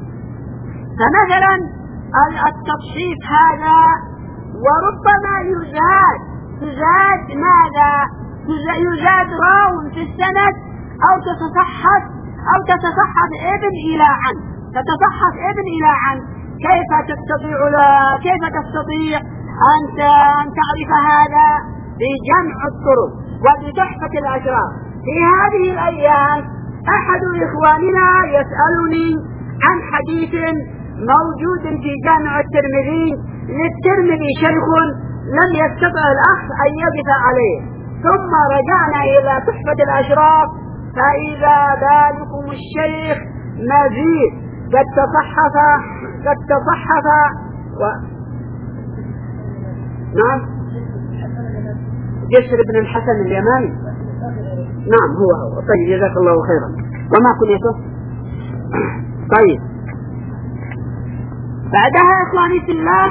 فمثلا التصحيف هذا، وربما يزاد يزاد ماذا يزاد راو في السند أو تتصحف أو تتصحف ابن إلى عن تتصحف ابن إلى عن. كيف تستطيع لا كيف تستطيع أن أن تعرف هذا بجمع الطرق وبتحفة الأشراف؟ في هذه الأيام أحد إخواننا يسألني عن حديث موجود في جامع الترمذي للترمذي شيخ لم يستطع الأخ أن يقف عليه، ثم رجعنا إلى تحفة الأشراف فإذا ذلكم الشيخ مزيد قد تصحف قد تصحف و... نعم جسر بن الحسن اليماني، نعم هو هو. طيب جزاك الله خيرا. وما كنيته؟ طيب بعدها إخواني في الله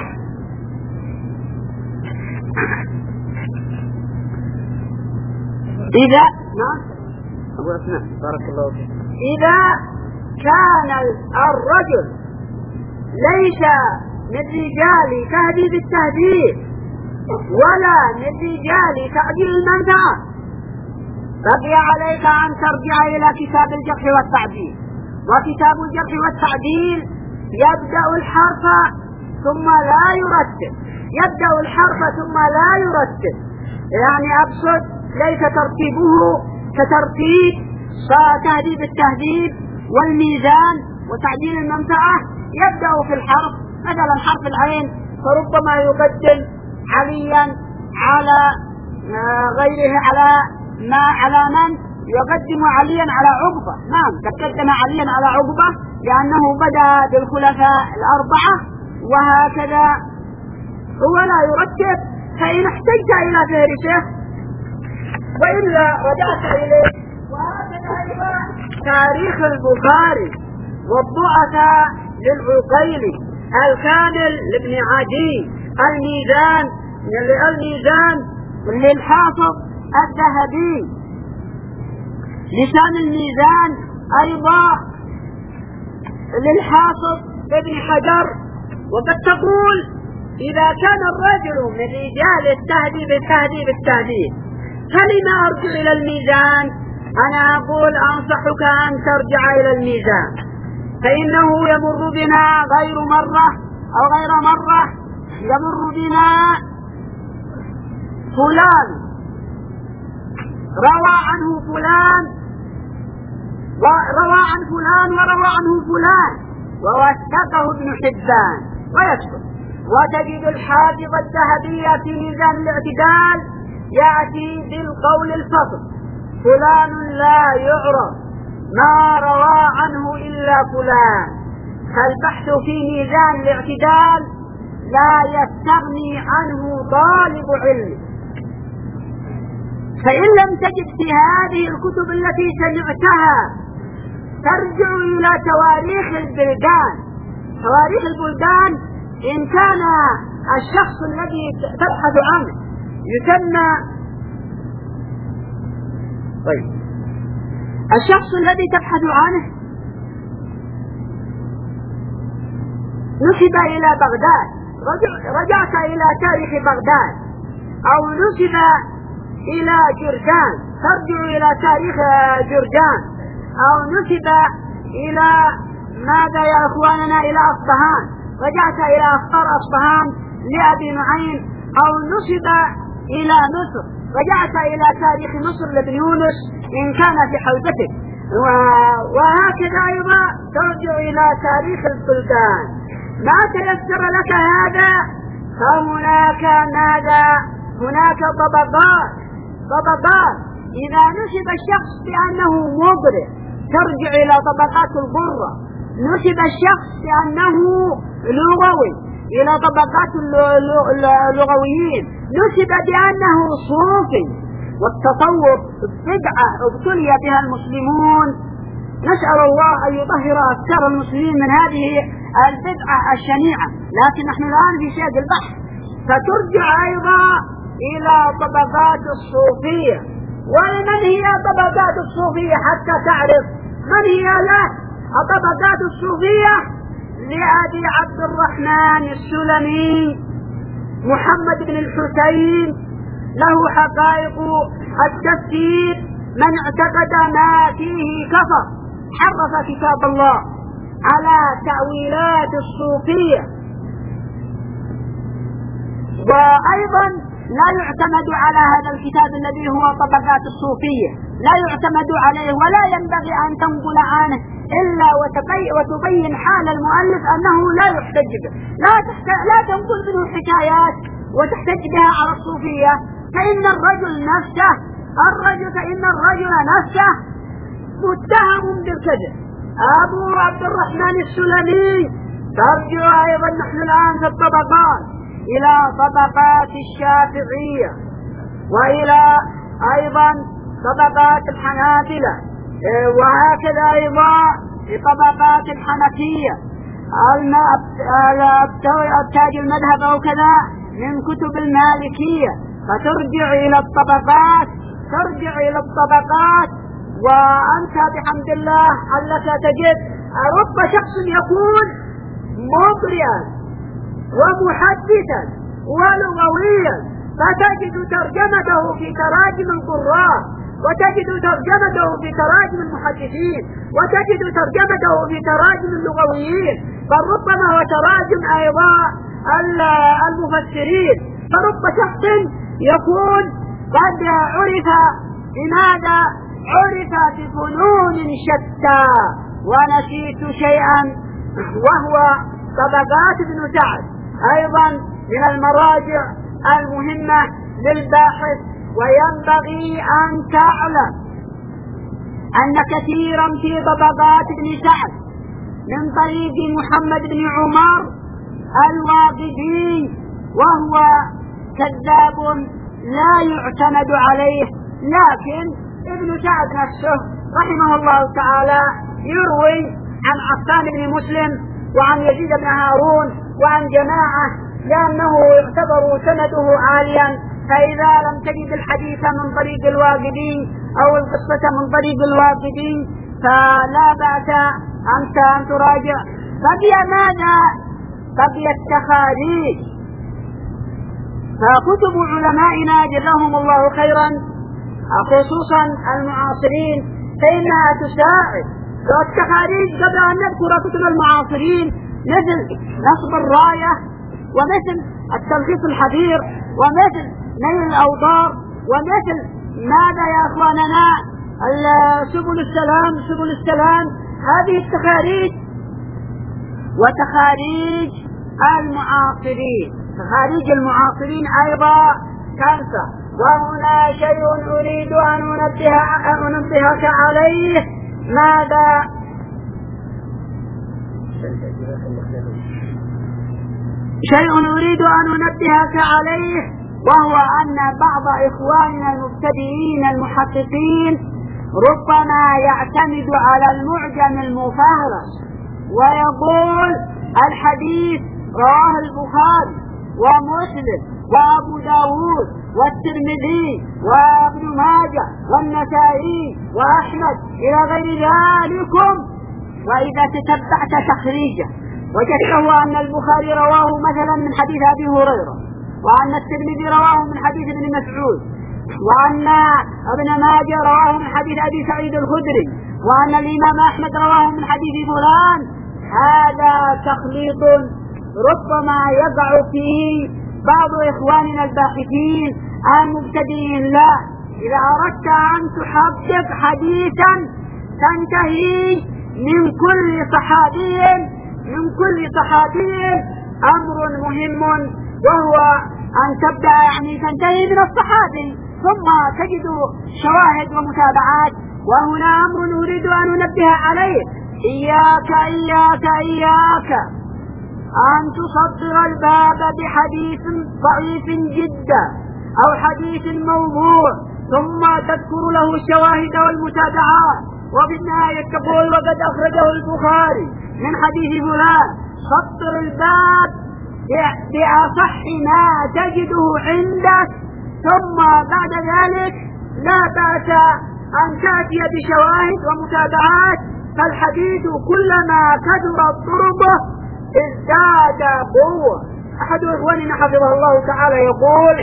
إذا نعم أبو أسماء بارك الله فيك، إذا كان الرجل ليس من رجال تهذيب التهذيب ولا من رجال تعديل المنفعة، بقي عليك أن ترجع إلى كتاب الجرح والتعديل. وكتاب الجرح والتعديل يبدأ الحرف ثم لا يرتب يبدأ الحرف ثم لا يرتب، يعني أقصد ليس ترتيبه كترتيب تهذيب التهذيب والميزان وتعديل المنفعة. يبدأ في الحرف، مثلا حرف العين فربما يقدم عليا على غيره على ما على من يقدم عليا على عقبة. نعم قد قدم عليا على عقبة لأنه بدأ بالخلفاء الأربعة وهكذا هو لا يرتب. فإن احتجت إلى فهرسه وإلا رجعت إليه. وهكذا أيضا تاريخ البخاري والضعفاء للعقيلي، الكامل لابن عدي، الميزان الميزان للحافظ الذهبي، لسان الميزان أيضا للحافظ ابن حجر. وقد تقول إذا كان الرجل من رجال التهذيب التهذيب التهذيب فلما أرجع إلى الميزان؟ أنا أقول أنصحك أن ترجع إلى الميزان، فإنه يمر بنا غير مرة أو غير مرة يمر بنا فلان روى عنه فلان وروى عن فلان وروى عنه فلان ووثقه ابن حبان ويكتب. وتجد الحافظ الذهبي في ميزان الاعتدال يأتي بالقول الفصل: فلان لا يعرف ما روى عنه إلا فلان. فالبحث في ميزان الاعتدال لا يستغني عنه طالب علم. فإن لم تجد في هذه الكتب التي سمعتها ترجع إلى تواريخ البلدان. تواريخ البلدان إن كان الشخص الذي تبحث عنه يسمى طيب الشخص الذي تبحث عنه نسب إلى بغداد، رجعت إلى تاريخ بغداد، أو نسب إلى جرجان ترجع إلى تاريخ جرجان، أو نسب إلى ماذا يا أخواننا إلى أصبهان، رجعت إلى أخبار أصبهان لأبي نعيم، أو نسب إلى مصر رجعت إلى تاريخ مصر لابن يونس إن كان في حوزته. وهكذا أيضا ترجع إلى تاريخ البلدان. ما تيسر لك هذا فهناك ماذا هناك طبقات طبقات إذا نسب الشخص بأنه مبرع ترجع إلى طبقات الغرة، نسب الشخص بأنه لغوي إلى طبقات اللغويين، نسب بأنه صوفي. والتصوف بدعة ابتلي بها المسلمون، نسأل الله أن يطهر أفكار المسلمين من هذه البدعة الشنيعة، لكن نحن الآن في سياق البحث. فترجع أيضا إلى طبقات الصوفية. ومن هي طبقات الصوفية حتى تعرف من هي له؟ الطبقات الصوفية لأبي عبد الرحمن السلمي محمد بن الحسين، له حقائق التفسير، من اعتقد ما فيه كفر، حرف كتاب الله على تأويلات الصوفية. وأيضا لا يعتمد على هذا الكتاب الذي هو طبقات الصوفية، لا يعتمد عليه ولا ينبغي أن تنقل عنه إلا وتبين حال المؤلف أنه لا يحتج به. لا, لا تنقل منه حكايات وتحتج بها على الصوفية، فإن الرجل نفسه الرجل فإن الرجل نفسه متهم بالكذب. أبو عبد الرحمن السلمي ترجع أيضا نحن الآن في الطبقات إلى طبقات الشافعية، وإلى أيضا طبقات الحنابلة، وهكذا أيضا طبقات الحنفية، التاج المذهب أو كذا من كتب المالكية. فترجع إلى الطبقات ترجع إلى الطبقات وأنت بحمد الله أنك تجد رب شخص يكون مبرئا ومحدثا ولغويا، فتجد ترجمته في تراجم القراء، وتجد ترجمته في تراجم المحدثين، وتجد ترجمته في تراجم اللغويين، بل ربما وتراجم أيضا المفسرين. فرب شخص يكون قد عرف بماذا عرف بفنون شتى. ونسيت شيئا وهو طبقات ابن سعد أيضا من المراجع المهمة للباحث. وينبغي أن تعلم أن كثيرا في طبقات ابن سعد من طريق محمد بن عمر الواقدي، وهو كذاب لا يعتمد عليه. لكن ابن سعد نفسه رحمه الله تعالى يروي عن عفان بن مسلم وعن يزيد بن هارون وعن جماعة لأنه يعتبر سنده عاليا، فإذا لم تجد الحديث من طريق الواقدي أو القصة من طريق الواقدي فلا بأس أنت أن تراجع. بقي ماذا؟ بقي التخاريج. فكتب علمائنا جزاهم الله خيرا خصوصا المعاصرين فإنها تساعد. والتخاريج قبل أن نذكر كتب المعاصرين مثل نصب الراية ومثل التلخيص الحبير ومثل نيل الأوضار ومثل ماذا يا أخواننا سبل السلام سبل السلام، هذه التخاريج. وتخاريج المعاصرين، تخاريج المعاصرين أيضا كارثة. وهنا شيء أريد أن أنبه أنبهك عليه. ماذا؟ شيء أريد أن أنبهك عليه، وهو أن بعض إخواننا المبتدئين المحققين ربما يعتمد على المعجم المفهرس ويقول الحديث رواه البخاري ومسلم وأبو داود والترمذي وابن ماجه والنسائي وأحمد إلى غير ذلكم. وإذا تتبعت تخريجه وجدته أن البخاري رواه مثلا من حديث أبي هريرة، وأن الترمذي رواه من حديث ابن مسعود، وأن ابن ماجه رواه من حديث أبي سعيد الخدري، وأن الإمام أحمد رواه من حديث فلان. هذا تخليط ربما يقع فيه بعض إخواننا الباحثين المبتدئين. لا، إذا أردت أن تحقق حديثا تنتهي من كل صحابي من كل صحابي أمر مهم، وهو أن تبدأ يعني تنتهي من الصحابي ثم تجد شواهد ومتابعات. وهنا أمر أريد أن أنبه عليه. إياك إياك إياك أن تصدر الباب بحديث ضعيف جدا أو حديث موضوع ثم تذكر له الشواهد والمتابعات، وفي النهاية تقول وقد أخرجه البخاري من حديث فلان. صدر الباب بأصح ما تجده عندك، ثم بعد ذلك لا بأس أن تأتي بشواهد ومتابعات. فالحديث كلما كثرت طرقه ازداد قوة. أحد إخواننا حفظه الله تعالى يقول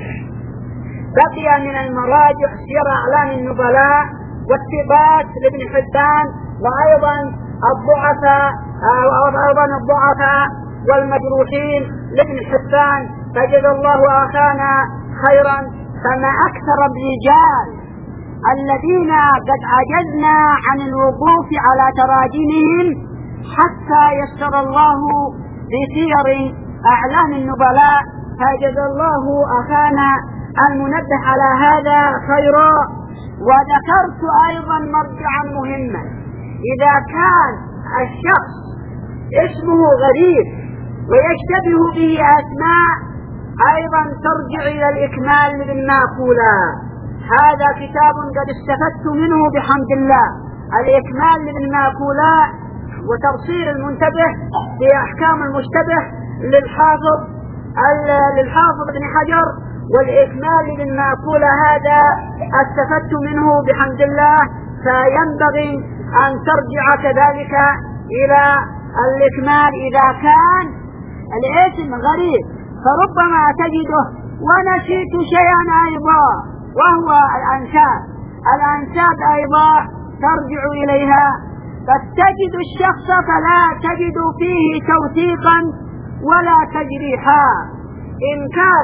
بقي من المراجع سير أعلام النبلاء والثبات لابن حبان، وأيضا الضعفاء وأيضا الضعفاء والمجروحين لابن حبان، فجزا الله أخانا خيرا. فما أكثر الرجال الذين قد عجزنا عن الوقوف على تراجمهم حتى يسر الله بسير أعلام النبلاء، فجزا الله أخانا المنبه على هذا خيرا. وذكرت أيضا مرجعا مهما، إذا كان الشخص اسمه غريب ويشتبه به أسماء أيضا ترجع إلى الإكمال لابن ماكولا. هذا كتاب قد استفدت منه بحمد الله، الإكمال لابن ماكولا وتبصير المنتبه في أحكام المشتبه للحافظ للحافظ ابن حجر، والإكمال لابن ماكولا هذا استفدت منه بحمد الله. فينبغي أن ترجع كذلك إلى الإكمال إذا كان الاسم غريب، فربما تجده. ونسيت شيئا أيضا وهو الأنساب. الأنساب أيضا ترجع إليها، فتجد الشخص فلا تجد فيه توثيقا ولا تجريحا. إن كان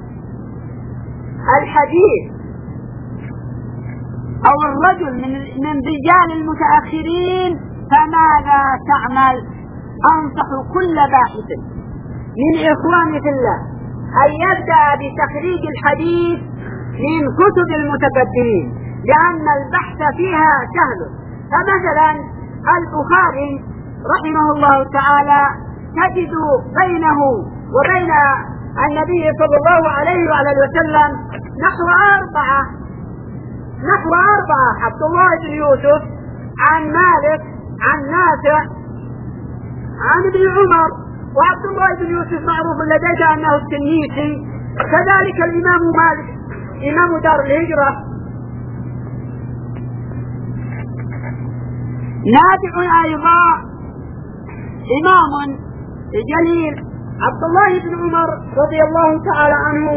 الحديث أو الرجل من, من رجال المتأخرين فماذا تعمل؟ أنصح كل باحث من إخواني في الله أن يبدأ بتخريج الحديث من كتب المتقدمين، لأن البحث فيها سهل. فمثلا البخاري رحمه الله تعالى تجد بينه وبين النبي صلى الله عليه وعلى وسلم نحو أربعة نحو أربعة عبد الله بن يوسف عن مالك عن نافع عن ابن عمر. وعبد الله بن يوسف معروف لديك أنه التنيسي، كذلك الإمام مالك إمام دار الهجرة. نافع أيضا إمام جليل. عبد الله بن عمر رضي الله تعالى عنه.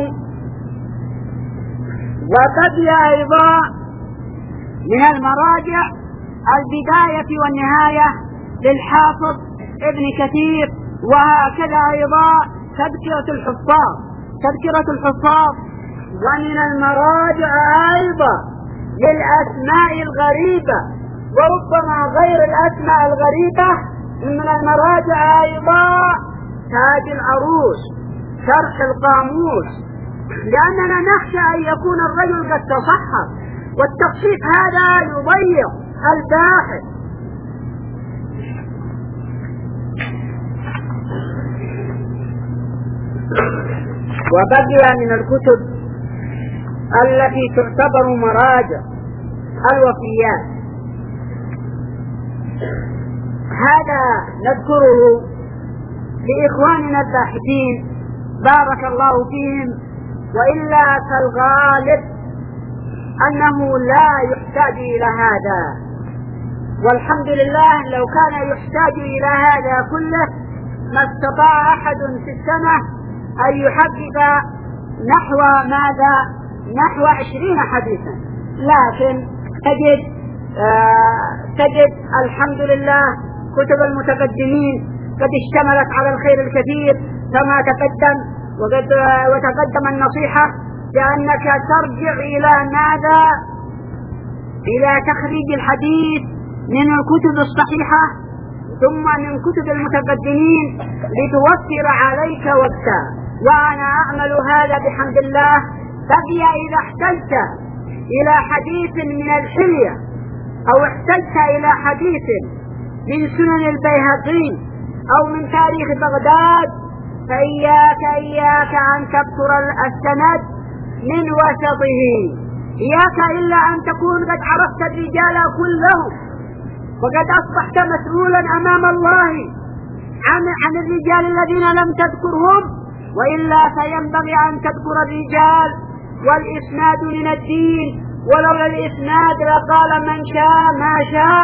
وبقي أيضا من المراجع البداية والنهاية للحافظ ابن كثير، وهكذا أيضا تذكرة الحفاظ تذكرة الحفاظ ومن المراجع أيضا للأسماء الغريبة وربما غير الأسماء الغريبة من المراجع أيضا تاج العروس شرح القاموس، لأننا نخشى أن يكون الرجل قد تصحح، والتصحيح هذا يضيع الباحث. وبقي من الكتب التي تعتبر مراجع الوفيات، هذا نذكره لإخواننا الباحثين بارك الله فيهم، وإلا فالغالب أنه لا يحتاج إلى هذا، والحمد لله لو كان يحتاج إلى هذا كله ما استطاع أحد في السنة أن يحقق نحو ماذا نحو عشرين حديثا، لكن تجد آه تجد الحمد لله كتب المتقدمين قد اشتملت على الخير الكثير كما تقدم، وقد وتقدم النصيحة بأنك ترجع إلى ماذا إلى تخريج الحديث من الكتب الصحيحة ثم من كتب المتقدمين لتوفر عليك وقتا، وأنا أعمل هذا بحمد الله. بقي إذا احتجت إلى حديث من الحلية أو احتجت إلى حديث من سنن البيهقي أو من تاريخ بغداد فإياك إياك أن تذكر السند من وسطه، إياك إلا أن تكون قد عرفت الرجال كلهم وقد أصبحت مسؤولا أمام الله عن, عن الرجال الذين لم تذكرهم، وإلا فينبغي أن تذكر الرجال. والإسناد من الدين، ولولا الإسناد لقال من شاء ما شاء،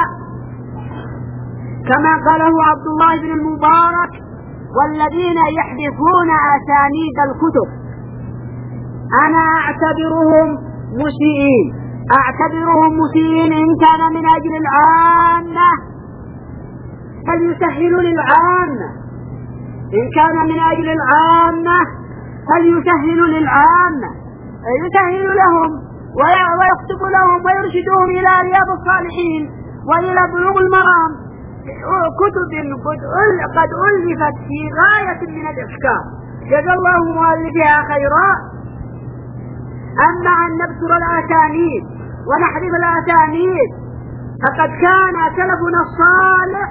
كما قاله عبد الله بن المبارك: والذين يحذفون أسانيد الكتب أنا أعتبرهم مسيئين أعتبرهم مسيئين إن كان من أجل العامة فليسهلوا للعامة إن كان من أجل العامة فليسهلوا للعامة يسهل لهم ويكتب لهم ويرشدهم إلى رياض الصالحين وإلى بلوغ المرام، كتب قد ألفت في غاية من الإحكام جزا الله مؤلفها خيرا. أما أن نذكر الأسانيد ونحذف الأسانيد فقد كان سلفنا الصالح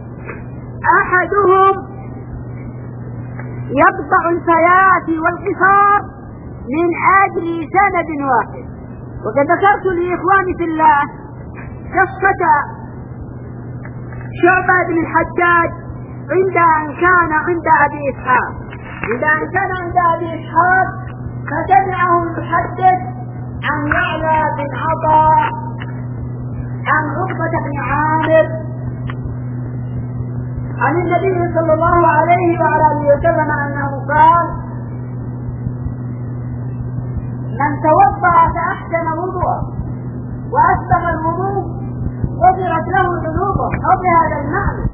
أحدهم يقطع الفيات والقصار من أجل سند واحد. وقد ذكرت لإخواني في الله قصة شعبة بن الحجاج عند أن كان عند أبي إسحاق عند أن كان عند أبي إسحاق فسمعه يحدث عن يعلى بن عطاء عن عقبة بن عامر عن النبي صلى الله عليه وعلى آله وسلم أنه قال: من توضأ فأحسن وضوءه وأسبغ الوضوء غفرت له ذنوبه، أو بهذا المعنى.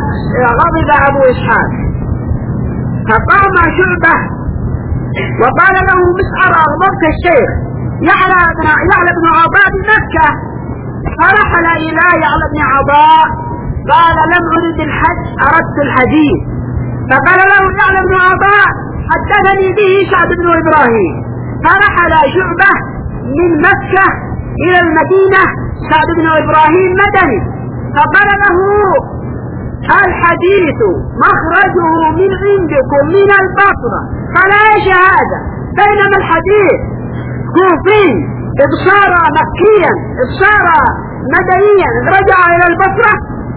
غضب أبو إسحاق فقام شعبة وقال له مسعر أغضبت الشيخ يعلى بن يعلى بن عطاء بمكة، فرحل إلى يعلى بن عطاء قال لم أرد الحج أردت الحديث، فقال له يعلى بن عطاء حدثني به سعد بن إبراهيم، فرحل شعبة من مكة إلى المدينة سعد بن إبراهيم مدني، فقال له الحديث مخرجه من عندكم من البصرة، قال ايش هذا؟ بينما الحديث كوفي إذ صار مكيا إذ صار مدنيا رجع إلى البصرة.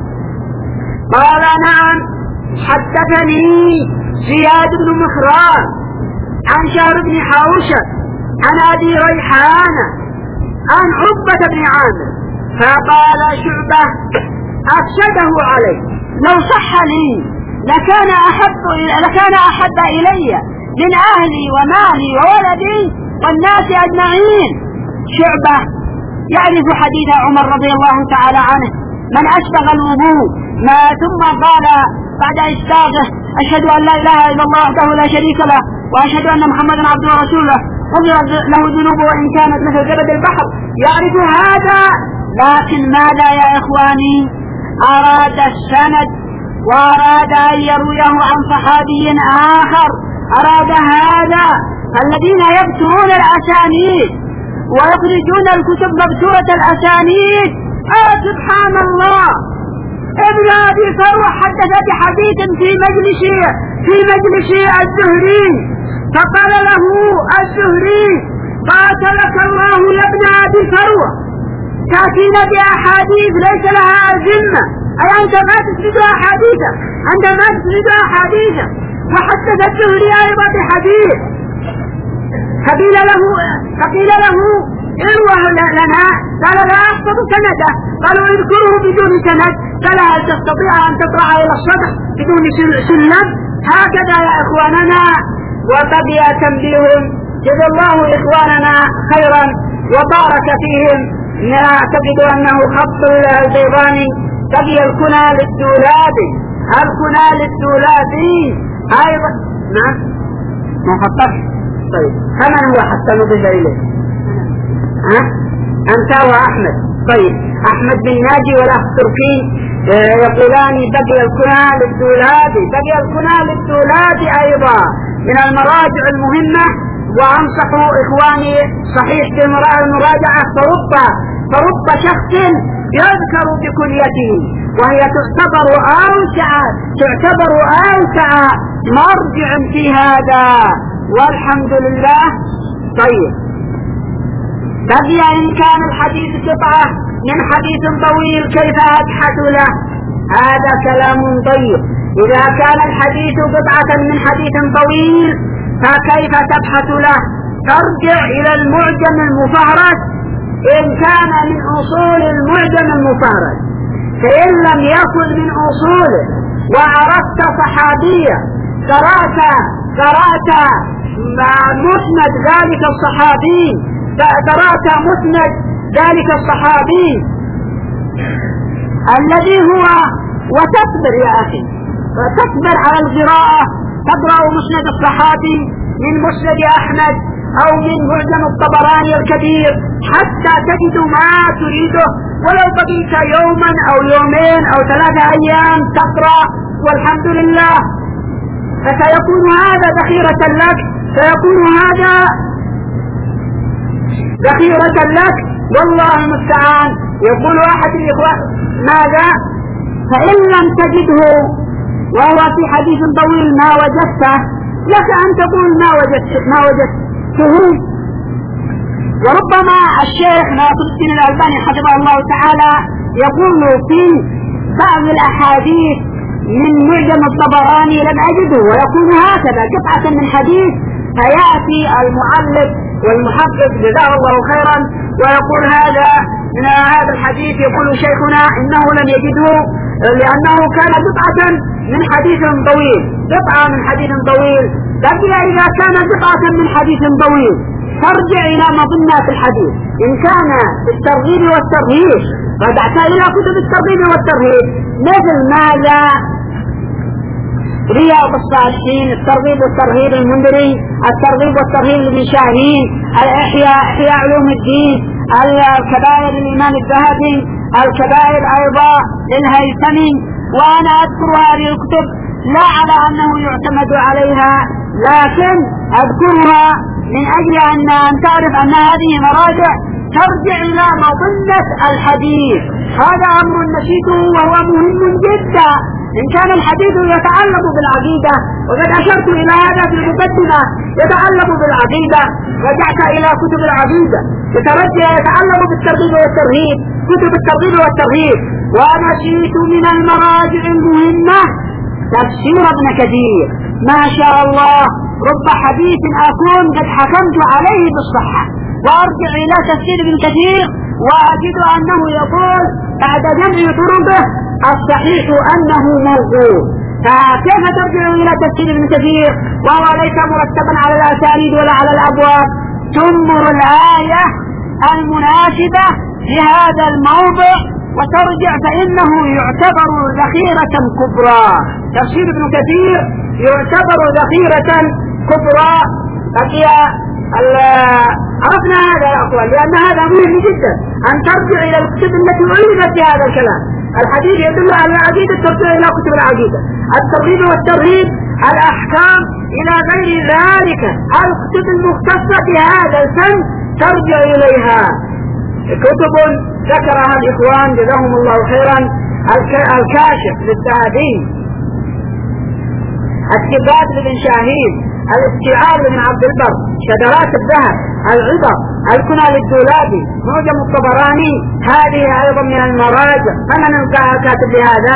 قال نعم حدثني زياد بن مخران عن شهر بن حوشب عن أبي ريحانة عن عقبة بن عامر، فقال شعبة أفسده علي، لو صح لي لكان أحب لكان أحب إلي من أهلي ومالي وولدي والناس أجمعين. شعبة يعرف حديث عمر رضي الله تعالى عنه من أسبغ الوضوء ما ثم قال بعد إسباغه أشهد أن لا إله إلا الله وحده لا شريك له وأشهد أن محمدا عبده ورسوله غفرت له ذنوبه وإن كانت مثل زبد البحر، يعرف هذا. لكن ماذا يا إخواني؟ أراد السند وأراد أن يرويه عن صحابي آخر، أراد هذا. الذين يبترون الأسانيد ويخرجون الكتب مبتورة الأسانيد، آه سبحان الله، ابن أبي فروة حدث بحديث في مجلس في مجلس الزهري، فقال له الزهري قاتلك الله يا ابن أبي فروة، تأتينا بأحاديث ليس لها ذمة، أي أنت ما تسند أحاديثه أنت ما تسند أحاديثه وحدث الزهري أيضا بحديث، فقيل له فقيل له اروه لنا، قال لا أحفظ سنده، قالوا اذكره بدون سند، قال هل تستطيع أن تطلع إلى السطح بدون سلم؟ هكذا يا إخواننا. وبقي تنبيه جزا الله إخواننا خيرا وبارك فيهم، نعتقد أنه خط البيضاني، بقي الكنى للدولابي الكنى للدولابي أيضا. نعم ما خطف. طيب كمن هو حتى نضيف إليه؟ ها أنت وأحمد. طيب أحمد بن ناجي والأخ تركي يقولان بقي الكنى للدولابي بقي الكنى للدولابي أيضا من المراجع المهمة. وأنصح إخواني صحيح في المراجعة فرب فرب شخص يذكر بكليته وهي تعتبر أوسع تعتبر أوسع مرجع في هذا، والحمد لله. طيب بقي إن كان الحديث قطعة من حديث طويل كيف أبحث له؟ هذا كلام طيب. إذا كان الحديث قطعة من حديث طويل فكيف تبحث له؟ ترجع إلى المعجم المفهرس إن كان من أصول المعجم المفهرس، فإن لم يكن من أصوله وعرفت صحابية قرأت قرأت مسند ذلك الصحابي قرأت مسند ذلك الصحابي الذي هو وتصبر يا أخي وتصبر على القراءة، تقرأ مسند الصحابي من مسند أحمد أو من معجم الطبراني الكبير حتى تجد ما تريده، ولو بقيت يوما أو يومين أو ثلاثة أيام تقرأ والحمد لله، فسيكون هذا ذخيرة لك سيكون هذا ذخيرة لك والله المستعان. يقول أحد الإخوة ماذا؟ فإن لم تجده وهو في حديث طويل ما وجدته لك أن تقول ما وجدت ما وجدته. وربما الشيخ ناصر الدين الألباني حفظه الله تعالى يقول في بعض الأحاديث من معجم الطبراني لم أجده، ويكون هكذا قطعة من حديث، فيأتي المؤلف والمحقق جزاه الله خيرا ويقول هذا من هذا الحديث يقول شيخنا إنه لم يجده لأنه كان قطعة من حديث طويل قطعة من حديث طويل. لكن إذا كان قطعة من حديث طويل ترجع إلى مظنة الحديث، إن كان الترغيب والترهيب رجعت إلى كتب الترغيب والترهيب مثل ماذا رياض الصالحين، الترغيب والترهيب المنذري، الترغيب والترهيب لابن شاهين، الإحياء إحياء علوم الدين، الكبائر للإمام الذهبي، الكبائر أيضا للهيثمي. وأنا أذكر هذه الكتب لا على أنه يعتمد عليها، لكن أذكرها من أجل أن تعرف أن هذه مراجع ترجع إلى مظنة الحديث. هذا أمر نشيده وهو مهم جدا. إن كان الحديث يتعلق بالعقيدة، وقد أشرت إلى هذا في المقدمة، يتعلق بالعقيدة، رجعت إلى كتب العقيدة، يترجع يتعلق بالترغيب والترهيب، كتب الترغيب والترهيب. ونشيت من المراجع المهمة تفسير ابن كثير، ما شاء الله رب حديث أكون قد حكمت عليه بالصحة، وأرجع إلى تفسير ابن كثير وأجد أنه يقول بعد جمع طرقه الصحيح أنه موضوع. فكيف ترجع إلى تفسير ابن كثير وهو ليس مرتبا على الأسانيد ولا على الأبواب؟ تنظر الآية المناسبة لهذا الموضع وترجع، فإنه يعتبر ذخيرة كبرى. تفسير ابن كثير يعتبر ذخيرة كبرى. بقي عرفنا هذا يا أخوان، لأن هذا مهم جدا أن ترجع إلى الكتب التي علمت بهذا الكلام. الحديث يدل على العقيدة، ترجع إلى كتب العقيدة، الترغيب والترهيب، الأحكام، إلى غير ذلك الكتب المختصة بهذا الفن ترجع إليها. كتب ذكرها الإخوان جزاهم الله خيرا: الكاشف للذهبي، السبات لابن شاهين، الاستيعاب لابن عبد البر، شذرات الذهب، العبر، الكنى للدولابي، معجم الطبراني. هذه أيضا من المراجع. فمن كاتب لهذا؟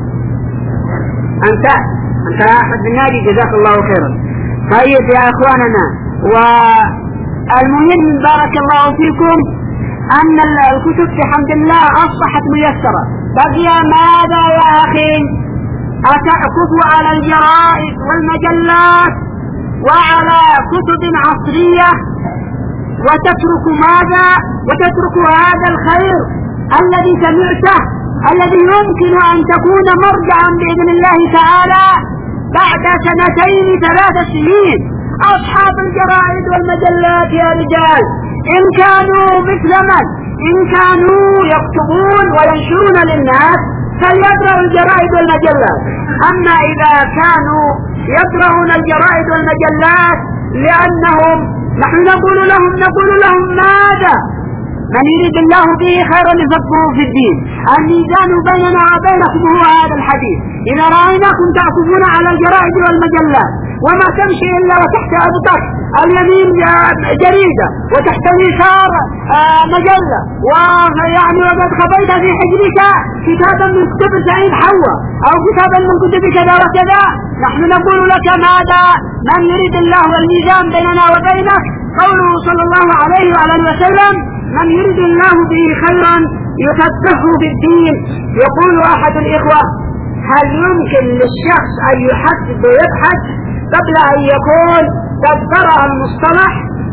أنت أنت يا أحمد بن ناجي جزاك الله خيرا. طيب يا أخواننا، والمهم بارك الله فيكم أن الكتب بحمد الله أصبحت ميسرة. بقي ماذا يا أخي؟ أتعكف على الجرائد والمجلات وعلى كتب عصرية وتترك ماذا؟ وتترك هذا الخير الذي سمعته، الذي يمكن أن تكون مرجعا بإذن الله تعالى بعد سنتين ثلاث سنين. أصحاب الجرائد والمجلات يا رجال إن كانوا مثل من إن كانوا يكتبون وينشرون للناس فليقرأوا الجرائد والمجلات. أما إذا كانوا يقرؤون الجرائد والمجلات لأنهم نحن نقول لهم نقول لهم ماذا؟ من يريد الله به خيرا يفقهه في الدين. الميزان بيننا وبينكم هو هذا الحديث. إذا رأيناكم تعكفون على الجرائد والمجلات وما تمشي إلا وتحت أبطك اليمين جريدة وتحت اليسار مجلة، ويعني وقد خبيت في حجرك كتابا من كتب سعيد حوا أو كتابا من كتب كذا وكذا، نحن نقول لك ماذا؟ من يريد الله الميزان بيننا وبينك قوله صلى الله عليه وعلى وسلم: من يريد الله به خيرا يفقهه في الدين. يقول أحد الإخوة: هل يمكن للشخص أن يحدد ويبحث قبل أن يكون قد قرأ المصطلح؟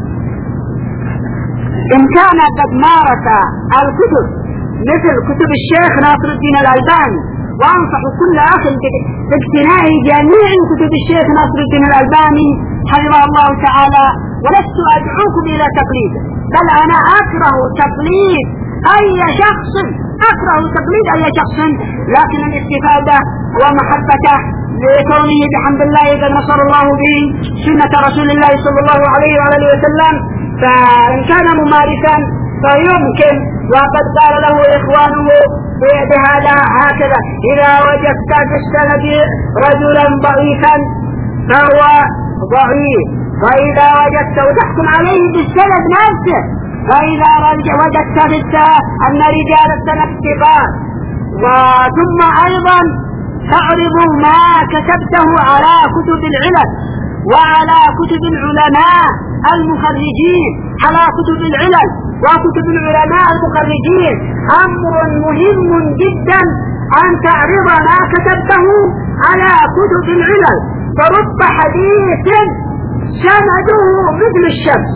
إن كان قد مارس الكتب مثل كتب الشيخ ناصر الدين الألباني، وأنصح كل أخ باقتناء جميع كتب الشيخ ناصر الدين الألباني حفظه الله تعالى، ولست أدعوكم إلى تقليده، بل أنا أكره تقليد أي شخص أكره تقليد أي شخص لكن الاستفادة ومحبته لكونه بحمد الله قد نصر الله به سنة رسول الله صلى الله عليه وآله وسلم. فإن كان ممارسا فيمكن، وقد قال له إخوانه بهذا هكذا: إذا وجدت في السند رجلا ضعيفا فهو ضعيف، وإذا وجدت وتحكم عليه بالسند نفسه، وإذا وجدت أن رجال السند ثقات. وثم أيضا تعرض ما كتبته على كتب العلل وعلى كتب العلماء المخرجين، على كتب العلل وكتب العلماء المخرجين. أمر مهم جدا أن تعرض ما كتبته على كتب العلل، فرب حديث سنده مثل الشمس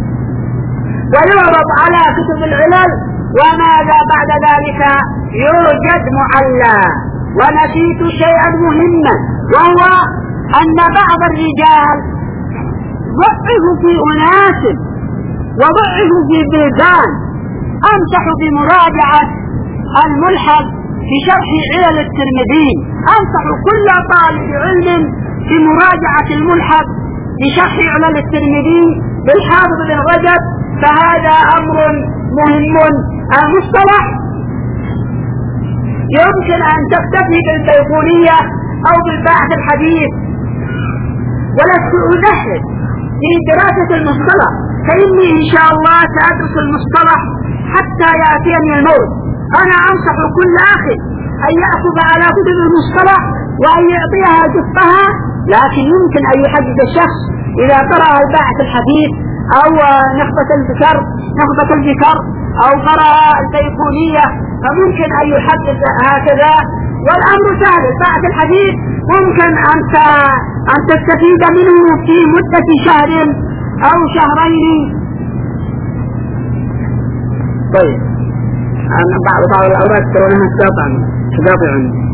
ويعرض على كتب العلل، وماذا بعد ذلك يوجد معلى. ونسيت شيئا مهما وهو أن بعض الرجال ضعفوا في أناس وضعفوا في بلدان. أنصح بمراجعة الملحق في شرح علل الترمذي، أنصح كل طالب علم بمراجعة الملحق في شرح علل الترمذي بالحافظ بن رجب، فهذا أمر مهم. المصطلح يمكن أن تكتفي بالبيقونية أو بالباحث الحديث، ولست أزهد في دراسة المصطلح، فإني إن شاء الله سأدرس المصطلح حتى يأتيني الموت. أنا أنصح كل أخ أن يأخذ على كتب المصطلح وأن يعطيها جفها، لكن يمكن أن يحدد الشخص إذا قرأ الباحث الحديث أو نخبة الذكر نخبة الذكر أو قرأ البيقونية فممكن أن يحدد هكذا، والأمر سهل. الباحث الحديث ممكن أنت أن تستفيد منه في مدة شهر أو شهرين. طيب أنا بعض بعض الأوراق ترونها تقاطع تقاطع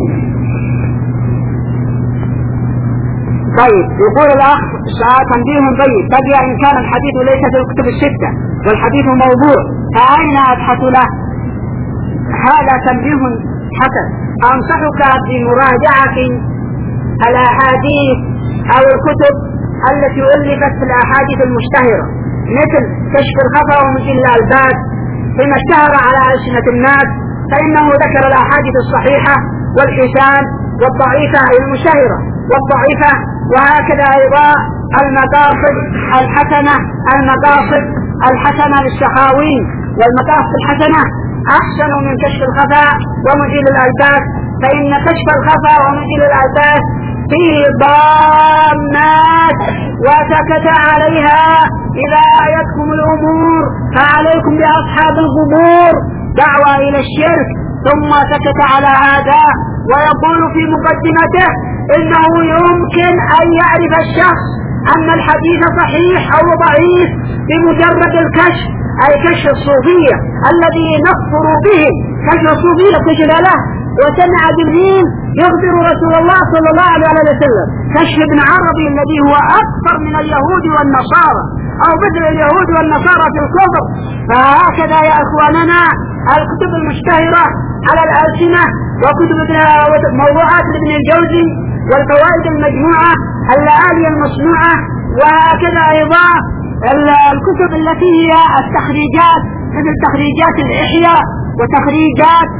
طيب يقول الأخ تنبيه طيب بقي إن كان الحديث ليس في الكتب الستة والحديث موضوع فأين أبحث له؟ هذا تنبيه حسن. أنصحك بمراجعة الأحاديث أو الكتب التي ألفت في الأحاديث المشتهرة مثل كشف الخفا ومثل الألباس فيما اشتهر على ألسنة الناس، فإنه ذكر الأحاديث الصحيحة والحسان والضعيفة المشتهرة والضعيفة، وهكذا أيضا المقاصد الحسنة المقاصد الحسنة للسخاوي، والمقاصد الحسنة أحسن من كشف الخفاء ومزيل الألباس، فإن كشف الخفاء ومزيل الألباس فيه ضامات وسكت عليها. إذا آيتكم الأمور فعليكم بأصحاب القبور، دعوة إلى الشرك، ثم سكت على هذا ويقول في مقدمته إنه يمكن أن يعرف الشخص أن الحديث صحيح أو ضعيف بمجرد الكشف، أي كشف الصوفية الذي نكفر به، كشف الصوفية كشف له وسمع جبريل يخبر رسول الله صلى الله عليه وسلم، كشف ابن عربي الذي هو أكثر من اليهود والنصارى أو مثل اليهود والنصارى في الكفر. فهكذا يا إخواننا الكتب المشتهرة على الألسنة وكتب موضوعات ابن الجوزي والفوائد المجموعة اللآلي المصنوعة، وهكذا أيضا الكتب التي هي التخريجات مثل تخريجات الإحياء وتخريجات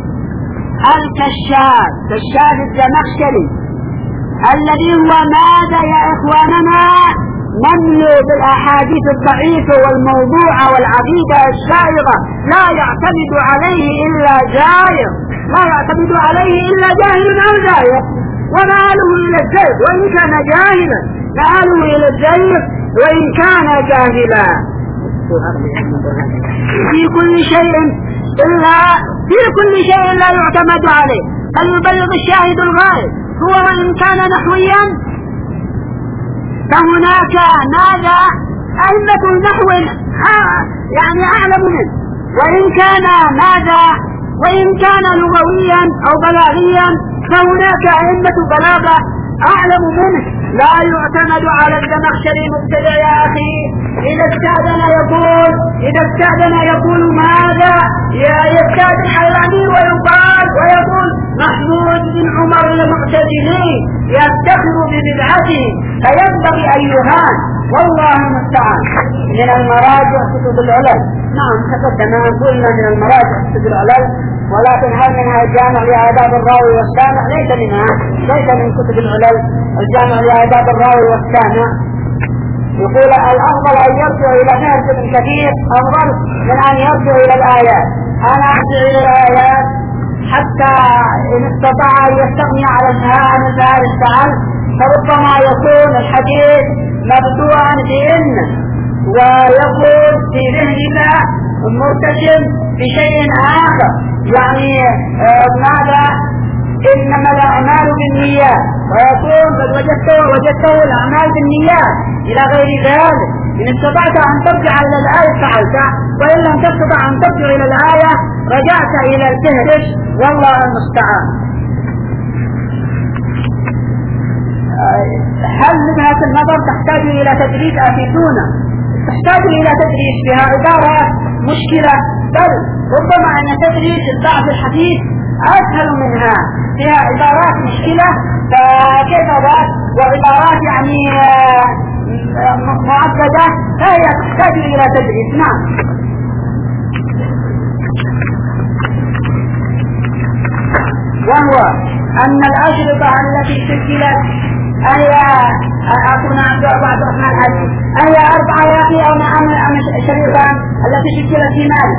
الكشاف كشاف الزمخشري الذي هو ماذا يا إخواننا نملو بالأحاديث الضعيفة والموضوعة والعقيدة الشائعة، لا يعتمد عليه إلا جاهل، لا يعتمد عليه إلا جاهل أو زائر، ومآله إلى الزيغ وإن كان جاهلا، مآله إلى الزيغ وإن كان جاهلا. في كل شيء إلا في كل شيء لا يعتمد عليه، فليبلغ الشاهد الغائب. هو وإن كان نحويا فهناك ماذا أئمة نحو يعني أعلم منه، وإن كان ماذا وإن كان لغويا أو بلاغيا فهناك أئمة بلاغة أعلم منه. لا يعتمد على الزمخشري مبتدع يا أخي. إذا استأذن يقول إذا استأذن يقول ماذا يستأذن حيراني ويقال ويقول محمود بن عمر المعتزلي يفتخر ببدعته، فينبغي أن يهان، والله المستعان. من المراجع كتب العلل، نعم تقدم قلنا من المراجع كتب العلل، ولكن هل منها الجامع لآداب الراوي والسامع؟ ليس منها، ليس من كتب العلل الجامع لآداب الراوي والسامع. يقول الأفضل أن يرجع إلى فهم ابن كثير أفضل من أن يرجع إلى الآيات. أنا أرجع إلى الآيات حتى إن استطاع أن يستغني على عن الفارس فعل، فربما يكون الحديث مبدوعا بإن ويكون في ذهننا مرتشم بشيء آخر، يعني ماذا إنما الأعمال بالنيات، ويكون قد وجدته وجدته الأعمال بالنيات إلى غير ذلك. إن استطعت أن ترجع إلى الآية فعلت، وإن لم تستطع أن ترجع إلى الآية رجعت إلى الفهرس، والله المستعان. هل وجهة النظر تحتاج إلى تدريس أفيدونا، تحتاج إلى تدريس فيها عبارات مشكلة، بل ربما أن تدريس بعض الحديث أسهل منها، فيها عبارات مشكلة فكيف ذات وعبارات يعني معقدة فهي تحتاج إلى تدريس. نعم. وهو أن الأشرطة التي سجلت أهي أكون عبد بعض أسماء الحديث أهي أربعة ياقي أو أم شريطان التي سجلت في مال.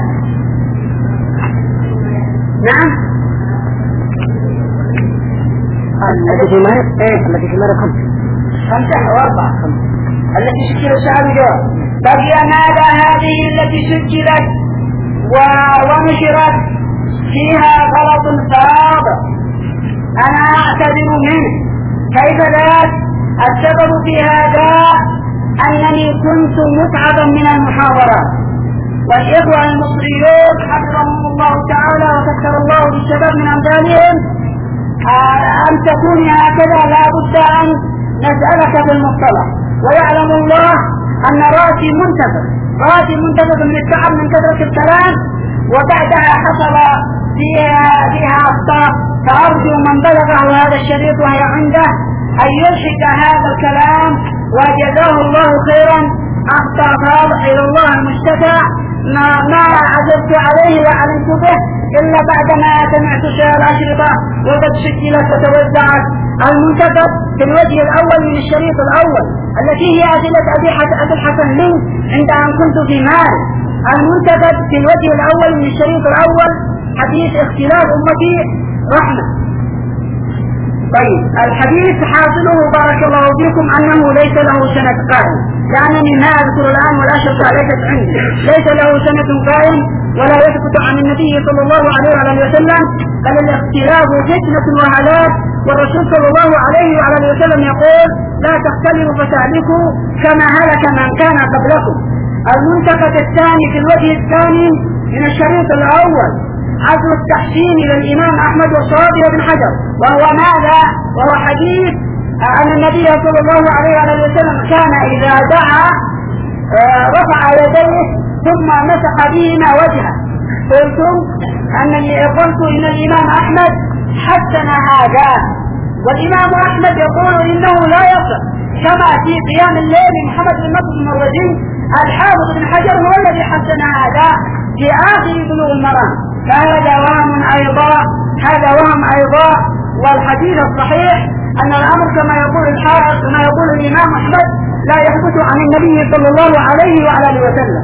نعم. التي في مال إيه التي في مال خمسة خمسة أو أربعة خمسة التي سجلت شعب جواب. بقي ماذا هذه التي سجلت ونشرت فيها غلط صادق أنا أعتذر منه. كيف ذات؟ السبب في هذا أنني كنت متعبا من المحاضرات، والإخوة المصريون حفظهم الله تعالى وكثر الله بالشباب من أمثالهم أن تكون هكذا لا بد أن نسألك بالمصطلح، ويعلم الله أن رأسي منتفض رأسي منتفض من التعب من كثرة الكلام، وبعدها حصل فيها فيها أخطاء، فأرجو من بلغه هذا الشريط وهي عنده أن يلحق هذا الكلام وجزاه الله خيرا. أخطأ فاضح إلى الله المشتكى ما, ما عزلت عليه وعلمت به إلا بعدما سمعت شيء الأشرطة وقد سجلت وتوزعت. المنتخب في الوجه الأول من الشريط الأول التي هي أدلة أبي الحسن لي عند أن كنت في مال. المنتخب في الوجه الأول من الشريط الأول حديث اختلاف أمتي رحمة. طيب الحديث حاصله بارك الله فيكم أنه ليس له سند قائم، لأنني ما أذكر الآن والأشرطة ليست عندي، ليس له سند قائم ولا يثبت عن النبي صلى الله عليه وعلى وسلم، بل الاختلاف فتنة وهلاك، والرسول صلى الله عليه وعلى وسلم يقول لا تختلفوا فتهلكوا كما هلك من كان قبلكم. المنتقد الثاني في الوجه الثاني من الشريط الأول عزو التحسين إلى الإمام أحمد والصوابي بن حجر، وهو ماذا؟ وهو حديث أن النبي صلى الله عليه وسلم كان إذا دعا رفع يديه ثم مسح بهما وجهه. قلت أنني قلت إن الإمام أحمد حسن هذا، والإمام أحمد يقول إنه لا يصح، كما في قيام الليل محمد بن نصر المروزي الحافظ بن حجر هو الذي حسن هذا في آخر بلوغ المرام. فهذا وهم أيضا هذا وهم أيضا والحديث الصحيح أن الأمر كما يقول الحافظ كما يقول الإمام أحمد لا يثبت عن النبي صلى الله عليه وعلى وسلم.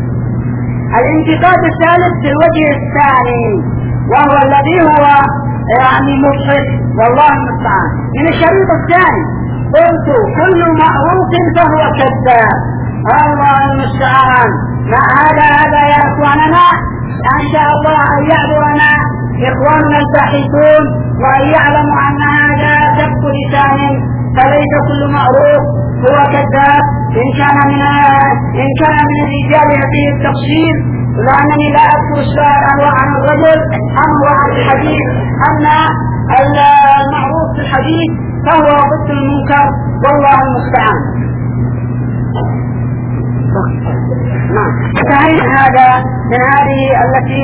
الانتقاد الثالث في الوجه الثاني وهو الذي هو يعني مضحك والله المستعان من الشريط الثاني. قلت كل معروف فهو كذاب الله المستعان. مع هذا هذا يا اخواننا ان شاء الله ان يعذرنا اخواننا الباحثون وان يعلموا ان هذا سبق لسان، فليس كل معروف هو كذاب. ان كان من ان كان من الرجال فيه التفصيل، لانني لا اذكر السؤال انواع عن الرجل انواع عن الحديث، اما المعروف في الحديث فهو ضد المنكر والله المستعان. نعم. انتهينا هذا من هذه التي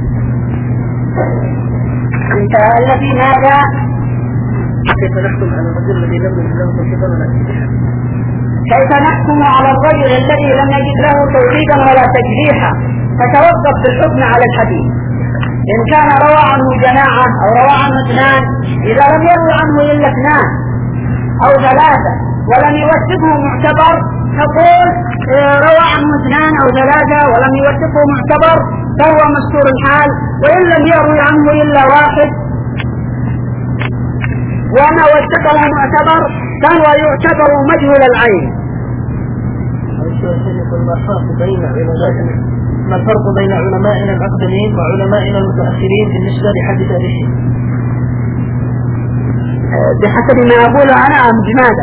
انتهى التي ماذا؟ كيف نحكم على الرجل الذي لم يجد له توحيدا ولا تجريحا؟ كيف نحكم على الرجل الذي لم يجد له توحيدا ولا تجريحا؟ فتوقف بالحكم على الحديث. إن كان روى عنه جماعة أو روى عنه اثنان، إذا لم يروي عنه إلا اثنان أو ثلاثة ولم يوثقه معتبر تقول روى عنه اثنان أو ثلاثة ولم يوثقه معتبر فهو مستور الحال، وإن لم يروي عنه إلا واحد وما وثقه معتبر فهو يعتبر مجهول العين. ما الفرق بين علمائنا الأقدمين وعلمائنا المتأخرين بالنسبة لحديث أبي الشيخ؟ بحسب ما أقوله أنا بماذا؟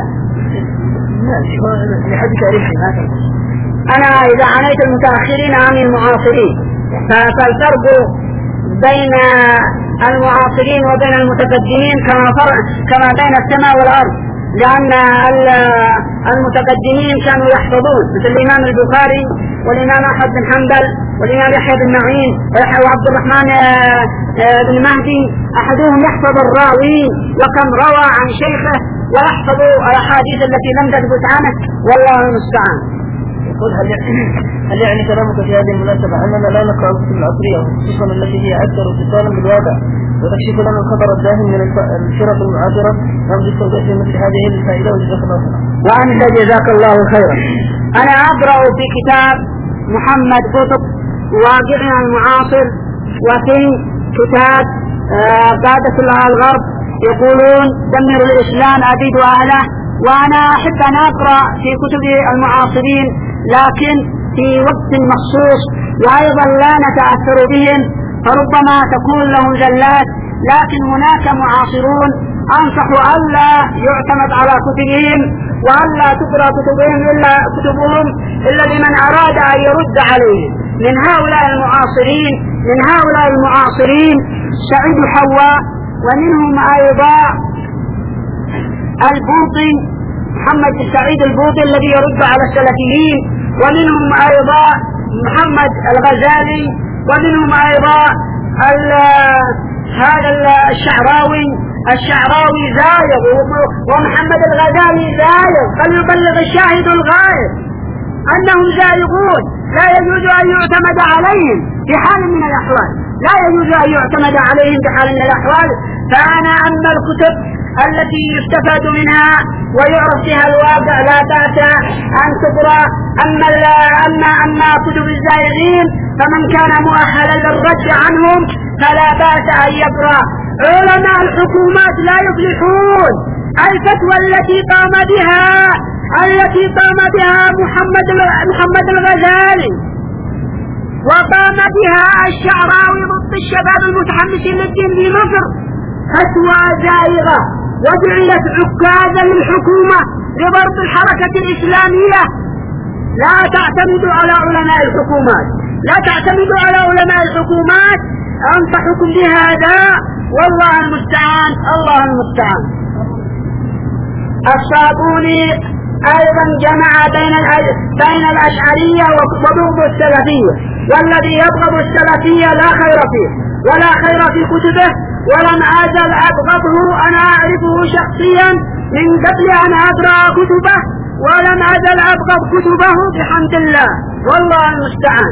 لحديث أبي الشيخ أنا إذا عنيت المتأخرين عن المعاصرين، فالفرق بين المعاصرين وبين المتقدمين كما فرق كما بين السماء والأرض. لأن المتقدمين كانوا يحفظون مثل الإمام البخاري والإمام أحمد بن حنبل والإمام يحيى بن معين وعبد الرحمن بن مهدي، أحدهم يحفظ الراوي وكم روى عن شيخه ويحفظ الأحاديث التي لم تثبت عنه، والله المستعان. يقول هل هل يعني كلامك في هذه المناسبة أننا لا نقرأ الكتب العصرية خصوصا التي هي أكثر اتصالا بالواقع وتكشف لنا الخبر الداهم من الفرق المعاصرة؟ نرجو التوضيح في مثل هذه الفائدة وجزاك الله خيرا. وأنت جزاك الله خيرا. أنا أقرأ في كتاب محمد قطب واقعنا المعاصر، وفي كتاب قادة الغرب يقولون دمر الإسلام أبيد أهله، وأنا أحب أن أقرأ في كتب المعاصرين لكن في وقت مخصوص، وأيضا لا نتأثر بهم فربما تكون لهم زلات، لكن هناك معاصرون أنصح ألا يعتمد على كتبهم وألا تقرأ كتبهم إلا كتبهم إلا لمن أراد أن يرد عليه. من هؤلاء المعاصرين من هؤلاء المعاصرين سعيد حواء، ومنهم أيضا البوطي محمد سعيد البوطي الذي يرد على السلفيين، ومنهم أيضا محمد الغزالي، ومنهم أيضا هذا الشعراوي الشعراوي زايغ، ومحمد الغزالي زايغ، فليبلغ الشاهد الغائب أنهم زايغون، لا يجوز أن يعتمد عليهم في حال من الأحوال، لا يجوز أن يعتمد عليهم في حال من الأحوال. فأنا أما الكتب التي يستفاد منها ويعرف بها الواقع لا بأس أن تقرأ، أما أما أما كتب الزائغين فمن كان مؤهلا للرد عنهم فلا بأس أن يقرأ. علماء الحكومات لا يفلحون. الفتوى التي قام بها التي قام بها محمد محمد الغزالي وقام بها الشعراوي ضد الشباب المتحمسين للدين في مصر فتوى زائغة، وجعلت عكازا للحكومة لضرب الحركة الإسلامية. لا تعتمدوا على علماء الحكومات، لا تعتمدوا على علماء الحكومات، أنصحكم بهذا والله المستعان. الله المستعان. الصابوني أيضا جمع بين بين الأشعرية وبغض السلفية، والذي يبغض السلفية لا خير فيه ولا خير في كتبه، ولم أزل أبغضه. أنا أعرفه شخصيا من قبل أن أقرأ كتبه، ولم أزل أبغض كتبه بحمد الله، والله المستعان.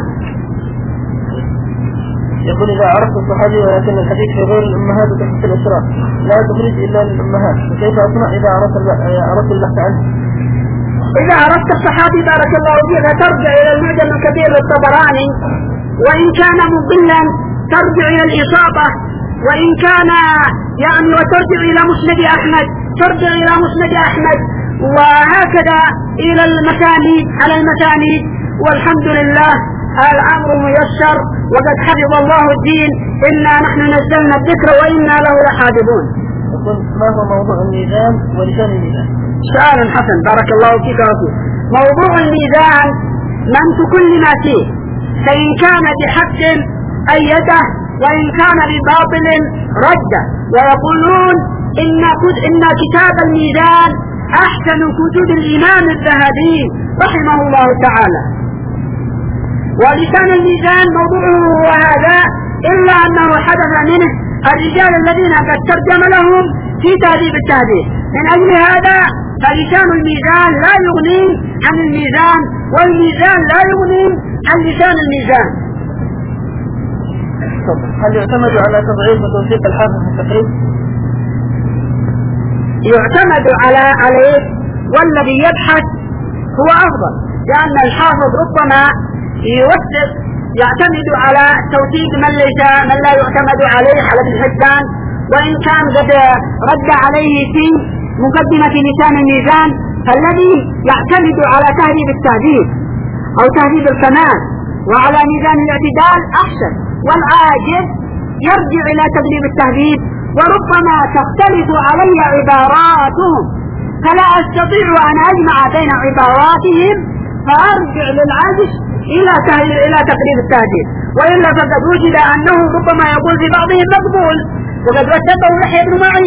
يقول إذا عرفت الصحابي ولكن الحديث في غير الأمهات وتحت الأسرار لا تخرج إلا للأمهات، فكيف أصنع إذا عرفت عرفت البحث عنه؟ إذا عرفت الصحابي بارك الله فيك ترجع إلى المعجم الكبير للطبراني، وإن كان مضلا ترجع إلى الإصابة، وإن كان يعني وترجع إلى مسند أحمد ترجع إلى مسند أحمد، وهكذا إلى المسانيد على المسانيد. والحمد لله الأمر ميسر، وقد حفظ الله الدين. إنا نحن نزلنا الذكر وإنا له لحافظون. ما هو موضوع الميزان ولسان الميزان؟ سؤال حسن بارك الله فيك وفيك. موضوع الميزان منت كل ما فيه، فإن كان بحق أيده وإن كان بباطل رده. ويقولون إن إن كتاب الميزان أحسن كتب الإمام الذهبي رحمه الله تعالى. ولسان الميزان موضوعه هو هذا، إلا أنه حدث منه الرجال الذين قد ترجم لهم في تهذيب التهذيب. من أجل هذا فلسان الميزان لا يغني عن الميزان، والميزان لا يغني عن لسان الميزان. هل يعتمد على تضعيف وتوثيق الحافظ في التقريب؟ يعتمد على عليه، والذي يبحث هو أفضل، لأن الحافظ ربما يوثق يعتمد على توثيق من ليس من لا يعتمد عليه على ابن حبان، وإن كان قد رد عليه في مقدمة لسان الميزان، فالذي يعتمد على تهذيب التهذيب أو تهذيب الكمال وعلى ميزان الاعتدال أحسن، والعاجز يرجع إلى تهذيب التهذيب. وربما تختلف علي عباراتهم فلا أستطيع أن أجمع بين عباراتهم، فأرجع للعاجز إلى إلى تقريب التهذيب. وإلا فقد وجد أنه ربما يقول في بعضهم مقبول، وقد وثقه يحيى بن معين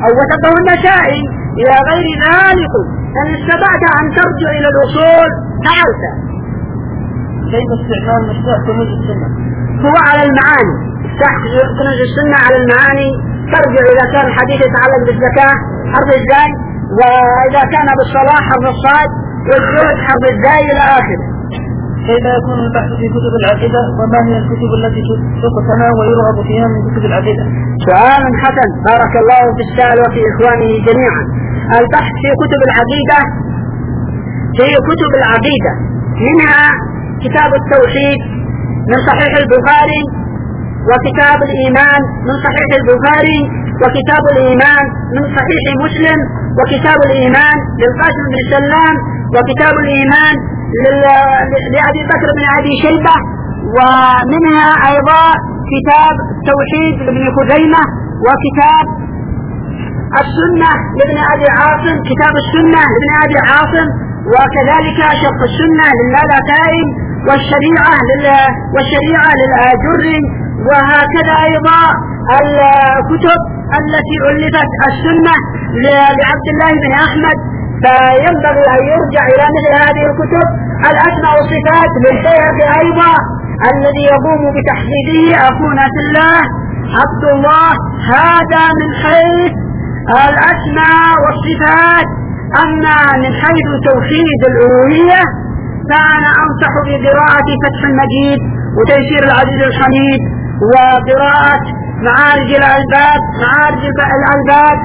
أو وثقه النسائي إلى غير ذلك. إن استطعت أن ترجع إلى الأصول فعلت. كيف استعمال مصداق كنوز السنة؟ هو على المعاني، افتح كنوز السنة على المعاني، ترجع إذا كان الحديث يتعلق بالزكاة حرف الزاي، وإذا كان بالصلاة حرف الصاد، والزهد حرف الزاي إلى آخره. كيف يكون البحث في كتب العقيدة وما هي الكتب التي تقتنى ويرغب فيها من كتب العقيدة؟ سؤال حسن، بارك الله في السائل وفي إخوانه جميعا. البحث في كتب العقيدة في كتب العقيدة منها كتاب التوحيد من صحيح البخاري، وكتاب الإيمان من صحيح البخاري، وكتاب الإيمان من صحيح مسلم، وكتاب الإيمان للقاسم بن سلام، وكتاب الإيمان لأبي بكر بن أبي شيبة، ومنها أيضا كتاب التوحيد لابن خزيمة، وكتاب السنة لابن أبي عاصم، كتاب السنة لابن أبي عاصم، وكذلك شرح السنة للالكائي، والشريعة والشريعة للآجري، وهكذا أيضا الكتب التي ألفت السنة لعبد الله بن أحمد. فينبغي أن يرجع إلى مثل هذه الكتب. الأسماء والصفات للبيهقي أيضا الذي يقوم بتحديده أخونا في الله عبد الله. هذا من حيث الأسماء والصفات. أما من حيث توحيد الألوهية فأنا أنصح بقراءة فتح المجيد وتيسير العزيز الحميد، وقراءة معارج الألباب معارج الألباب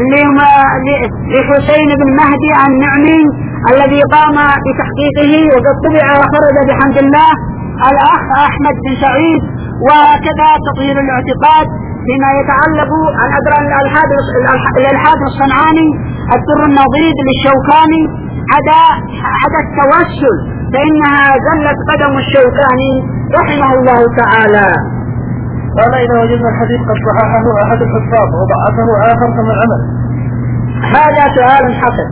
لحسين بن مهدي النعمي الذي قام بتحقيقه وقد طبع وخرج بحمد الله الأخ أحمد بن سعيد. وكذا تطهير الاعتقاد فيما يتعلق عن أدرى الإلحاد الصنعاني، الدر النضيد للشوكاني، عدا عدا التوسل فإنها زلت قدم الشوكاني رحمه الله تعالى. قال إذا وجدنا الحديث قد صححه أحد الحفاظ وضعفه آخر كما العمل. هذا سؤال حسن.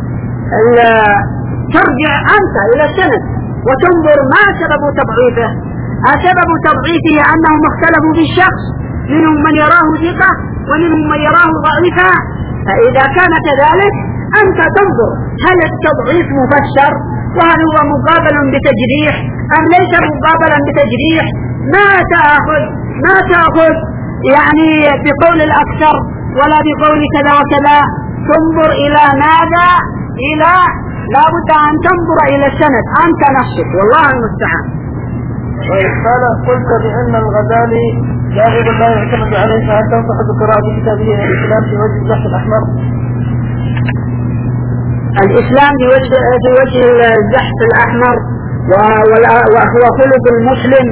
ترجع أنت إلى السند وتنظر ما سبب تضعيفه. سبب تضعيفه أنهم اختلفوا في الشخص، منهم من يراه ثقة ومنهم من يراه ضعيفا. فإذا كان كذلك أنت تنظر هل التضعيف مفسر، وهل هو مقابل بتجريح أم ليس مقابلا بتجريح. ما تأخذ ما تأخذ يعني بقول الأكثر ولا بقول كذا وكذا. تنظر إلى ماذا؟ إلى لا بد أن تنظر إلى السند أنت نفسك، والله المستعان. قال قلت بأن الغزالي جاهد لا يعتمد عليه، فهل تنصح بقراءة كتابه الإسلام في وجه الزحف الأحمر؟ الإسلام في وجه في وجه الزحف الأحمر وهو خلق المسلم.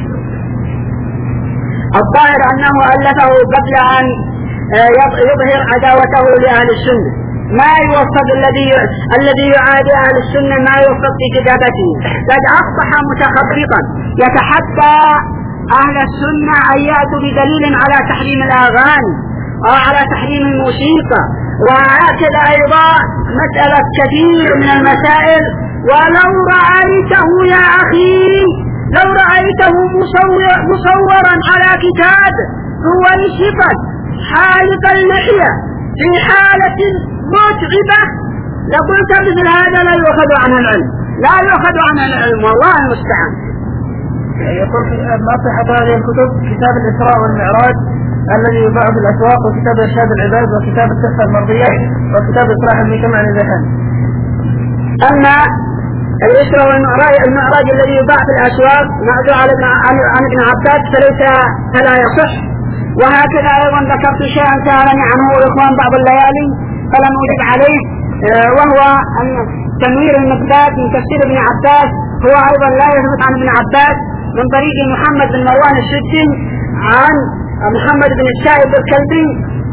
الظاهر أنه ألفه قبل أن يظهر عداوته لأهل السنة. ما يوفق الذي الذي يعادي أهل السنة ما يوفق في كتابته. قد أصبح متخططا يتحدى أهل السنة أن يأتوا بدليل على تحريم الأغاني أو على تحريم الموسيقى، وهكذا أيضا مسألة كثير من المسائل. ولو رأيته يا أخي لو رأيته مصور مصورا على كتاب هو نشفت حالق اللحية في حالة متعبة لقلت مثل هذا لا يؤخذ عنه العلم، لا يؤخذ عنه العلم، والله المستعان. يقول في ما صحة هذه الكتب كتاب الإسراء والمعراج الذي يباع في الأسواق، وكتاب إرشاد العباد، وكتاب التحفة المرضية، وكتاب إصلاح المجتمع للذهن. أما الإسراء والمعراج الذي يباع في الأسواق معزو عن ابن عباس فليس فلا يصح. وهكذا أيضا ذكرت شيئا سألني عنه إخوان بعض الليالي فلم أجب عليه، وهو أن تنوير المقداد من تفسير ابن عباس هو أيضا لا يثبت عن ابن عباس من طريق محمد بن مروان السدسي عن محمد بن السائب الكلبي.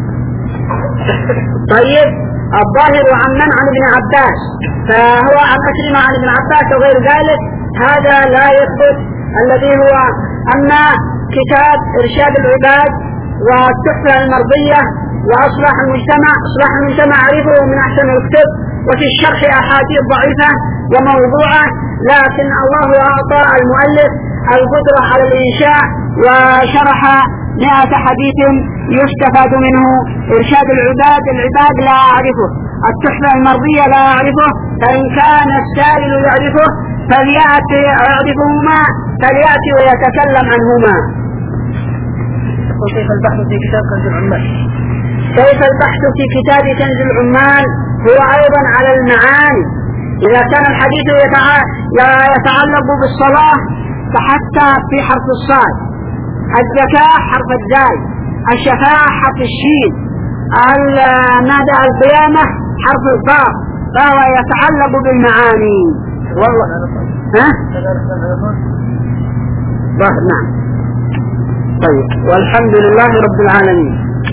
طيب الظاهر عن من عن ابن عباس، فهو عن أكرمة عن ابن عباس وغير ذلك، هذا لا يثبت. الذي هو أما كتاب إرشاد العباد والتحفة المرضية وأصلاح المجتمع، أصلاح المجتمع أعرفه من أحسن الكتب، وفي الشرح أحاديث ضعيفة وموضوعة، لكن الله أعطى المؤلف القدرة على الإنشاء وشرح مئة حديث يستفاد منه إرشاد العباد العباد لا أعرفه، التحفة المرضية لا أعرفه، فإن كان السائل يعرفه فليأتي يعرفهما فليأتي ويتكلم عنهما. وكيف البحث في كتاب كنز العمال؟ كيف البحث في كتاب كنز العمال هو أيضا على المعاني. إذا كان الحديث يتعلق بالصلاة فحتى في حرف الصاد، الزكاة حرف الدال، الشفاعة حرف الشين، ماذا القيامة حرف القاف، فهو يتعلق بالمعاني. والله ها؟ نعم. طيب، والحمد لله رب العالمين.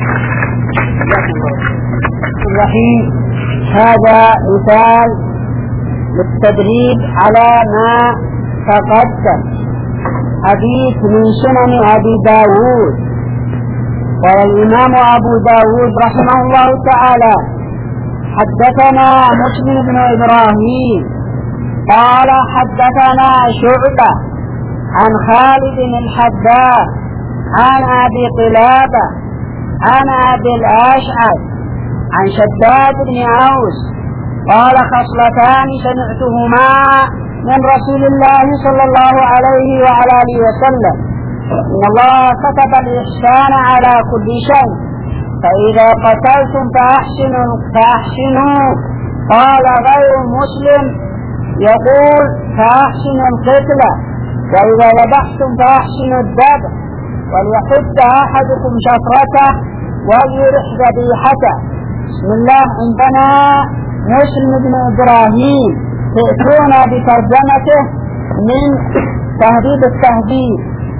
الرحيم. هذا مثال للتدريب على ما تقدم. حديث من سنن أبي داود. قال الإمام أبو داود رحمه الله تعالى: حدثنا مسلم بن إبراهيم قال حدثنا شعبة عن خالد الحداث عن أبي قلابة عن أبي الأشعث عن شداد بن أوس قال: خصلتان سمعتهما من رسول الله صلى الله عليه وعلى آله وسلم: إن الله كتب الإحسان على كل شيء، فإذا قتلتم فأحسنوا فأحسنوا قال غير مسلم يقول: فأحسنوا القتلة، وإذا ذبحتم فأحسنوا الذبح، وليحد أحدكم شفرته وليرح ذبيحته. بسم الله. عندنا مسلم بن إبراهيم تأتونا بترجمته من تهذيب التهذيب.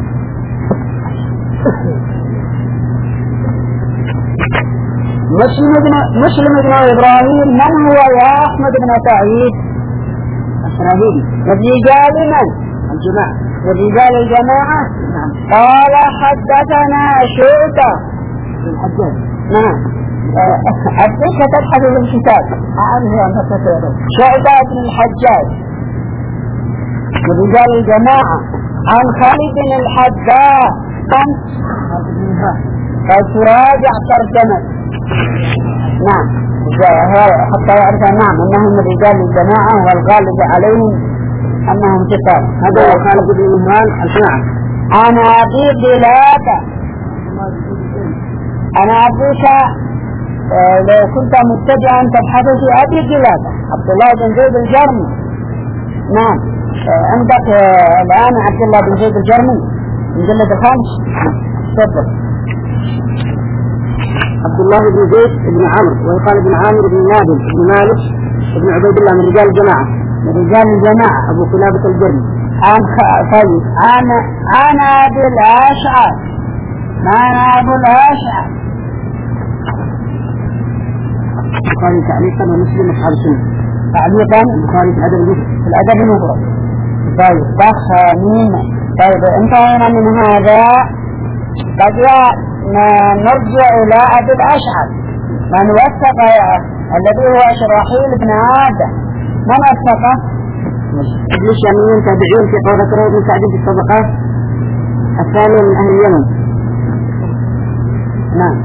مسلم بن مسلم بن إبراهيم من هو يا أحمد بن سعيد؟ إسرائيل. والرجال من؟ الجماعة. والرجال الجماعة. نعم. قال حدثنا شعبة بن الحجاج. نعم. أبديك تبحث في الكتاب. أعرف أن تتكلم. شعبة بن الحجاج والرجال الجماعة عن خالد الحداث قد تراجع ترجمة. نعم. حتى يعرف نعم أنهم رجال الجماعة والغالب عليهم أنهم ثقات. هذا هو خالد بن مهران الجماعة. أنا أبي قلابة. أنا أبوك آه لو كنت مبتدئا تبحث في أبي قلابة عبد الله بن زيد الجرمي. نعم. آه عندك آه الآن عبد الله بن زيد الجرمي مجلد الخامس. تفضل. عبد الله بن زيد بن عمرو ويقال بن عامر بن نابل بن مالك بن عبيد الله من رجال الجماعة. من رجال الجماعة. أبو قلابة الجرمي. عن طيب عن عن أبي الأشعث. عن أبو الأشعث. البخاري تعليقا ومسلم أصحاب السنة. تعليقا البخاري في الأدب المفرد. في الأدب المفرد. طيب بخ مين. طيب انتهينا من هذا. بقي نرجع إلى أبي الأشعث من وثق الذي هو إسرائيل بن عادة. من وثقه؟ ابن الشاميين تابعين في قول ذكره بن سعد في الطبقات الثانية من أهل اليمن. نعم.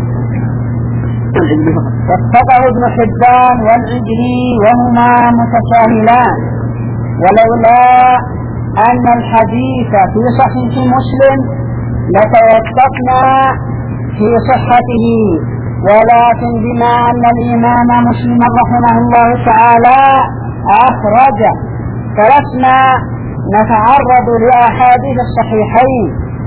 واتبعه ابن حبان والعجلي وهما متساهلان، ولولا أن الحديث في صحيح مسلم لتوقفنا في صحته، ولكن بما أن الإمام مسلم رحمه الله تعالى أخرج فلسنا نتعرض لأحاديث الصحيحين،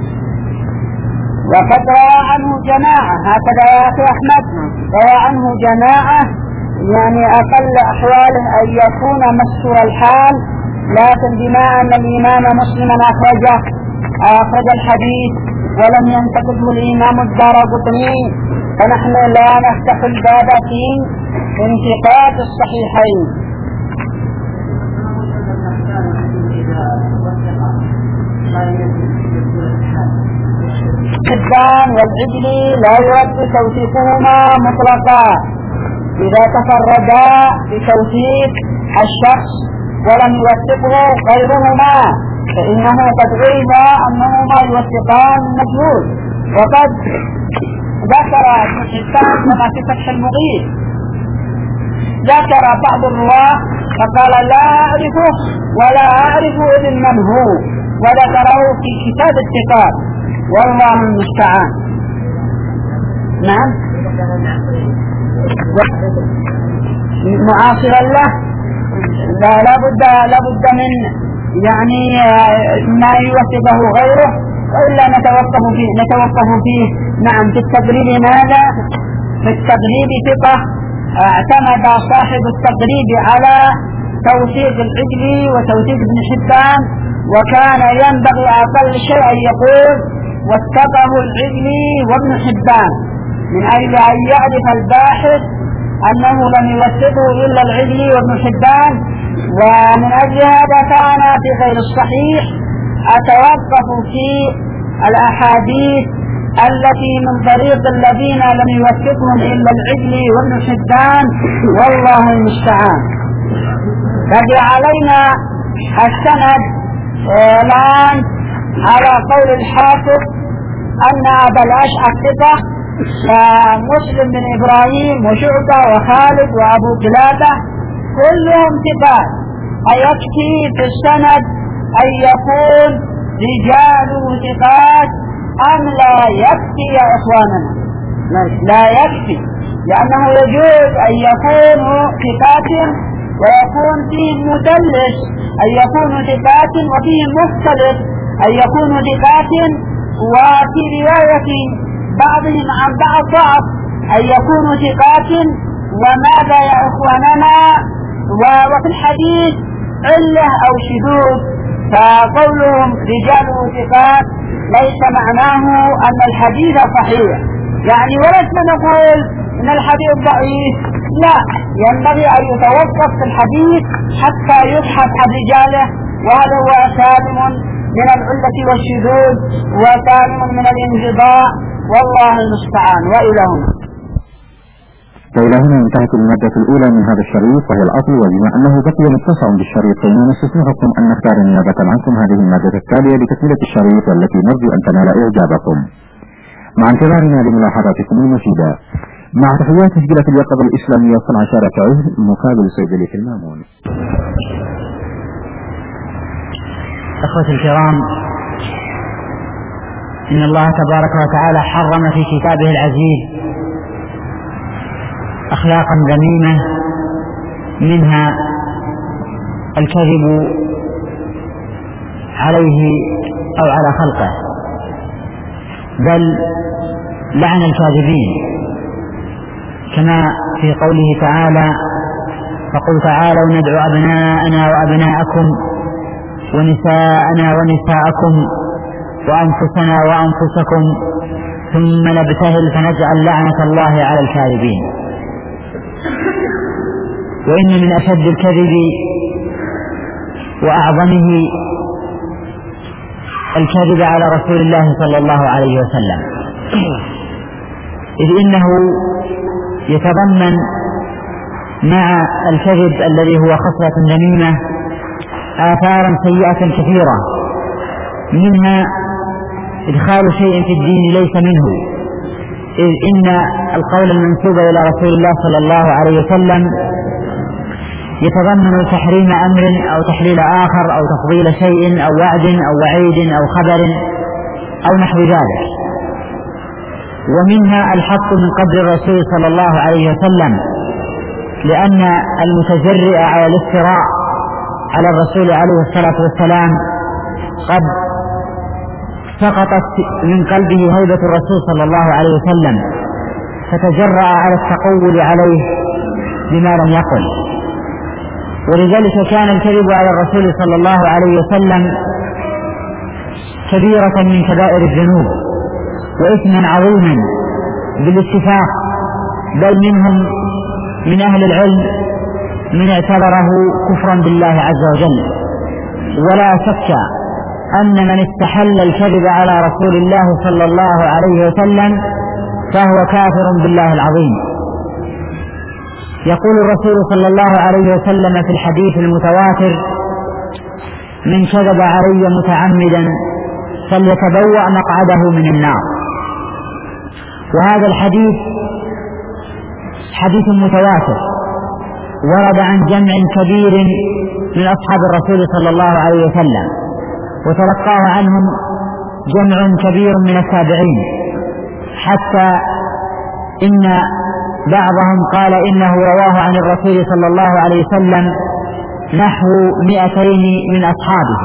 وقد روى عنه جماعة. هكذا يا أخي أحمد روى عنه جماعة، يعني أقل أحواله أن يكون مستور الحال، لكن بما أن الإمام مسلم أخرجه أخرج الحديث ولم ينتقده الإمام الدارقطني، فنحن لا نفتح الباب في انتقاد الصحيحين. حبان والعجلي لا يرد توثيقهما مطلقا إذا تفردا بتوثيق الشخص ولم يوثقه غيرهما، فإنه قد علم أنهما يوثقان مجهول، وقد ذكر ابن حبان كما في فتح المغيث، ذكر بعض الرواة فقال لا أعرفه ولا أعرف ابن من هو، وذكره في كتاب الثقات، والله المستعان. نعم، معاصرا له لا لابد لابد من يعني ما يوثقه غيره، وإلا نتوقف فيه نتوقف فيه نعم في التقريب. ماذا في التقريب ثقة اعتمد صاحب التقريب على توثيق العجلي وتوثيق ابن حبان، وكان ينبغي أقل شيء أن يقول وثقه العجلي وابن حبان، من أجل أن يعرف الباحث أنه لم يوثقه إلا العجلي وابن حبان. ومن أجل هذا كان في غير الصحيح أتوقف في الأحاديث التي من طريق الذين لم يوثقهم إلا العجلي وابن حبان، والله المستعان. بقي علينا السند الآن على قول الحافظ أن أبا الأشعث ثقة، مسلم بن إبراهيم وشعبة وخالد وأبو قلابة كلهم ثقات. أيكفي في السند أن يكون رجاله ثقات أم لا يكفي يا إخواننا؟ لا يكفي، لأنه يجوز أن يكونوا ثقات ويكون فيه مدلس، أن يكونوا ثقات وفيه مختلف، أن يكونوا ثقات وفي رواية بعضهم عن بعض ضعف، أن يكونوا ثقات وماذا يا إخواننا وفي الحديث علة أو شذوذ. فقولهم رجاله ثقات ليس معناه أن الحديث صحيح، يعني ولسنا نقول أن الحديث ضعيف، لا، ينبغي أن يتوقف في الحديث حتى يبحث عن رجاله، وهذا هو سالم من العلة والشذوذ وسالم من الانقضاء، والله المستعان. وإلى هنا وإلى هنا انتهت المادة الأولى من هذا الشريط وهي الأصل، وبما أنه بقي متسع بالشريطين نستسمحكم أن نختار نيابة عنكم هذه المادة التالية لتكملة الشريط، والتي نرجو أن تنال إعجابكم، مع انتظارنا لملاحظاتكم المفيدة. مع تحيات تسجيلة اليقظة الإسلامية صنع شارع عهد مقابل صيدلية المامون. أخوتي الكرام، إن الله تبارك وتعالى حرم في كتابه العزيز أخلاقا ذميمة، منها الكذب عليه أو على خلقه، بل لعن الكاذبين، كما في قوله تعالى: فقل تعالوا ندعو أبناءنا وأبناءكم ونساءنا ونساءكم وأنفسنا وأنفسكم ثم نبتهل فنجعل لعنة الله على الكاذبين. وإن من أشد الكذب وأعظمه الكذب على رسول الله صلى الله عليه وسلم، إذ إنه يتضمن مع الكذب الذي هو خصلة ذميمة آثارا سيئة كثيرة، منها إدخال شيء في الدين ليس منه، إذ إن القول المنسوب إلى رسول الله صلى الله عليه وسلم يتضمن تحريم أمر أو تحليل آخر أو تفضيل شيء أو وعد أو وعيد أو خبر أو نحو ذلك. ومنها الحق من قدر الرسول صلى الله عليه وسلم، لأن المتجرئ على الافتراء على الرسول عليه الصلاة والسلام قد سقطت من قلبه هيبة الرسول صلى الله عليه وسلم، فتجرأ على التقول عليه بما لم يقل. ولذلك كان الكذب على الرسول صلى الله عليه وسلم كبيرة من كبائر الذنوب وإثما عظيما بالاتفاق، بل منهم من أهل العلم من اعتبره كفرا بالله عز وجل. ولا شك أن من استحل الكذب على رسول الله صلى الله عليه وسلم فهو كافر بالله العظيم. يقول الرسول صلى الله عليه وسلم في الحديث المتواتر: من كذب علي متعمدا فليتبوأ مقعده من النار. وهذا الحديث حديث متواتر ورد عن جمع كبير من أصحاب الرسول صلى الله عليه وسلم، وتلقاه عنهم جمع كبير من التابعين، حتى إن بعضهم قال إنه رواه عن الرسول صلى الله عليه وسلم نحو مئتين من أصحابه.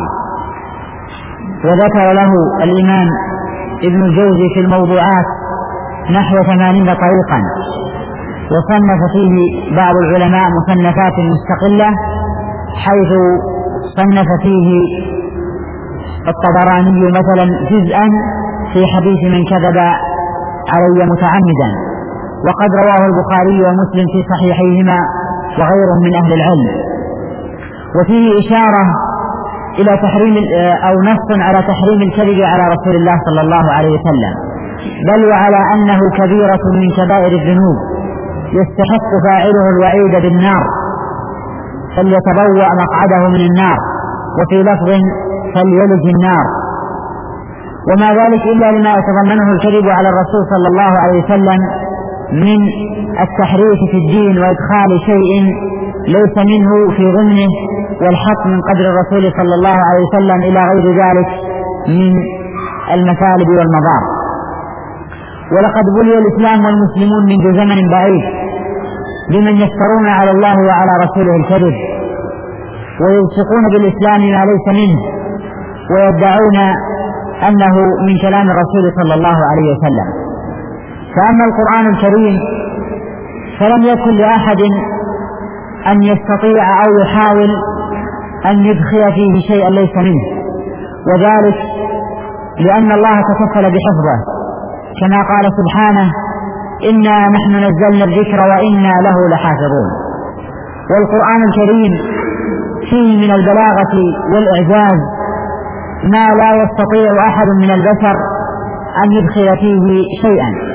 وذكر له الإمام ابن الجوزي في الموضوعات نحو ثمانين طريقا، وصنف فيه بعض العلماء مصنفات مستقلة، حيث صنف فيه الطبراني مثلا جزءا في حديث من كذب علي متعمدا، وقد رواه البخاري ومسلم في صحيحيهما وغيرهم من أهل العلم. وفيه إشارة إلى تحريم أو نص على تحريم الكذب على رسول الله صلى الله عليه وسلم، بل وعلى أنه كبيرة من كبائر الذنوب يستحق فاعله الوعيد بالنار، فليتبوأ مقعده من النار، وفي لفظ فليلج النار. وما ذلك إلا لما يتضمنه الكذب على الرسول صلى الله عليه وسلم من التحريف في الدين وإدخال شيء ليس منه في ضمنه، والحق من قدر الرسول صلى الله عليه وسلم إلى غير ذلك من المثالب والمضار. ولقد بلي الإسلام والمسلمون منذ زمن بعيد بمن يفترون على الله وعلى رسوله الكذب، ويلصقون بالإسلام ما ليس منه، ويدعون أنه من كلام الرسول صلى الله عليه وسلم. فأما القرآن الكريم فلم يكن لأحد أن يستطيع أو يحاول أن يدخل فيه شيئا ليس منه، وذلك لأن الله تكفل بحفظه، كما قال سبحانه إنا نحن نزلنا الذكر وإنا له لحافظون. والقرآن الكريم فيه من البلاغة والإعجاز ما لا يستطيع أحد من البشر أن يدخل فيه شيئا،